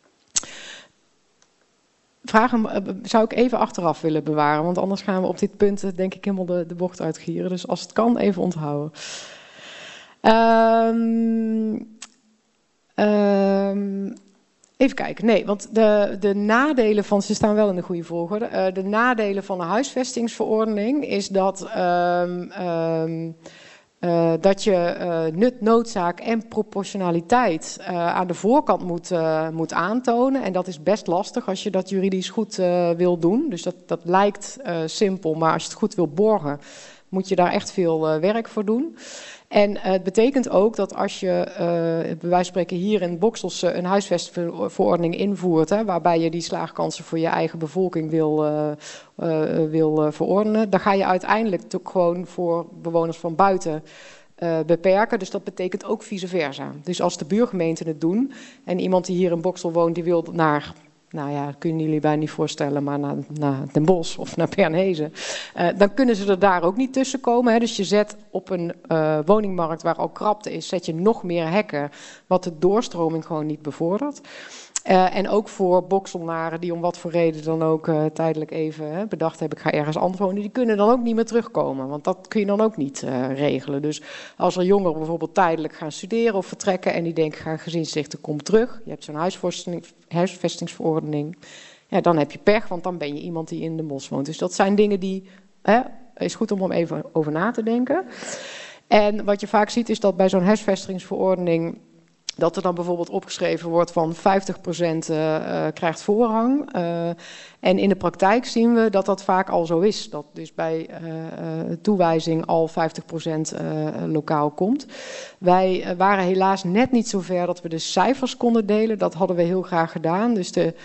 Speaker 17: Vragen uh, zou ik even achteraf willen bewaren. Want anders gaan we op dit punt denk ik helemaal de, de bocht uitgieren. Dus als het kan, even onthouden. Um, um, even kijken. Nee, want de, de nadelen van... Ze staan wel in de goede volgorde. Uh, de nadelen van een huisvestingsverordening is dat... Um, um, Uh, dat je uh, nut, noodzaak en proportionaliteit uh, aan de voorkant moet, uh, moet aantonen. En dat is best lastig als je dat juridisch goed uh, wil doen. Dus dat, dat lijkt uh, simpel, maar als je het goed wil borgen, moet je daar echt veel uh, werk voor doen. En uh, het betekent ook dat als je, uh, bij wijze van spreken hier in Boxels uh, een huisvestverordening invoert, hè, waarbij je die slaagkansen voor je eigen bevolking wil, uh, uh, wil uh, verordenen, dan ga je uiteindelijk ook gewoon voor bewoners van buiten uh, beperken. Dus dat betekent ook vice versa. Dus als de buurgemeenten het doen en iemand die hier in Boxel woont, die wil naar... Nou ja, dat kunnen jullie bijna niet voorstellen, maar naar, naar Den Bosch of naar Bernhezen. Uh, dan kunnen ze er daar ook niet tussen komen. Hè. Dus je zet op een uh, woningmarkt waar al krapte is, zet je nog meer hekken, wat de doorstroming gewoon niet bevordert. Uh, en ook voor Bokselnaren die om wat voor reden dan ook uh, tijdelijk even hè, bedacht hebben, ik ga ergens anders wonen, die kunnen dan ook niet meer terugkomen. Want dat kun je dan ook niet uh, regelen. Dus als er jongeren bijvoorbeeld tijdelijk gaan studeren of vertrekken en die denken, ga gezinsstichten, kom terug. Je hebt zo'n huisvesting, huisvestingsverordening. Ja, dan heb je pech, want dan ben je iemand die in de bos woont. Dus dat zijn dingen die, hè, is goed om er even over na te denken. En wat je vaak ziet is dat bij zo'n huisvestingsverordening, dat er dan bijvoorbeeld opgeschreven wordt van vijftig procent uh, uh, krijgt voorrang. Uh, en in de praktijk zien we dat dat vaak al zo is. Dat dus bij uh, uh, toewijzing al vijftig procent uh, lokaal komt. Wij uh, waren helaas net niet zo ver dat we de cijfers konden delen. Dat hadden we heel graag gedaan. Dus de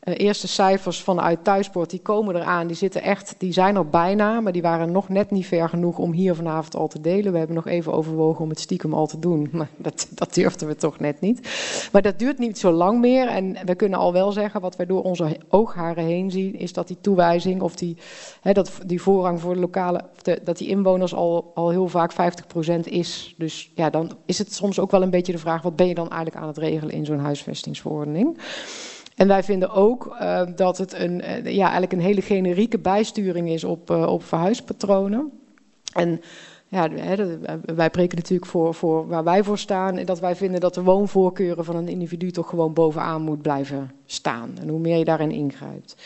Speaker 17: Uh, eerste cijfers vanuit Thuisport, die komen eraan. Die zitten echt, die zijn er bijna, maar die waren nog net niet ver genoeg om hier vanavond al te delen. We hebben nog even overwogen om het stiekem al te doen, maar dat, dat durfden we toch net niet. Maar dat duurt niet zo lang meer en we kunnen al wel zeggen, wat wij door onze oogharen heen zien, is dat die toewijzing of die, hè, dat, die voorrang voor de lokale, de, dat die inwoners al, al heel vaak vijftig procent is. Dus ja, dan is het soms ook wel een beetje de vraag, wat ben je dan eigenlijk aan het regelen in zo'n huisvestingsverordening? En wij vinden ook uh, dat het een, uh, ja, eigenlijk een hele generieke bijsturing is op, uh, op verhuispatronen. En ja, hè, wij spreken natuurlijk voor, voor waar wij voor staan. Dat wij vinden dat de woonvoorkeuren van een individu toch gewoon bovenaan moet blijven staan. En hoe meer je daarin ingrijpt.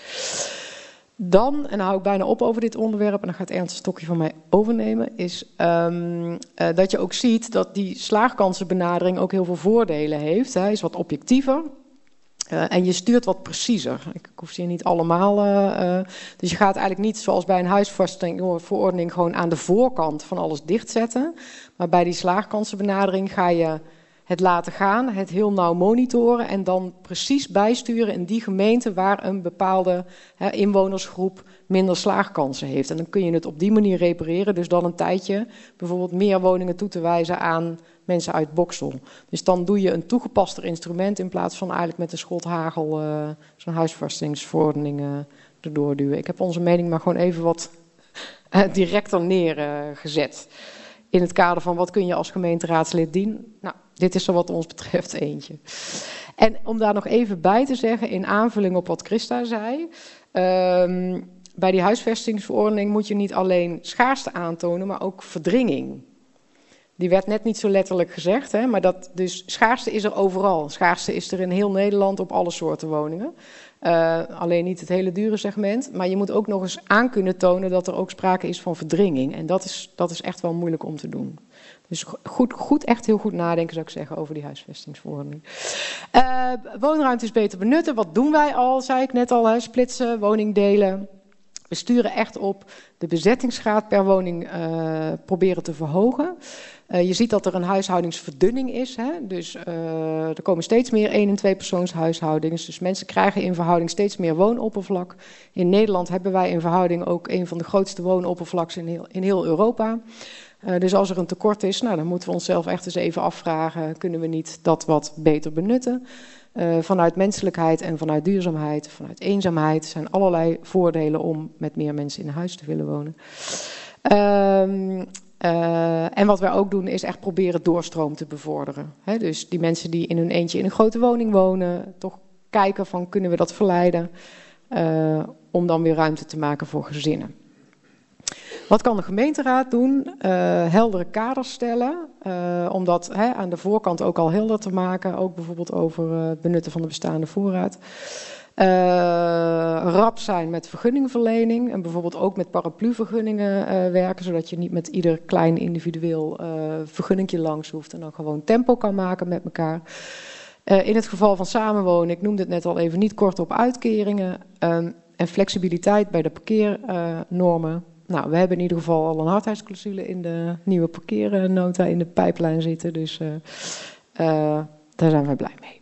Speaker 17: Dan, en dan hou ik bijna op over dit onderwerp, en dan gaat Ernst een stokje van mij overnemen, is um, uh, dat je ook ziet dat die slaagkansenbenadering ook heel veel voordelen heeft. Hij is wat objectiever. Uh, en je stuurt wat preciezer. Ik, ik hoef ze hier niet allemaal. Uh, uh, dus je gaat eigenlijk niet zoals bij een huisvestingverordening gewoon aan de voorkant van alles dichtzetten. Maar bij die slaagkansenbenadering ga je het laten gaan, het heel nauw monitoren en dan precies bijsturen in die gemeente waar een bepaalde hè, inwonersgroep minder slaagkansen heeft. En dan kun je het op die manier repareren. Dus dan een tijdje bijvoorbeeld meer woningen toe te wijzen aan mensen uit Boksel. Dus dan doe je een toegepaster instrument in plaats van eigenlijk met een schot hagel uh, zo'n huisvestingsverordening uh, erdoor duwen. Ik heb onze mening maar gewoon even wat uh, directer neergezet. Uh, in het kader van wat kun je als gemeenteraadslid dienen. Nou, dit is er wat ons betreft eentje. En om daar nog even bij te zeggen, in aanvulling op wat Christa zei. Um, bij die huisvestingsverordening moet je niet alleen schaarste aantonen, maar ook verdringing. Die werd net niet zo letterlijk gezegd, hè, maar dat, dus schaarste is er overal. Schaarste is er in heel Nederland op alle soorten woningen. Uh, alleen niet het hele dure segment. Maar je moet ook nog eens aan kunnen tonen dat er ook sprake is van verdringing. En dat is, dat is echt wel moeilijk om te doen. Dus goed, goed, echt heel goed nadenken zou ik zeggen over die huisvestingsverordening. Uh, woonruimtes beter benutten. Wat doen wij al, zei ik net al, hè, splitsen, woningdelen. We sturen echt op de bezettingsgraad per woning uh, proberen te verhogen. Uh, je ziet dat er een huishoudingsverdunning is. Hè? Dus uh, er komen steeds meer één- en tweepersoonshuishoudingen. Dus mensen krijgen in verhouding steeds meer woonoppervlak. In Nederland hebben wij in verhouding ook een van de grootste woonoppervlaks in heel, in heel Europa. Uh, dus als er een tekort is, nou, dan moeten we onszelf echt eens even afvragen, kunnen we niet dat wat beter benutten? Uh, vanuit menselijkheid en vanuit duurzaamheid, vanuit eenzaamheid zijn allerlei voordelen om met meer mensen in huis te willen wonen. Uh, uh, en wat wij ook doen is echt proberen doorstroom te bevorderen. He, dus die mensen die in hun eentje in een grote woning wonen, toch kijken van kunnen we dat verleiden uh, om dan weer ruimte te maken voor gezinnen. Wat kan de gemeenteraad doen? Uh, heldere kaders stellen, uh, om dat he, aan de voorkant ook al helder te maken. Ook bijvoorbeeld over uh, het benutten van de bestaande voorraad. Uh, rap zijn met vergunningverlening en bijvoorbeeld ook met parapluvergunningen uh, werken, zodat je niet met ieder klein individueel uh, vergunningje langs hoeft en dan gewoon tempo kan maken met elkaar. Uh, in het geval van samenwonen, ik noemde het net al even, niet kort op uitkeringen um, en flexibiliteit bij de parkeernormen. Uh, Nou, we hebben in ieder geval al een hardheidsclausule in de nieuwe parkeernota in de pijplijn zitten. Dus uh, uh, daar zijn we blij mee.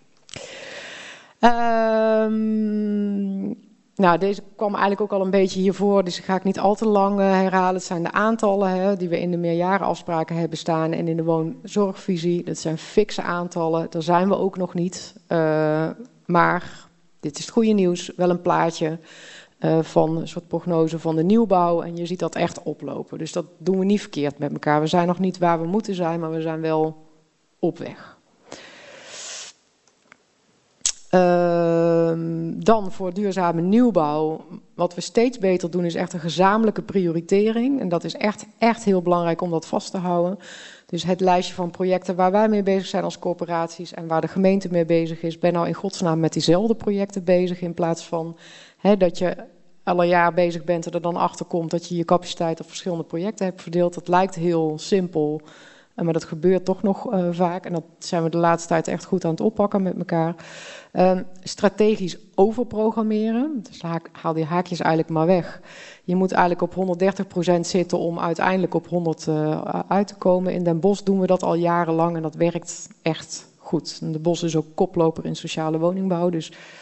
Speaker 17: Um, nou, deze kwam eigenlijk ook al een beetje hiervoor, dus ga ik niet al te lang uh, herhalen. Het zijn de aantallen hè, die we in de meerjarenafspraken hebben staan en in de woonzorgvisie. Dat zijn fikse aantallen, daar zijn we ook nog niet. Uh, maar, dit is het goede nieuws, wel een plaatje. Uh, van een soort prognose van de nieuwbouw. En je ziet dat echt oplopen. Dus dat doen we niet verkeerd met elkaar. We zijn nog niet waar we moeten zijn, maar we zijn wel op weg. Uh, dan voor duurzame nieuwbouw. Wat we steeds beter doen is echt een gezamenlijke prioritering. En dat is echt, echt heel belangrijk om dat vast te houden. Dus het lijstje van projecten waar wij mee bezig zijn als corporaties en waar de gemeente mee bezig is. Ben nou in godsnaam met diezelfde projecten bezig in plaats van he, dat je al een jaar bezig bent en er dan achter komt dat je je capaciteit op verschillende projecten hebt verdeeld. Dat lijkt heel simpel, maar dat gebeurt toch nog uh, vaak. En dat zijn we de laatste tijd echt goed aan het oppakken met elkaar. Uh, strategisch overprogrammeren. Dus haal die haakjes eigenlijk maar weg. Je moet eigenlijk op honderddertig procent zitten om uiteindelijk op honderd uh, uit te komen. In Den Bosch doen we dat al jarenlang en dat werkt echt goed. En Den Bosch is ook koploper in sociale woningbouw. Dus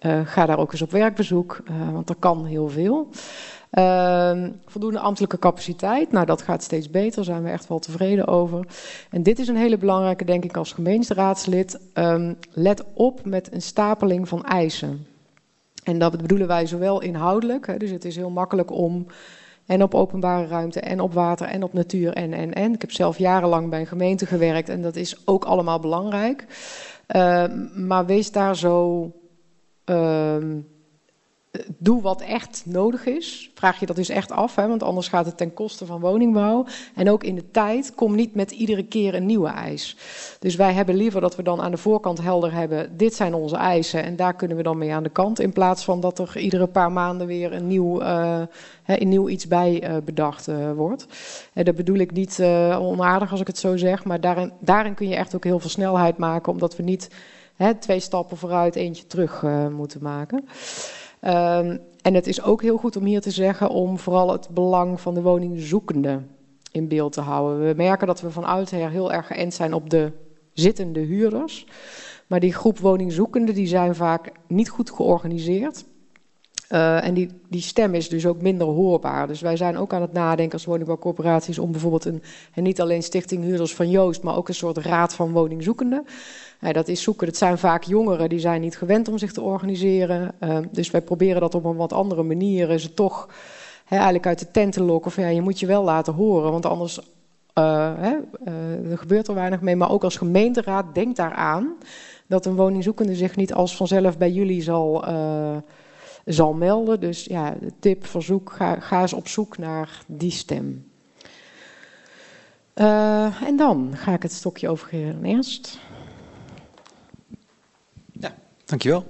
Speaker 17: Uh, ga daar ook eens op werkbezoek, uh, want er kan heel veel. Uh, voldoende ambtelijke capaciteit, nou dat gaat steeds beter, daar zijn we echt wel tevreden over. En dit is een hele belangrijke, denk ik, als gemeenteraadslid. Um, let op met een stapeling van eisen. En dat bedoelen wij zowel inhoudelijk, hè, dus het is heel makkelijk om en op openbare ruimte en op water en op natuur en, en, en. Ik heb zelf jarenlang bij een gemeente gewerkt en dat is ook allemaal belangrijk. Uh, maar wees daar zo... Uh, Doe wat echt nodig is. Vraag je dat dus echt af, hè, want anders gaat het ten koste van woningbouw. En ook in de tijd, kom niet met iedere keer een nieuwe eis. Dus wij hebben liever dat we dan aan de voorkant helder hebben, dit zijn onze eisen en daar kunnen we dan mee aan de kant. In plaats van dat er iedere paar maanden weer een nieuw, uh, een nieuw iets bij uh, bedacht uh, wordt. En dat bedoel ik niet uh, onaardig als ik het zo zeg, maar daarin, daarin kun je echt ook heel veel snelheid maken, omdat we niet hè, twee stappen vooruit, eentje terug uh, moeten maken. Um, en het is ook heel goed om hier te zeggen om vooral het belang van de woningzoekende in beeld te houden. We merken dat we van oudsher heel erg geënt zijn op de zittende huurders. Maar die groep woningzoekenden die zijn vaak niet goed georganiseerd. Uh, en die, die stem is dus ook minder hoorbaar. Dus wij zijn ook aan het nadenken als woningbouwcorporaties om bijvoorbeeld een, en niet alleen Stichting Huurders van Joost, maar ook een soort raad van woningzoekenden. Ja, dat is zoeken, dat zijn vaak jongeren, die zijn niet gewend om zich te organiseren. Uh, dus wij proberen dat op een wat andere manier ze toch hè, eigenlijk uit de tent te lokken. Of ja, je moet je wel laten horen, want anders uh, hè, uh, er gebeurt er weinig mee. Maar ook als gemeenteraad, denk daaraan dat een woningzoekende zich niet als vanzelf bij jullie zal, uh, zal melden. Dus ja, de tip, verzoek, ga, ga eens op zoek naar die stem. Uh, en dan ga ik het stokje overgeven aan Ernst.
Speaker 18: Dankjewel.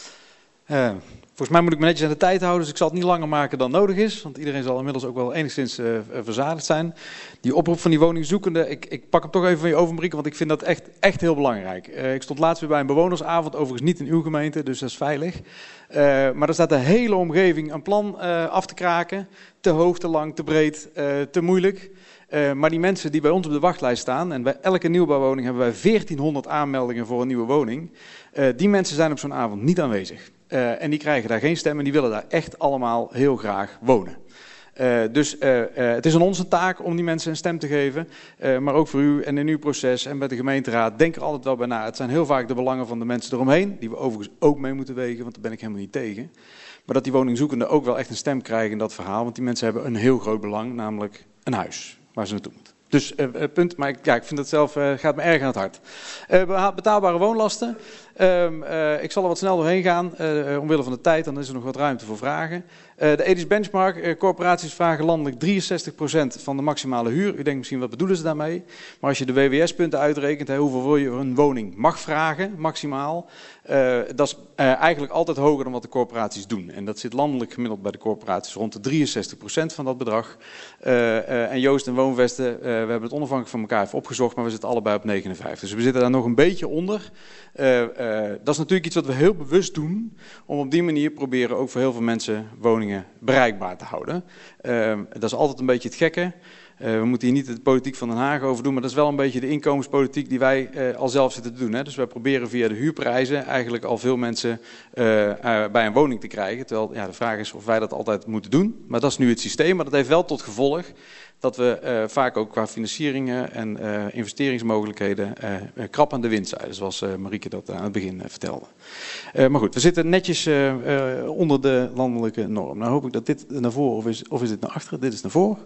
Speaker 18: Uh, volgens mij moet ik me netjes aan de tijd houden, dus ik zal het niet langer maken dan nodig is. Want iedereen zal inmiddels ook wel enigszins uh, verzadigd zijn. Die oproep van die woningzoekenden, ik, ik pak hem toch even van je over, Marieke, want ik vind dat echt, echt heel belangrijk. Uh, ik stond laatst weer bij een bewonersavond, overigens niet in uw gemeente, dus dat is veilig. Uh, maar er staat de hele omgeving een plan uh, af te kraken. Te hoog, te lang, te breed, uh, te moeilijk. Uh, maar die mensen die bij ons op de wachtlijst staan, en bij elke nieuwbouwwoning hebben wij veertienhonderd aanmeldingen voor een nieuwe woning. Uh, die mensen zijn op zo'n avond niet aanwezig. Uh, en die krijgen daar geen stem en die willen daar echt allemaal heel graag wonen. Uh, dus uh, uh, het is aan ons een taak om die mensen een stem te geven. Uh, maar ook voor u en in uw proces en met de gemeenteraad, denk er altijd wel bij na. Het zijn heel vaak de belangen van de mensen eromheen, die we overigens ook mee moeten wegen, want daar ben ik helemaal niet tegen. Maar dat die woningzoekenden ook wel echt een stem krijgen in dat verhaal, want die mensen hebben een heel groot belang, namelijk een huis waar ze naartoe moeten. Dus uh, punt, maar ik, ja, ik vind het zelf, uh, gaat me erg aan het hart. Uh, betaalbare woonlasten. Uh, uh, ik zal er wat snel doorheen gaan, uh, omwille van de tijd, dan is er nog wat ruimte voor vragen. Uh, de Edis Benchmark, uh, corporaties vragen landelijk drieënzestig procent van de maximale huur. U denkt misschien, wat bedoelen ze daarmee? Maar als je de W W S-punten uitrekent, hè, hoeveel wil je een woning mag vragen, maximaal, uh, dat is uh, eigenlijk altijd hoger dan wat de corporaties doen. En dat zit landelijk gemiddeld bij de corporaties rond de drieënzestig procent van dat bedrag. Uh, uh, en Joost en Woonvesten, uh, we hebben het onafhankelijk van elkaar even opgezocht, maar we zitten allebei op negenenvijftig. Dus we zitten daar nog een beetje onder. Uh, uh, dat is natuurlijk iets wat we heel bewust doen, om op die manier proberen ook voor heel veel mensen woningen bereikbaar te houden. Uh, dat is altijd een beetje het gekke. Uh, we moeten hier niet de politiek van Den Haag over doen, maar dat is wel een beetje de inkomenspolitiek die wij uh, al zelf zitten te doen. Hè. Dus wij proberen via de huurprijzen eigenlijk al veel mensen uh, uh, bij een woning te krijgen. Terwijl ja, de vraag is of wij dat altijd moeten doen. Maar dat is nu het systeem, maar dat heeft wel tot gevolg dat we uh, vaak ook qua financieringen en uh, investeringsmogelijkheden uh, uh, krap aan de wind zijn. Zoals uh, Marieke dat aan het begin uh, vertelde. Uh, maar goed, we zitten netjes uh, uh, onder de landelijke norm. Nou hoop ik dat dit naar voren, of is, of is dit naar achteren? Dit is naar voren.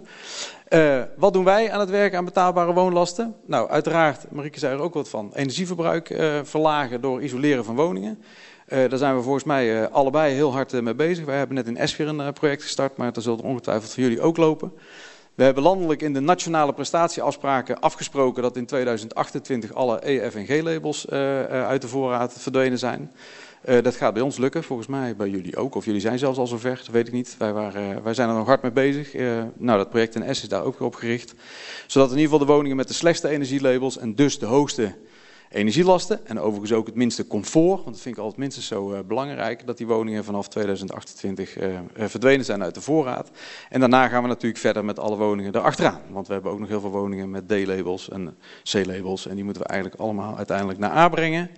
Speaker 18: Uh, wat doen wij aan het werk aan betaalbare woonlasten? Nou, uiteraard, Marieke zei er ook wat van, energieverbruik uh, verlagen door isoleren van woningen. Uh, daar zijn we volgens mij uh, allebei heel hard uh, mee bezig. Wij hebben net in Escher een uh, project gestart, maar dat zal er ongetwijfeld voor jullie ook lopen. We hebben landelijk in de nationale prestatieafspraken afgesproken dat in tweeduizend achtentwintig alle E F en G-labels uh, uh, uit de voorraad verdwenen zijn. Uh, dat gaat bij ons lukken, volgens mij bij jullie ook. Of jullie zijn zelfs al zover, dat weet ik niet. Wij, waren, uh, wij zijn er nog hard mee bezig. Uh, nou, dat project in S is daar ook op gericht. Zodat in ieder geval de woningen met de slechtste energielabels en dus de hoogste energielasten en overigens ook het minste comfort, want dat vind ik altijd minstens zo uh, belangrijk, dat die woningen vanaf tweeduizend achtentwintig uh, uh, verdwenen zijn uit de voorraad. En daarna gaan we natuurlijk verder met alle woningen erachteraan, want we hebben ook nog heel veel woningen met D-labels en C-labels en die moeten we eigenlijk allemaal uiteindelijk naar A brengen.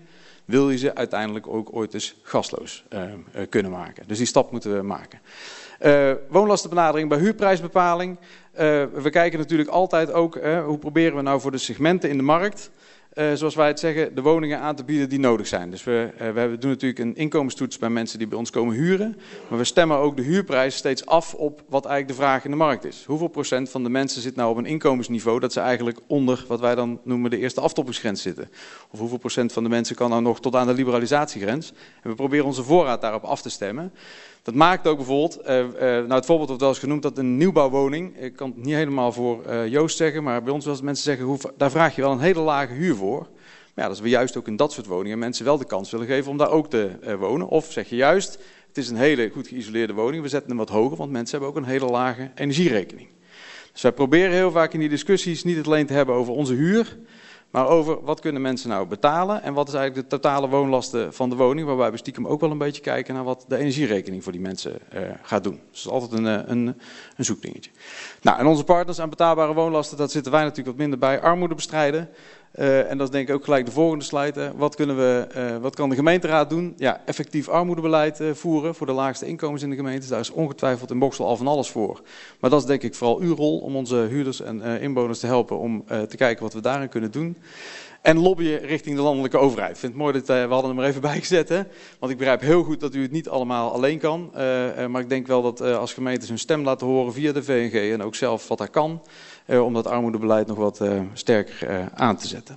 Speaker 18: wil je ze uiteindelijk ook ooit eens gasloos uh, uh, kunnen maken. Dus die stap moeten we maken. Uh, woonlastenbenadering bij huurprijsbepaling. Uh, we kijken natuurlijk altijd ook, uh, hoe proberen we nou voor de segmenten in de markt, uh, zoals wij het zeggen, de woningen aan te bieden die nodig zijn. Dus we, uh, we doen natuurlijk een inkomenstoets bij mensen die bij ons komen huren. Maar we stemmen ook de huurprijs steeds af op wat eigenlijk de vraag in de markt is. Hoeveel procent van de mensen zit nou op een inkomensniveau dat ze eigenlijk onder wat wij dan noemen de eerste aftoppingsgrens zitten? Of hoeveel procent van de mensen kan nou nog tot aan de liberalisatiegrens? En we proberen onze voorraad daarop af te stemmen. Dat maakt ook bijvoorbeeld, uh, uh, nou het voorbeeld wordt wel eens genoemd dat een nieuwbouwwoning, ik kan het niet helemaal voor uh, Joost zeggen, maar bij ons wel eens mensen zeggen, hoe, daar vraag je wel een hele lage huur voor. Maar ja, dat is we juist ook in dat soort woningen mensen wel de kans willen geven om daar ook te uh, wonen. Of zeg je juist, het is een hele goed geïsoleerde woning, we zetten hem wat hoger, want mensen hebben ook een hele lage energierekening. Dus wij proberen heel vaak in die discussies niet alleen te hebben over onze huur, maar over wat kunnen mensen nou betalen en wat is eigenlijk de totale woonlasten van de woning, waarbij we stiekem ook wel een beetje kijken naar wat de energierekening voor die mensen uh, gaat doen. Dus dat is altijd een, een, een zoekdingetje. Nou, en onze partners aan betaalbare woonlasten, dat zitten wij natuurlijk wat minder bij. Armoede bestrijden. Uh, en dat is denk ik ook gelijk de volgende slide. Hè. Wat, kunnen we, uh, wat kan de gemeenteraad doen? Ja, effectief armoedebeleid uh, voeren voor de laagste inkomens in de gemeentes. Daar is ongetwijfeld in Boxtel al van alles voor. Maar dat is denk ik vooral uw rol om onze huurders en uh, inwoners te helpen om uh, te kijken wat we daarin kunnen doen. En lobbyen richting de landelijke overheid. Ik vind het mooi dat uh, we hadden hem er even bij gezet. Hè? Want ik begrijp heel goed dat u het niet allemaal alleen kan. Uh, uh, maar ik denk wel dat uh, als gemeentes hun stem laten horen via de V N G en ook zelf wat daar kan. Uh, om dat armoedebeleid nog wat uh, sterker uh, aan te zetten.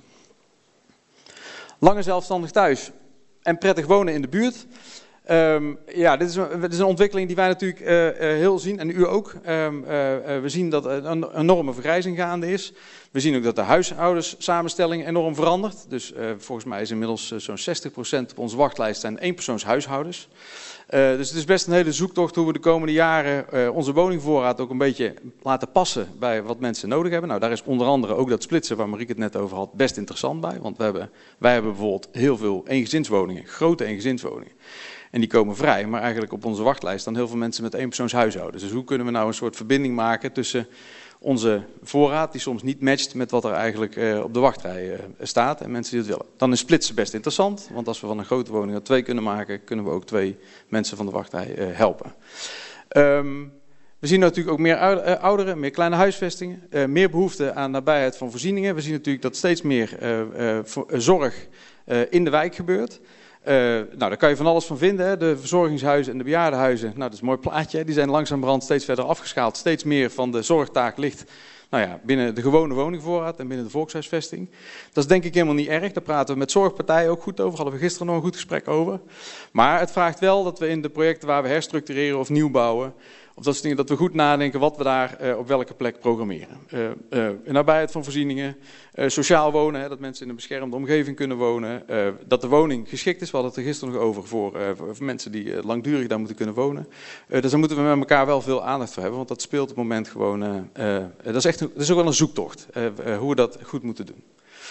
Speaker 18: Langer zelfstandig thuis en prettig wonen in de buurt. Um, ja, dit is, een, dit is een ontwikkeling die wij natuurlijk uh, uh, heel zien en u ook. Um, uh, uh, we zien dat er een enorme vergrijzing gaande is. We zien ook dat de huishouderssamenstelling enorm verandert. Dus uh, volgens mij is inmiddels uh, zo'n zestig procent op onze wachtlijst zijn eenpersoonshuishoudens. Uh, dus het is best een hele zoektocht hoe we de komende jaren uh, onze woningvoorraad ook een beetje laten passen bij wat mensen nodig hebben. Nou, daar is onder andere ook dat splitsen waar Marieke het net over had best interessant bij. Want we hebben, wij hebben bijvoorbeeld heel veel eengezinswoningen, grote eengezinswoningen. En die komen vrij, maar eigenlijk op onze wachtlijst staan heel veel mensen met eenpersoonshuishoudens. Dus hoe kunnen we nou een soort verbinding maken tussen onze voorraad, die soms niet matcht met wat er eigenlijk uh, op de wachtrij uh, staat en mensen die het willen. Dan is splitsen best interessant, want als we van een grote woning er twee kunnen maken, kunnen we ook twee mensen van de wachtrij uh, helpen. Um, we zien natuurlijk ook meer ouderen, meer kleine huisvestingen, uh, meer behoefte aan nabijheid van voorzieningen. We zien natuurlijk dat steeds meer uh, uh, zorg uh, in de wijk gebeurt. Uh, nou, daar kan je van alles van vinden. Hè. De verzorgingshuizen en de bejaardenhuizen, nou, dat is een mooi plaatje. Hè. Die zijn langzamerhand steeds verder afgeschaald. Steeds meer van de zorgtaak ligt nou ja, binnen de gewone woningvoorraad en binnen de volkshuisvesting. Dat is denk ik helemaal niet erg. Daar praten we met zorgpartijen ook goed over. Hadden we gisteren nog een goed gesprek over. Maar het vraagt wel dat we in de projecten waar we herstructureren of nieuw bouwen, of dat soort dingen, dat we goed nadenken wat we daar uh, op welke plek programmeren. Uh, uh, in nabijheid van voorzieningen, uh, sociaal wonen, hè, dat mensen in een beschermde omgeving kunnen wonen. Uh, dat de woning geschikt is, we hadden het er gisteren nog over, voor, uh, voor mensen die uh, langdurig daar moeten kunnen wonen. Uh, dus daar moeten we met elkaar wel veel aandacht voor hebben, want dat speelt op het moment gewoon, uh, uh, dat is echt een, dat is ook wel een zoektocht, uh, uh, hoe we dat goed moeten doen.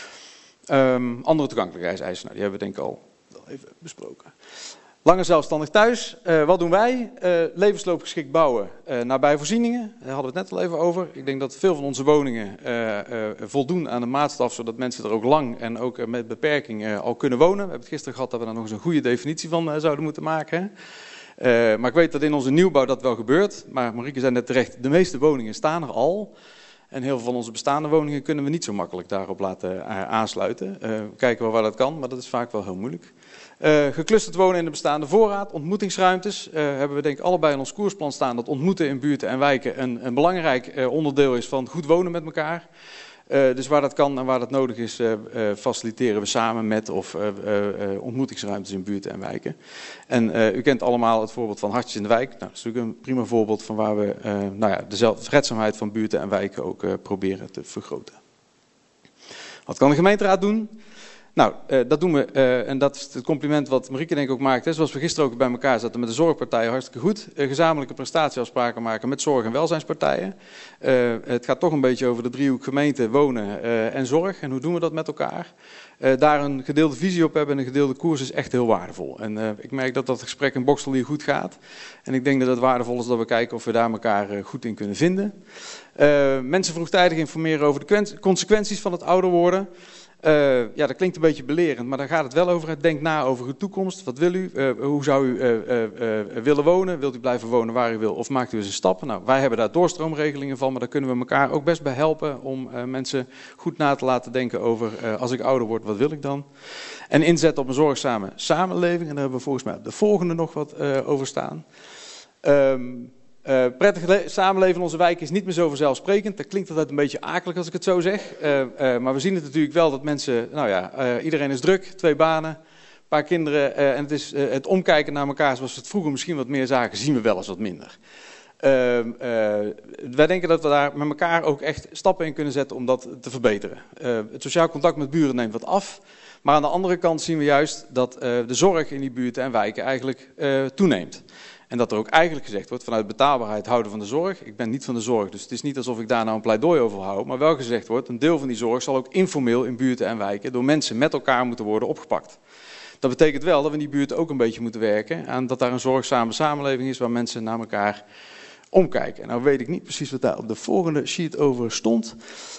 Speaker 18: Um, andere toegankelijkheidseisen, nou, die hebben we denk ik al even besproken. Langer zelfstandig thuis. Uh, wat doen wij? Uh, levensloopgeschikt bouwen uh, nabij voorzieningen. Daar hadden we het net al even over. Ik denk dat veel van onze woningen uh, uh, voldoen aan de maatstaf, zodat mensen er ook lang en ook uh, met beperking uh, al kunnen wonen. We hebben het gisteren gehad dat we daar nog eens een goede definitie van uh, zouden moeten maken. Uh, maar ik weet dat in onze nieuwbouw dat wel gebeurt. Maar Marieke zei net terecht, de meeste woningen staan er al. En heel veel van onze bestaande woningen kunnen we niet zo makkelijk daarop laten uh, aansluiten. Uh, we kijken wel waar dat kan, maar dat is vaak wel heel moeilijk. Uh, geclusterd wonen in de bestaande voorraad, ontmoetingsruimtes. Uh, hebben we denk ik allebei in ons koersplan staan dat ontmoeten in buurten en wijken een, een belangrijk uh, onderdeel is van goed wonen met elkaar. Uh, dus waar dat kan en waar dat nodig is, uh, uh, faciliteren we samen met of uh, uh, uh, ontmoetingsruimtes in buurten en wijken. En uh, u kent allemaal het voorbeeld van Hartjes in de Wijk. Nou, dat is natuurlijk een prima voorbeeld van waar we uh, nou ja, de zelfredzaamheid van buurten en wijken ook uh, proberen te vergroten. Wat kan de gemeenteraad doen? Nou, uh, dat doen we, uh, en dat is het compliment wat Marieke denk ik ook maakt. Hè, zoals we gisteren ook bij elkaar zaten met de zorgpartijen, hartstikke goed. Uh, gezamenlijke prestatieafspraken maken met zorg- en welzijnspartijen. Uh, het gaat toch een beetje over de driehoek gemeente, wonen uh, en zorg. En hoe doen we dat met elkaar? Uh, daar een gedeelde visie op hebben en een gedeelde koers is echt heel waardevol. En uh, ik merk dat dat gesprek in Boxtel hier goed gaat. En ik denk dat het waardevol is dat we kijken of we daar elkaar uh, goed in kunnen vinden. Uh, mensen vroegtijdig informeren over de consequenties van het ouder worden. Uh, ja, dat klinkt een beetje belerend, maar daar gaat het wel over. Denk na over uw toekomst. Wat wil u? Uh, hoe zou u uh, uh, uh, willen wonen? Wilt u blijven wonen waar u wil? Of maakt u eens een stap? Nou, wij hebben daar doorstroomregelingen van, maar daar kunnen we elkaar ook best bij helpen om uh, mensen goed na te laten denken over uh, als ik ouder word, wat wil ik dan? En inzetten op een zorgzame samenleving. En daar hebben we volgens mij op de volgende nog wat uh, over staan. Um, Uh, prettig samenleven in onze wijk is niet meer zo vanzelfsprekend. Dat klinkt altijd een beetje akelig als ik het zo zeg. Uh, uh, maar we zien het natuurlijk wel dat mensen, nou ja, uh, iedereen is druk, twee banen, een paar kinderen. Uh, en het, is, uh, het omkijken naar elkaar zoals we het vroeger misschien wat meer zagen, zien we wel eens wat minder. Uh, uh, wij denken dat we daar met elkaar ook echt stappen in kunnen zetten om dat te verbeteren. Uh, het sociaal contact met buren neemt wat af. Maar aan de andere kant zien we juist dat uh, de zorg in die buurten en wijken eigenlijk uh, toeneemt. En dat er ook eigenlijk gezegd wordt, vanuit betaalbaarheid houden van de zorg. Ik ben niet van de zorg, dus het is niet alsof ik daar nou een pleidooi over hou. Maar wel gezegd wordt, een deel van die zorg zal ook informeel in buurten en wijken door mensen met elkaar moeten worden opgepakt. Dat betekent wel dat we in die buurten ook een beetje moeten werken aan dat daar een zorgzame samenleving is waar mensen naar elkaar omkijken. En nou weet ik niet precies wat daar op de volgende sheet over stond.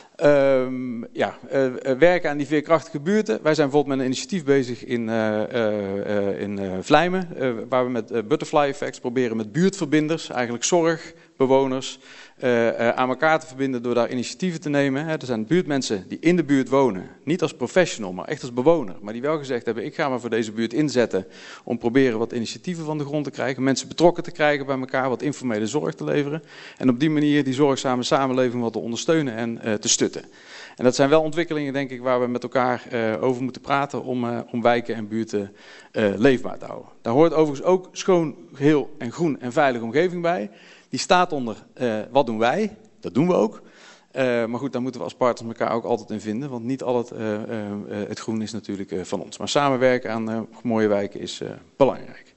Speaker 18: Um, ja, uh, werken aan die veerkrachtige buurten. Wij zijn bijvoorbeeld met een initiatief bezig in, uh, uh, uh, in uh, Vlijmen, uh, waar we met uh, Butterfly Effects proberen met buurtverbinders, eigenlijk zorgbewoners, uh, uh, aan elkaar te verbinden door daar initiatieven te nemen. Hè. Er zijn buurtmensen die in de buurt wonen, niet als professional, maar echt als bewoner. Maar die wel gezegd hebben, ik ga me voor deze buurt inzetten om proberen wat initiatieven van de grond te krijgen, mensen betrokken te krijgen bij elkaar, wat informele zorg te leveren. En op die manier die zorgzame samenleving wat te ondersteunen en uh, te stutten. En dat zijn wel ontwikkelingen, denk ik, waar we met elkaar uh, over moeten praten om, uh, om wijken en buurten uh, leefbaar te houden. Daar hoort overigens ook schoon, geel en groen en veilige omgeving bij. Die staat onder uh, wat doen wij, dat doen we ook. Uh, maar goed, daar moeten we als partners elkaar ook altijd in vinden, want niet al het, uh, uh, het groen is natuurlijk uh, van ons. Maar samenwerken aan uh, mooie wijken is uh, belangrijk.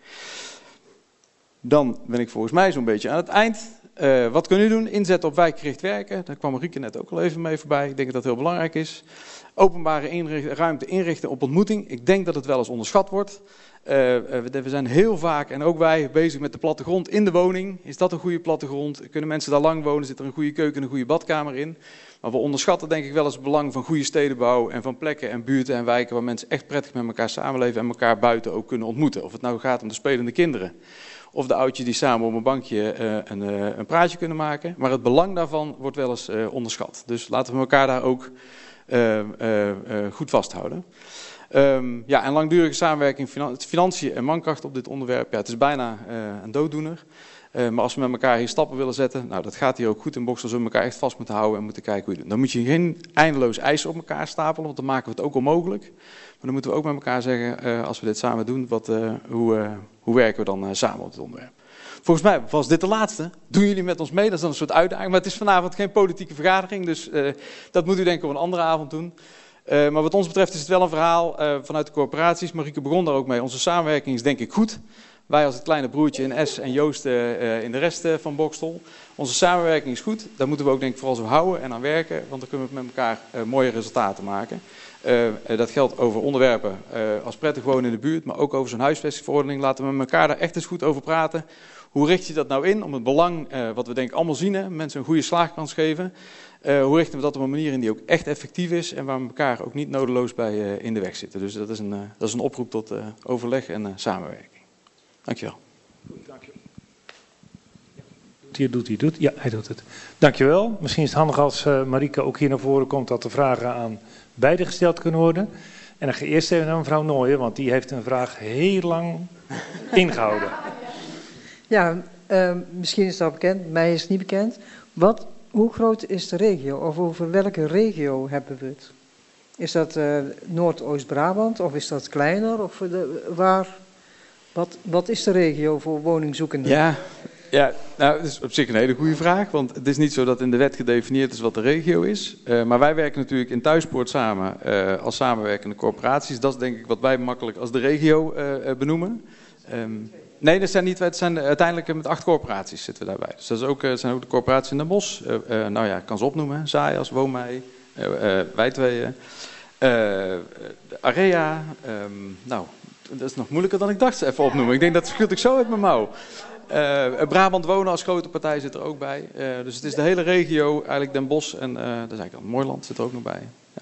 Speaker 18: Dan ben ik volgens mij zo'n beetje aan het eind. Uh, wat kunnen u doen? Inzetten op wijkgericht werken. Daar kwam Marieke net ook al even mee voorbij. Ik denk dat dat heel belangrijk is. Openbare inricht, ruimte inrichten op ontmoeting. Ik denk dat het wel eens onderschat wordt. Uh, we zijn heel vaak, en ook wij, bezig met de plattegrond in de woning. Is dat een goede plattegrond? Kunnen mensen daar lang wonen? Zit er een goede keuken en een goede badkamer in? Maar we onderschatten denk ik wel eens het belang van goede stedenbouw en van plekken en buurten en wijken waar mensen echt prettig met elkaar samenleven en elkaar buiten ook kunnen ontmoeten. Of het nou gaat om de spelende kinderen. Of de oudjes die samen op een bankje uh, een, uh, een praatje kunnen maken. Maar het belang daarvan wordt wel eens uh, onderschat. Dus laten we elkaar daar ook uh, uh, uh, goed vasthouden. Um, ja, en langdurige samenwerking, financiën en mankracht op dit onderwerp. Ja, het is bijna uh, een dooddoener. Uh, maar als we met elkaar hier stappen willen zetten, nou dat gaat hier ook goed in Bokstel, zullen we elkaar echt vast moeten houden en moeten kijken hoe je het doet. Dan moet je geen eindeloos eisen op elkaar stapelen, want dan maken we het ook onmogelijk. Maar dan moeten we ook met elkaar zeggen, uh, als we dit samen doen, wat, uh, hoe, uh, hoe werken we dan uh, samen op het onderwerp. Volgens mij was dit de laatste. Doen jullie met ons mee? Dat is dan een soort uitdaging. Maar het is vanavond geen politieke vergadering, dus uh, dat moet u denk ik op een andere avond doen. Uh, maar wat ons betreft is het wel een verhaal uh, vanuit de corporaties. Marieke begon daar ook mee. Onze samenwerking is denk ik goed. Wij als het kleine broertje in Es en Joost uh, in de rest uh, van Bokstel. Onze samenwerking is goed. Daar moeten we ook denk ik vooral zo houden en aan werken. Want dan kunnen we met elkaar uh, mooie resultaten maken. Uh, uh, dat geldt over onderwerpen uh, als prettig wonen in de buurt. Maar ook over zo'n huisvestingsverordening. Laten we met elkaar daar echt eens goed over praten. Hoe richt je dat nou in om het belang, uh, wat we denk ik allemaal zien, hè, mensen een goede slaagkans geven. Uh, hoe richten we dat op een manier in die ook echt effectief is en waar we elkaar ook niet nodeloos bij uh, in de weg zitten. Dus dat is een, uh, dat is een oproep tot uh, overleg en uh, samenwerking. Dankjewel.
Speaker 1: Goed, dankjewel. Hier doet hij doet. Ja, hij doet het. Dankjewel. Misschien is het handig als uh, Marieke ook hier naar voren komt dat de vragen aan beide gesteld kunnen worden. En dan ga ik eerst even naar mevrouw Nooyen, want die heeft een vraag heel lang ingehouden.
Speaker 13: Ja, uh, misschien is dat bekend, mij is het niet bekend. Wat, hoe groot is de regio of over welke regio hebben we het? Is dat uh, Noordoost-Brabant of is dat kleiner? Of de, waar, wat, wat is de regio voor woningzoekenden?
Speaker 18: Ja, ja, nou, dat is op zich een hele goede vraag. Want het is niet zo dat in de wet gedefinieerd is wat de regio is. Uh, maar wij werken natuurlijk in Thuispoort samen uh, als samenwerkende corporaties. Dat is denk ik wat wij makkelijk als de regio uh, benoemen. Um, nee, dat zijn niet, het zijn uiteindelijk met acht corporaties zitten we daarbij. Dus dat is ook, uh, zijn ook de corporaties in Den Bosch. Uh, uh, nou ja, ik kan ze opnoemen. Zayas, Woonmij, uh, uh, wij tweeën. Uh, Area. Um, nou, dat is nog moeilijker dan ik dacht. Even opnoemen. Ik denk dat schuurt ik zo uit mijn mouw. Uh, Brabant Wonen als grote partij zit er ook bij. Uh, dus het is de hele regio, eigenlijk Den Bosch en uh, dat is eigenlijk al Mooiland zit er ook nog bij. Ja.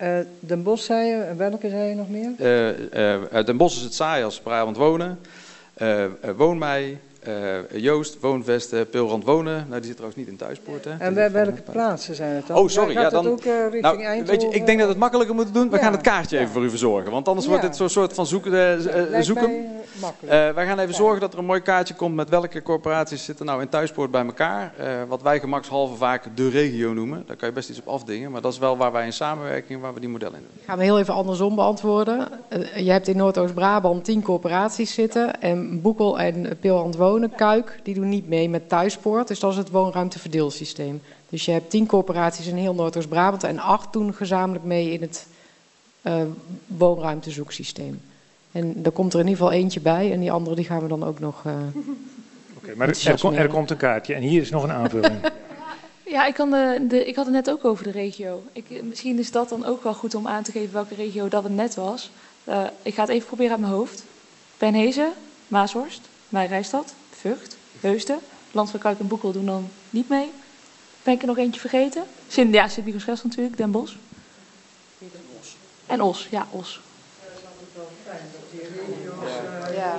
Speaker 13: Uh, Den Bosch zei je, en welke zei je nog meer?
Speaker 18: Uh, uh, Den Bosch is het saai als Brabant wonen. Uh, uh, Woon mij. Uh, Joost, Woonvesten, Peulrand Wonen. Nou, die zit trouwens niet in Thuispoort. Hè?
Speaker 13: En bij welke plaatsen zijn het dan?
Speaker 18: Oh, sorry.
Speaker 13: Ja, gaat
Speaker 18: ja, dan,
Speaker 13: het ook uh, richting
Speaker 18: nou,
Speaker 13: Eindhoven?
Speaker 18: Weet je, ik denk dat we het makkelijker moeten doen. We
Speaker 13: ja.
Speaker 18: gaan het kaartje even voor u verzorgen. Want anders
Speaker 13: ja.
Speaker 18: wordt dit zo'n soort van zoeken. Uh, zoeken. Uh, wij gaan even zorgen dat er een mooi kaartje komt met welke corporaties zitten nou in Thuispoort bij elkaar. Uh, wat wij gemakshalve vaak de regio noemen. Daar kan je best iets op afdingen. Maar dat is wel waar wij in samenwerking, waar we die modellen in doen.
Speaker 17: Ik ga me heel even andersom beantwoorden. Uh, je hebt in Noordoost-Brabant tien corporaties zitten. En Boekel en Peulrand Wonen, Kuik, die doen niet mee met Thuispoort. Dus dat is het woonruimteverdeelsysteem. Dus je hebt tien corporaties in heel Noordoost-Brabant en acht doen gezamenlijk mee in het uh, woonruimtezoeksysteem. En er komt er in ieder geval eentje bij en die andere die gaan we dan ook nog... Uh,
Speaker 1: Oké, okay, maar er, kom, er komt een kaartje en hier is nog een aanvulling.
Speaker 14: Ja, ik, kan de, de, ik had het net ook over de regio. Ik, misschien is dat dan ook wel goed om aan te geven welke regio dat het net was. Uh, ik ga het even proberen uit mijn hoofd. Penhezen, Maashorst, Meirijstad, Vught, Heusden, Land van Kuik en Boekel doen dan niet mee. Ben ik er nog eentje vergeten? Sint, ja, Sint-Michielsgestel natuurlijk, Den Bosch. En Os, ja, Os.
Speaker 17: Ja.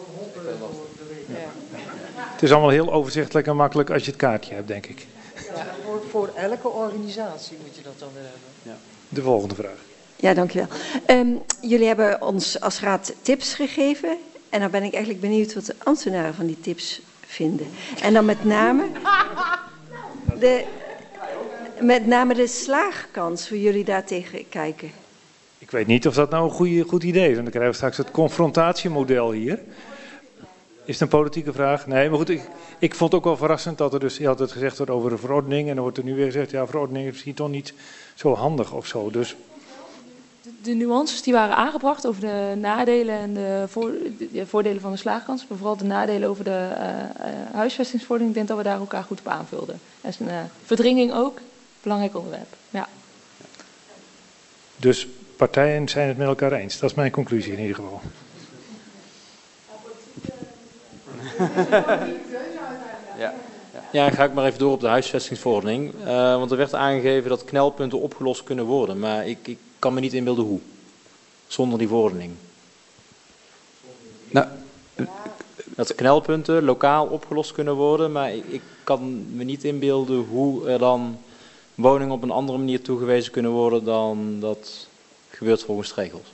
Speaker 1: Het is allemaal heel overzichtelijk en makkelijk als je het kaartje hebt, denk ik.
Speaker 13: Ja, voor, voor elke organisatie moet je dat dan weer hebben.
Speaker 1: Ja. De volgende vraag.
Speaker 5: Ja, dankjewel. Um, jullie hebben ons als raad tips gegeven. En dan ben ik eigenlijk benieuwd wat de ambtenaren van die tips vinden. En dan met name de, met name de slaagkans, hoe jullie daar tegen kijken.
Speaker 1: Ik weet niet of dat nou een goede, goed idee is. Want dan krijgen we straks het confrontatiemodel hier. Is het een politieke vraag? Nee, maar goed, ik, ik vond het ook wel verrassend dat er dus, je had het gezegd wordt over een verordening. En dan wordt er nu weer gezegd, ja, verordening is misschien toch niet zo handig of zo. Dus...
Speaker 14: De, de nuances die waren aangebracht over de nadelen en de, voor, de voordelen van de slaagkans. Maar vooral de nadelen over de uh, uh, huisvestingsverordening. Ik denk dat we daar elkaar goed op aanvulden. En uh, verdringing ook, belangrijk onderwerp. Ja.
Speaker 1: Dus partijen zijn het met elkaar eens. Dat is mijn conclusie in ieder geval.
Speaker 19: Ja. Ja, ga ik maar even door op de huisvestingsverordening. Uh, want er werd aangegeven dat knelpunten opgelost kunnen worden. Maar ik, ik kan me niet inbeelden hoe. Zonder die verordening. Nou, dat knelpunten lokaal opgelost kunnen worden. Maar ik, ik kan me niet inbeelden hoe er dan woningen op een andere manier toegewezen kunnen worden dan dat gebeurt volgens de regels.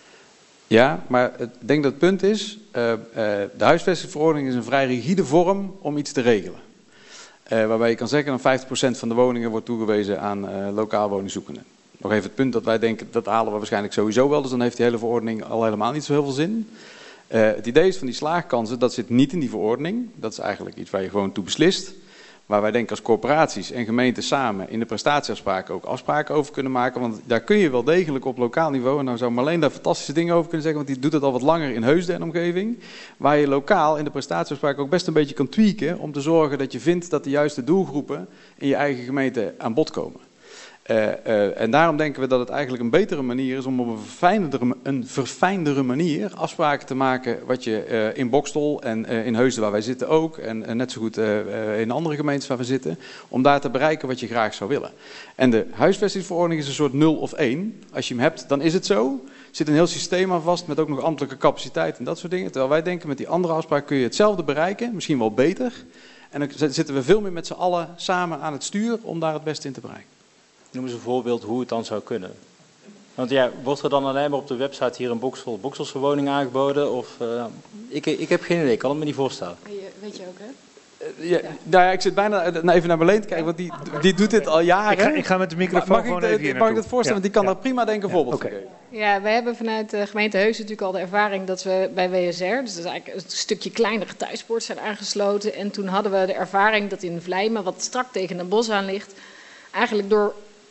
Speaker 18: Ja, maar ik denk dat het punt is, uh, uh, de huisvestingsverordening is een vrij rigide vorm om iets te regelen. Uh, waarbij je kan zeggen dat vijftig procent van de woningen wordt toegewezen aan uh, lokaal woningzoekenden. Nog even het punt dat wij denken, dat halen we waarschijnlijk sowieso wel, dus dan heeft die hele verordening al helemaal niet zo heel veel zin. Uh, het idee is van die slaagkansen, dat zit niet in die verordening. Dat is eigenlijk iets waar je gewoon toe beslist. Waar wij denken als corporaties en gemeenten samen in de prestatieafspraken ook afspraken over kunnen maken. Want daar kun je wel degelijk op lokaal niveau, en nou zou Marleen daar fantastische dingen over kunnen zeggen, want die doet het al wat langer in Heusden en omgeving. Waar je lokaal in de prestatieafspraken ook best een beetje kan tweaken om te zorgen dat je vindt dat de juiste doelgroepen in je eigen gemeente aan bod komen. Uh, uh, en daarom denken we dat het eigenlijk een betere manier is om op een verfijndere, een verfijndere manier afspraken te maken wat je uh, in Boxtel en uh, in Heusden waar wij zitten ook en uh, net zo goed uh, uh, in andere gemeentes waar we zitten, om daar te bereiken wat je graag zou willen. En de huisvestingsverordening is een soort nul of één. Als je hem hebt, dan is het zo. Er zit een heel systeem aan vast met ook nog ambtelijke capaciteit en dat soort dingen. Terwijl wij denken met die andere afspraak kun je hetzelfde bereiken, misschien wel beter. En dan zitten we veel meer met z'n allen samen aan het stuur om daar het beste in te bereiken.
Speaker 19: Noem eens een voorbeeld hoe het dan zou kunnen. Want ja, wordt er dan alleen maar op de website hier een Boxtel, Boxelse woning aangeboden? Of, uh, ik, ik heb geen idee, ik kan het me niet voorstellen.
Speaker 14: Weet je ook, hè?
Speaker 18: Uh, ja, nou ja, ik zit bijna even naar Marleen te kijken, want die, die doet dit al jaren.
Speaker 1: Ik ga, ik ga met de microfoon
Speaker 18: mag
Speaker 1: gewoon
Speaker 18: ik,
Speaker 1: even hier
Speaker 18: Mag ik
Speaker 1: naartoe?
Speaker 18: het voorstellen, ja. Want die kan ja. daar prima denk ik een voorbeeld
Speaker 1: ja, okay.
Speaker 18: van geven.
Speaker 20: Ja, wij hebben vanuit de gemeente Heusden natuurlijk al de ervaring dat we bij W S R, dus dat is eigenlijk een stukje kleinere thuispoort, zijn aangesloten. En toen hadden we de ervaring dat in Vlijmen, wat strak tegen Den Bosch aan ligt, eigenlijk door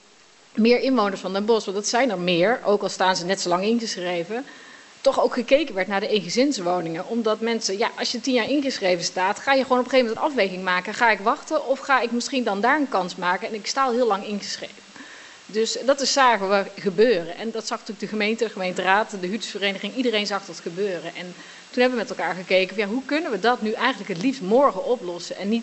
Speaker 20: meer inwoners van Den Bosch, want dat zijn er meer, ook al staan ze net zo lang ingeschreven, toch ook gekeken werd naar de eengezinswoningen. Omdat mensen, ja, als je tien jaar ingeschreven staat, ga je gewoon op een gegeven moment een afweging maken. Ga ik wachten of ga ik misschien dan daar een kans maken? En ik sta al heel lang ingeschreven. Dus dat is zagen we gebeuren. En dat zag natuurlijk de gemeente, de gemeenteraad, de huurdersvereniging, iedereen zag dat gebeuren. En toen hebben we met elkaar gekeken, ja, hoe kunnen we dat nu eigenlijk het liefst morgen oplossen en niet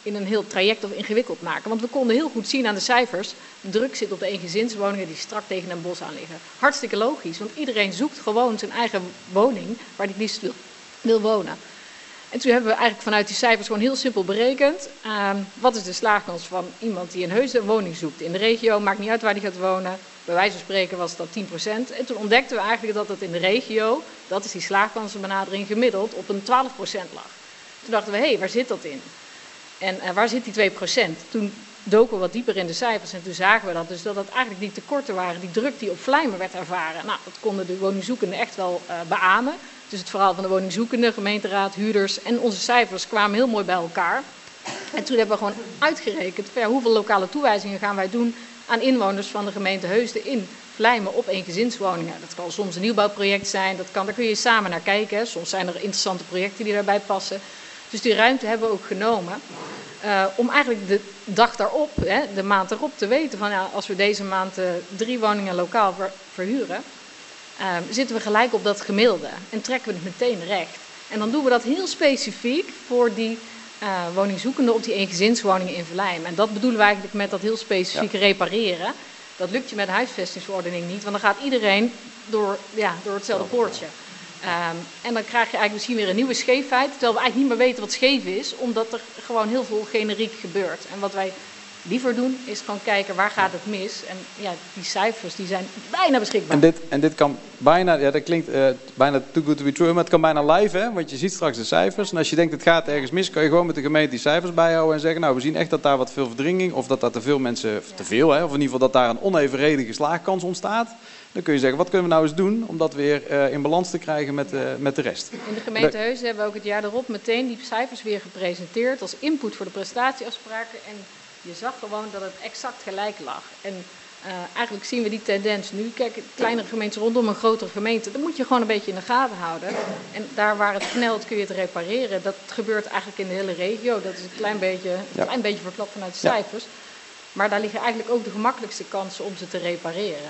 Speaker 20: in een heel traject of ingewikkeld maken. Want we konden heel goed zien aan de cijfers, de druk zit op de eengezinswoningen die strak tegen een bos aan liggen. Hartstikke logisch, want iedereen zoekt gewoon zijn eigen woning waar hij het liefst wil, wil wonen. En toen hebben we eigenlijk vanuit die cijfers gewoon heel simpel berekend. Uh, wat is de slaagkans van iemand die in Heusden een woning zoekt in de regio, maakt niet uit waar hij gaat wonen. Bij wijze van spreken was dat tien procent. En toen ontdekten we eigenlijk dat het in de regio, dat is die slaagkansenbenadering, gemiddeld op een twaalf procent lag. Toen dachten we, hé, hey, waar zit dat in? En uh, waar zit die twee procent? Toen doken we wat dieper in de cijfers en toen zagen we dat, dus dat het eigenlijk die tekorten waren, die druk die op Vlijmen werd ervaren. Nou, dat konden de woningzoekenden echt wel uh, beamen. Dus het verhaal van de woningzoekenden, gemeenteraad, huurders en onze cijfers kwamen heel mooi bij elkaar. En toen hebben we gewoon uitgerekend van, ja, hoeveel lokale toewijzingen gaan wij doen aan inwoners van de gemeente Heusden in Vlijmen op eengezinswoningen. Dat kan soms een nieuwbouwproject zijn, dat kan, daar kun je samen naar kijken. Hè. Soms zijn er interessante projecten die daarbij passen. Dus die ruimte hebben we ook genomen. Uh, om eigenlijk de dag daarop, hè, de maand erop te weten van, ja, als we deze maand uh, drie woningen lokaal ver, verhuren, uh, zitten we gelijk op dat gemiddelde en trekken we het meteen recht. En dan doen we dat heel specifiek voor die uh, woningzoekenden op die eengezinswoningen in Vlijmen. En dat bedoelen we eigenlijk met dat heel specifiek ja. repareren. Dat lukt je met de huisvestingsverordening niet, want dan gaat iedereen door, ja, door hetzelfde poortje. Um, en dan krijg je eigenlijk misschien weer een nieuwe scheefheid, terwijl we eigenlijk niet meer weten wat scheef is, omdat er gewoon heel veel generiek gebeurt. En wat wij liever doen, is gewoon kijken waar gaat het mis. En ja, die cijfers die zijn bijna beschikbaar.
Speaker 18: En dit, en dit kan bijna, ja dat klinkt uh, bijna too good to be true, maar het kan bijna live, hè? Want je ziet straks de cijfers. En als je denkt het gaat ergens mis, kan je gewoon met de gemeente die cijfers bijhouden en zeggen, nou we zien echt dat daar wat veel verdringing, of dat daar te veel mensen, te veel, hè? Of in ieder geval dat daar een onevenredige slaagkans ontstaat. Dan kun je zeggen, wat kunnen we nou eens doen om dat weer uh, in balans te krijgen met, uh, met de rest.
Speaker 20: In de gemeente Heusden hebben we ook het jaar erop meteen die cijfers weer gepresenteerd als input voor de prestatieafspraken. En je zag gewoon dat het exact gelijk lag. En uh, eigenlijk zien we die tendens nu. Kijk, kleinere gemeentes rondom een grotere gemeente, dat moet je gewoon een beetje in de gaten houden. En daar waar het knelt kun je het repareren. Dat gebeurt eigenlijk in de hele regio. Dat is een klein beetje, een ja. klein beetje verklapt vanuit de cijfers. Ja. Maar daar liggen eigenlijk ook de gemakkelijkste kansen om ze te repareren.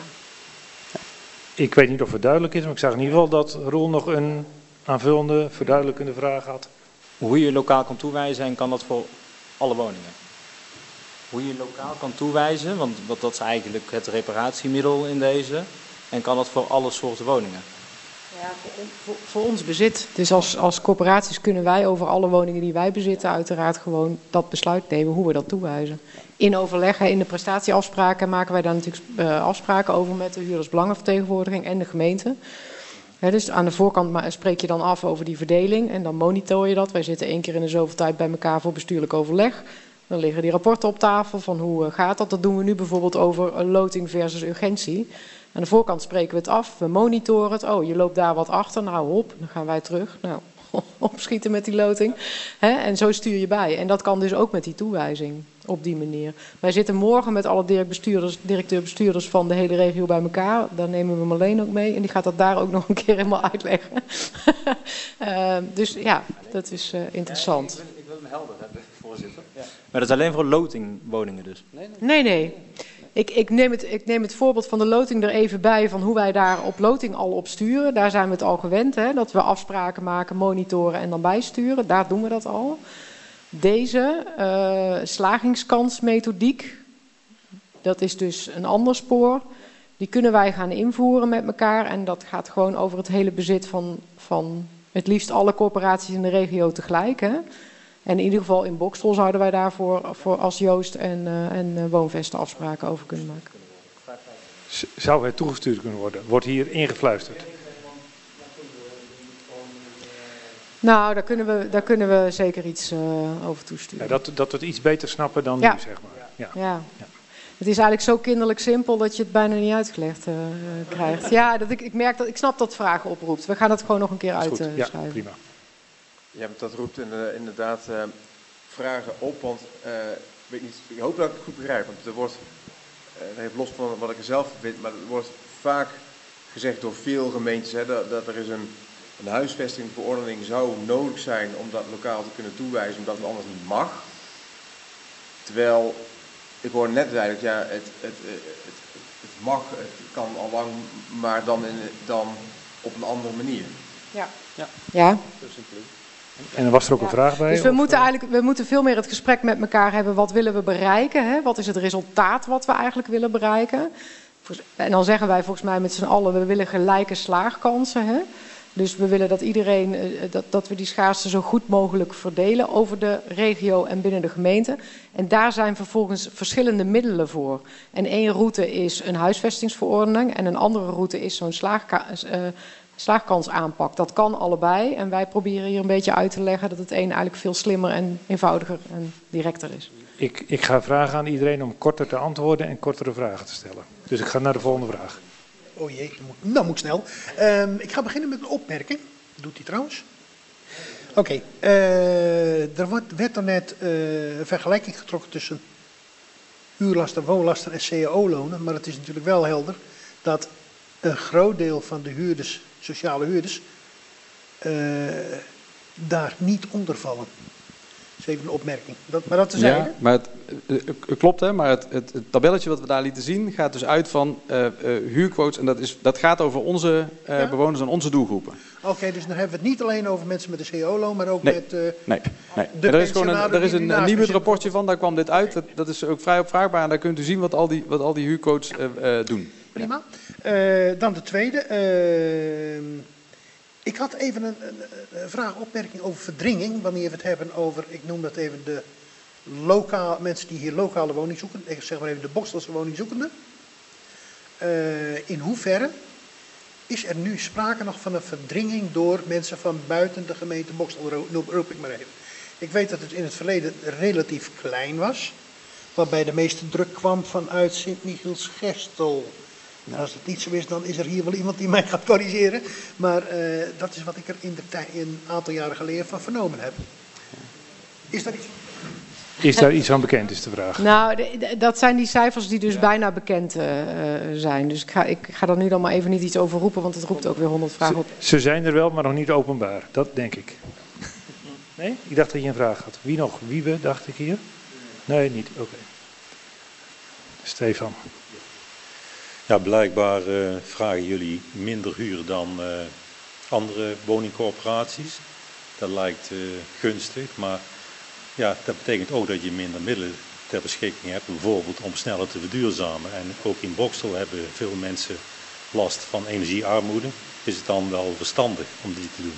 Speaker 1: Ik weet niet of het duidelijk is, maar ik zag in ieder geval dat Roel nog een aanvullende, verduidelijkende vraag had.
Speaker 19: Hoe je lokaal kan toewijzen en kan dat voor alle woningen? Hoe je lokaal kan toewijzen, want dat is eigenlijk het reparatiemiddel in deze. En kan dat voor alle soorten woningen?
Speaker 17: Ja, voor, voor, voor ons bezit. Dus als, als corporaties kunnen wij over alle woningen die wij bezitten uiteraard gewoon dat besluit nemen hoe we dat toewijzen. In overleg, in de prestatieafspraken maken wij daar natuurlijk uh, afspraken over met de huurdersbelangenvertegenwoordiging en de gemeente. He, dus aan de voorkant spreek je dan af over die verdeling en dan monitor je dat. Wij zitten één keer in de zoveel tijd bij elkaar voor bestuurlijk overleg. Dan liggen die rapporten op tafel van hoe gaat dat. Dat doen we nu bijvoorbeeld over loting versus urgentie. Aan de voorkant spreken we het af, we monitoren het. Oh, je loopt daar wat achter, nou hop, dan gaan wij terug. Nou, opschieten met die loting. He, en zo stuur je bij. En dat kan dus ook met die toewijzing op die manier. Wij zitten morgen met alle directeur-bestuurders directeur van de hele regio bij elkaar. Daar nemen we Marleen ook mee. En die gaat dat daar ook nog een keer helemaal uitleggen. uh, dus ja, dat is uh, interessant.
Speaker 19: Ja, ik, wil, ik wil hem helder hebben, voorzitter. Ja. Maar dat is alleen voor lotingwoningen dus?
Speaker 17: Nee, nee. nee, nee. Ik, ik, neem het, ik neem het voorbeeld van de loting er even bij van hoe wij daar op loting al op sturen. Daar zijn we het al gewend, hè, dat we afspraken maken, monitoren en dan bijsturen. Daar doen we dat al. Deze uh, slagingskansmethodiek, dat is dus een ander spoor. Die kunnen wij gaan invoeren met elkaar. En dat gaat gewoon over het hele bezit van, van het liefst alle corporaties in de regio tegelijk. Hè. En in ieder geval in Boxtel zouden wij daarvoor voor als Joost en, uh, en uh, Woonvesten afspraken over kunnen maken.
Speaker 1: Zou het toegestuurd kunnen worden? Wordt hier ingefluisterd?
Speaker 17: Nou, daar kunnen we, daar kunnen we zeker iets uh, over toesturen.
Speaker 1: Ja, dat, dat we het iets beter snappen dan
Speaker 17: ja.
Speaker 1: nu, zeg maar. Ja.
Speaker 17: Ja. Ja. Het is eigenlijk zo kinderlijk simpel dat je het bijna niet uitgelegd uh, krijgt. Ja, dat ik, ik merk dat ik snap dat vragen oproept. We gaan het gewoon nog een keer uitschrijven. Uh,
Speaker 1: ja, prima.
Speaker 6: Ja, dat roept inderdaad uh, vragen op, want uh, weet niet, ik hoop dat ik het goed begrijp. Want er wordt, uh, los van wat ik er zelf vind, maar er wordt vaak gezegd door veel gemeentes hè, dat, dat er is een, een huisvestingverordening zou nodig zijn om dat lokaal te kunnen toewijzen, omdat het anders niet mag. Terwijl, ik hoor net duidelijk, ja, het, het, het, het, het mag, het kan al lang, maar dan, in, dan op een andere manier.
Speaker 17: Ja. Ja. Ja.
Speaker 1: En er was er ook een vraag bij?
Speaker 17: Dus we
Speaker 1: of?
Speaker 17: moeten eigenlijk we moeten veel meer het gesprek met elkaar hebben. Wat willen we bereiken? Hè? Wat is het resultaat wat we eigenlijk willen bereiken? En dan zeggen wij volgens mij met z'n allen, we willen gelijke slaagkansen. Hè? Dus we willen dat iedereen, dat, dat we die schaarste zo goed mogelijk verdelen over de regio en binnen de gemeente. En daar zijn vervolgens verschillende middelen voor. En één route is een huisvestingsverordening en een andere route is zo'n slaagka- uh, slaagkansaanpak. Dat kan allebei en wij proberen hier een beetje uit te leggen dat het een eigenlijk veel slimmer en eenvoudiger en directer is.
Speaker 1: Ik, ik ga vragen aan iedereen om korter te antwoorden en kortere vragen te stellen. Dus ik ga naar de volgende vraag.
Speaker 7: Oh jee, dat moet, dat moet snel. Um, ik ga beginnen met een opmerking. Doet hij trouwens? Oké, okay, uh, er wordt, werd er net uh, een vergelijking getrokken tussen huurlasten, woonlasten en C A O-lonen. Maar het is natuurlijk wel helder dat een groot deel van de huurders, sociale huurders, uh, daar niet onder vallen. Dat is even een opmerking. Dat, maar dat te zeggen.
Speaker 18: Ja, maar het, het klopt, hè, maar het, het, het tabelletje wat we daar lieten zien gaat dus uit van uh, uh, huurquotes. En dat, is, dat gaat over onze uh, ja? bewoners en onze doelgroepen.
Speaker 7: Oké, okay, dus dan hebben we het niet alleen over mensen met een C A O-loon, maar ook
Speaker 18: nee,
Speaker 7: met uh,
Speaker 18: nee, nee.
Speaker 7: de
Speaker 18: er is gewoon een, er is een, een nieuw
Speaker 7: zitten.
Speaker 18: rapportje van, daar kwam dit uit. Dat, dat is ook vrij opvraagbaar en daar kunt u zien wat al die, wat al die huurquotes uh, uh, doen.
Speaker 7: Prima. Uh, dan de tweede. Uh, Ik had even een, een, een vraag, opmerking over verdringing. Wanneer we het hebben over, ik noem dat even de lokaal, mensen die hier lokale woning zoeken. Ik zeg maar even de Bokselse woningzoekenden. Uh, in hoeverre is er nu sprake nog van een verdringing door mensen van buiten de gemeente Boksel, roep ik maar even. Ik weet dat het in het verleden relatief klein was. Waarbij de meeste druk kwam vanuit Sint-Michiels-Gestel. Nou, als het niet zo is, dan is er hier wel iemand die mij gaat corrigeren. Maar uh, dat is wat ik er in de tij, een aantal jaren geleden van vernomen heb. Is dat iets?
Speaker 1: Is daar iets van bekend, is de vraag.
Speaker 17: Nou, de, de, dat zijn die cijfers die dus ja. bijna bekend uh, zijn. Dus ik ga, ik ga daar nu dan maar even niet iets over roepen, want het roept ook weer honderd vragen op.
Speaker 1: Ze, ze zijn er wel, maar nog niet openbaar. Dat denk ik. Nee? Ik dacht dat je een vraag had. Wie nog? Wiebe, dacht ik hier? Nee, niet. Oké. Okay. Stefan.
Speaker 8: Ja, blijkbaar uh, vragen jullie minder huur dan uh, andere woningcorporaties. Dat lijkt uh, gunstig, maar ja, dat betekent ook dat je minder middelen ter beschikking hebt, bijvoorbeeld om sneller te verduurzamen. En ook in Boksel hebben veel mensen last van energiearmoede. Is het dan wel verstandig om die te doen?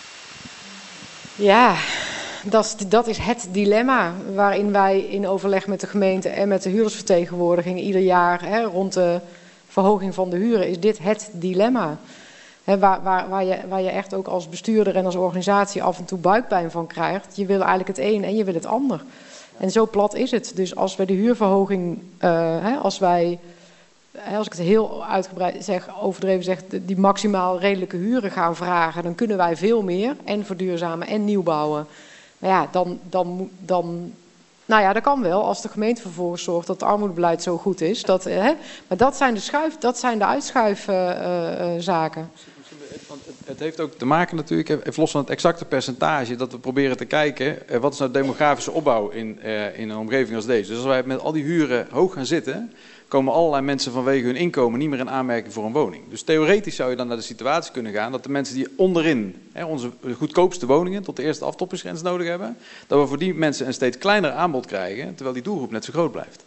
Speaker 17: Ja, dat is, dat is het dilemma waarin wij in overleg met de gemeente en met de huurdersvertegenwoordiging ieder jaar hè, rond de verhoging van de huren, is dit het dilemma. He, waar, waar, waar, je, waar je echt ook als bestuurder en als organisatie af en toe buikpijn van krijgt. Je wil eigenlijk het een en je wil het ander. En zo plat is het. Dus als wij de huurverhoging, uh, he, als wij, he, als ik het heel uitgebreid zeg, overdreven zeg, die maximaal redelijke huren gaan vragen, dan kunnen wij veel meer en verduurzamen en nieuw bouwen. Maar ja, dan, dan, dan nou ja, dat kan wel als de gemeente vervolgens zorgt dat het armoedebeleid zo goed is. Dat, hè, maar dat zijn de, schuif, dat zijn de uitschuifzaken. Uh, uh,
Speaker 18: Het heeft ook te maken natuurlijk, even los van het exacte percentage, dat we proberen te kijken, wat is nou de demografische opbouw in, uh, in een omgeving als deze. Dus als wij met al die huren hoog gaan zitten, komen allerlei mensen vanwege hun inkomen niet meer in aanmerking voor een woning. Dus theoretisch zou je dan naar de situatie kunnen gaan dat de mensen die onderin, hè, onze goedkoopste woningen, tot de eerste aftoppingsgrens nodig hebben, dat we voor die mensen een steeds kleiner aanbod krijgen, terwijl die doelgroep net zo groot blijft.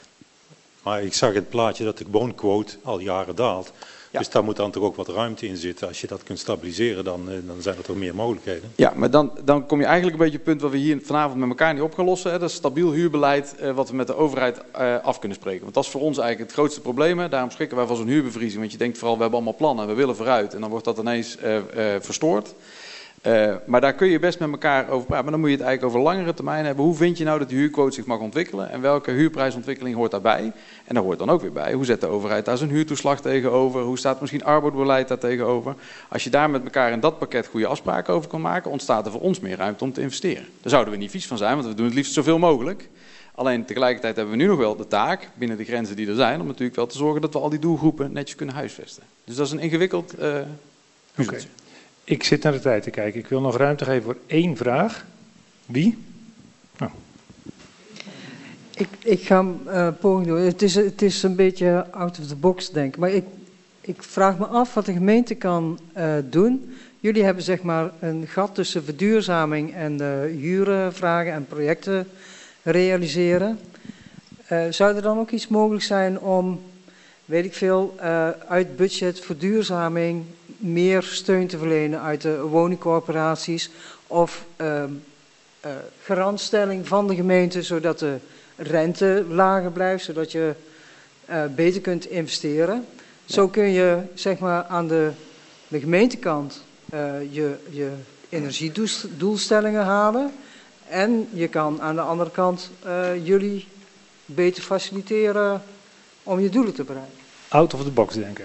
Speaker 8: Maar ik zag het plaatje dat de woonquote al jaren daalt. Ja. Dus daar moet dan toch ook wat ruimte in zitten. Als je dat kunt stabiliseren, dan, dan zijn er toch meer mogelijkheden.
Speaker 18: Ja, maar dan, dan kom je eigenlijk een beetje op het punt wat we hier vanavond met elkaar niet op gaan lossen. Hè. Dat is stabiel huurbeleid uh, wat we met de overheid uh, af kunnen spreken. Want dat is voor ons eigenlijk het grootste probleem. Hè. Daarom schrikken wij van zo'n huurbevriezing. Want je denkt vooral, we hebben allemaal plannen, we willen vooruit. En dan wordt dat ineens uh, uh, verstoord. Uh, maar daar kun je best met elkaar over praten. Maar dan moet je het eigenlijk over langere termijn hebben. Hoe vind je nou dat de huurquote zich mag ontwikkelen? En welke huurprijsontwikkeling hoort daarbij? En daar hoort dan ook weer bij. Hoe zet de overheid daar zijn huurtoeslag tegenover? Hoe staat misschien arbeidsbeleid daar tegenover? Als je daar met elkaar in dat pakket goede afspraken over kan maken, ontstaat er voor ons meer ruimte om te investeren. Daar zouden we niet vies van zijn, want we doen het liefst zoveel mogelijk. Alleen tegelijkertijd hebben we nu nog wel de taak, binnen de grenzen die er zijn, om natuurlijk wel te zorgen dat we al die doelgroepen netjes kunnen huisvesten. Dus dat is een ingewikkeld uh, puzzeltje.
Speaker 1: Okay. Ik zit naar de tijd te kijken. Ik wil nog ruimte geven voor één vraag. Wie? Nou.
Speaker 13: Ik, ik ga een uh, poging doen. Het is, het is een beetje out of the box, denk ik. Maar ik, ik vraag me af wat de gemeente kan uh, doen jullie hebben zeg maar een gat tussen verduurzaming en de huurvragen en projecten realiseren. Uh, zou er dan ook iets mogelijk zijn om, weet ik veel, uh, uit budget verduurzaming meer steun te verlenen uit de woningcorporaties of uh, uh, garantstelling van de gemeente zodat de rente lager blijft, zodat je uh, beter kunt investeren. Zo kun je zeg maar aan de, de gemeentekant uh, je, je energiedoelstellingen halen en je kan aan de andere kant uh, jullie beter faciliteren om je doelen te bereiken.
Speaker 1: Out of the box denken.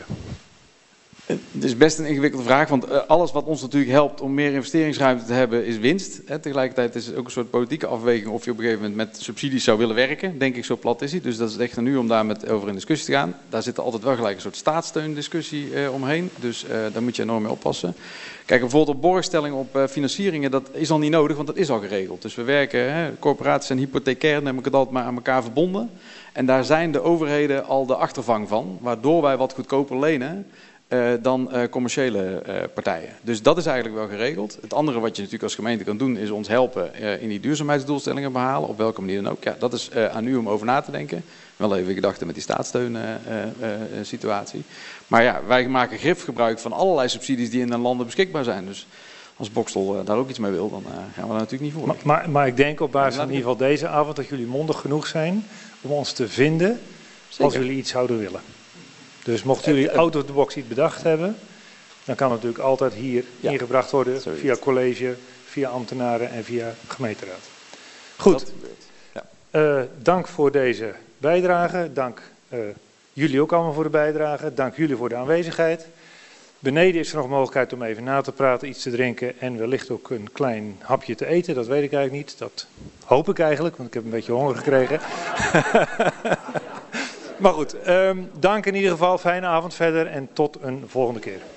Speaker 18: Het is best een ingewikkelde vraag, want alles wat ons natuurlijk helpt om meer investeringsruimte te hebben is winst. Tegelijkertijd is het ook een soort politieke afweging of je op een gegeven moment met subsidies zou willen werken. Denk ik, zo plat is hij. Dus dat is echt nu om daar met over in discussie te gaan. Daar zit er altijd wel gelijk een soort staatssteundiscussie eh, omheen. Dus eh, daar moet je enorm mee oppassen. Kijk, bijvoorbeeld op borgstellingen op uh, financieringen, dat is al niet nodig, want dat is al geregeld. Dus we werken, hè, corporaties en hypothecair, dan heb ik het altijd maar aan elkaar verbonden. En daar zijn de overheden al de achtervang van, waardoor wij wat goedkoper lenen uh, dan uh, commerciële uh, partijen. Dus dat is eigenlijk wel geregeld. Het andere wat je natuurlijk als gemeente kan doen, is ons helpen uh, in die duurzaamheidsdoelstellingen behalen, op welke manier dan ook. Ja, dat is uh, aan u om over na te denken. Wel even gedachten met die staatssteun uh, uh, uh, situatie. Maar ja, wij maken grif gebruik van allerlei subsidies die in de landen beschikbaar zijn. Dus als Boxtel uh, daar ook iets mee wil, dan uh, gaan we daar natuurlijk niet voor.
Speaker 1: Maar, maar, maar ik denk op basis van in ieder geval deze avond dat jullie mondig genoeg zijn om ons te vinden. Zeker. Als jullie iets zouden willen. Dus mochten jullie out of the box iets bedacht hebben, dan kan het natuurlijk altijd hier ja. ingebracht worden via college, via ambtenaren en via gemeenteraad. Goed, ja. uh, dank voor deze bijdrage. Dank uh, jullie ook allemaal voor de bijdrage. Dank jullie voor de aanwezigheid. Beneden is er nog mogelijkheid om even na te praten, iets te drinken en wellicht ook een klein hapje te eten. Dat weet ik eigenlijk niet. Dat hoop ik eigenlijk, want ik heb een beetje honger gekregen. Maar goed, um, dank in ieder geval. Fijne avond verder en tot een volgende keer.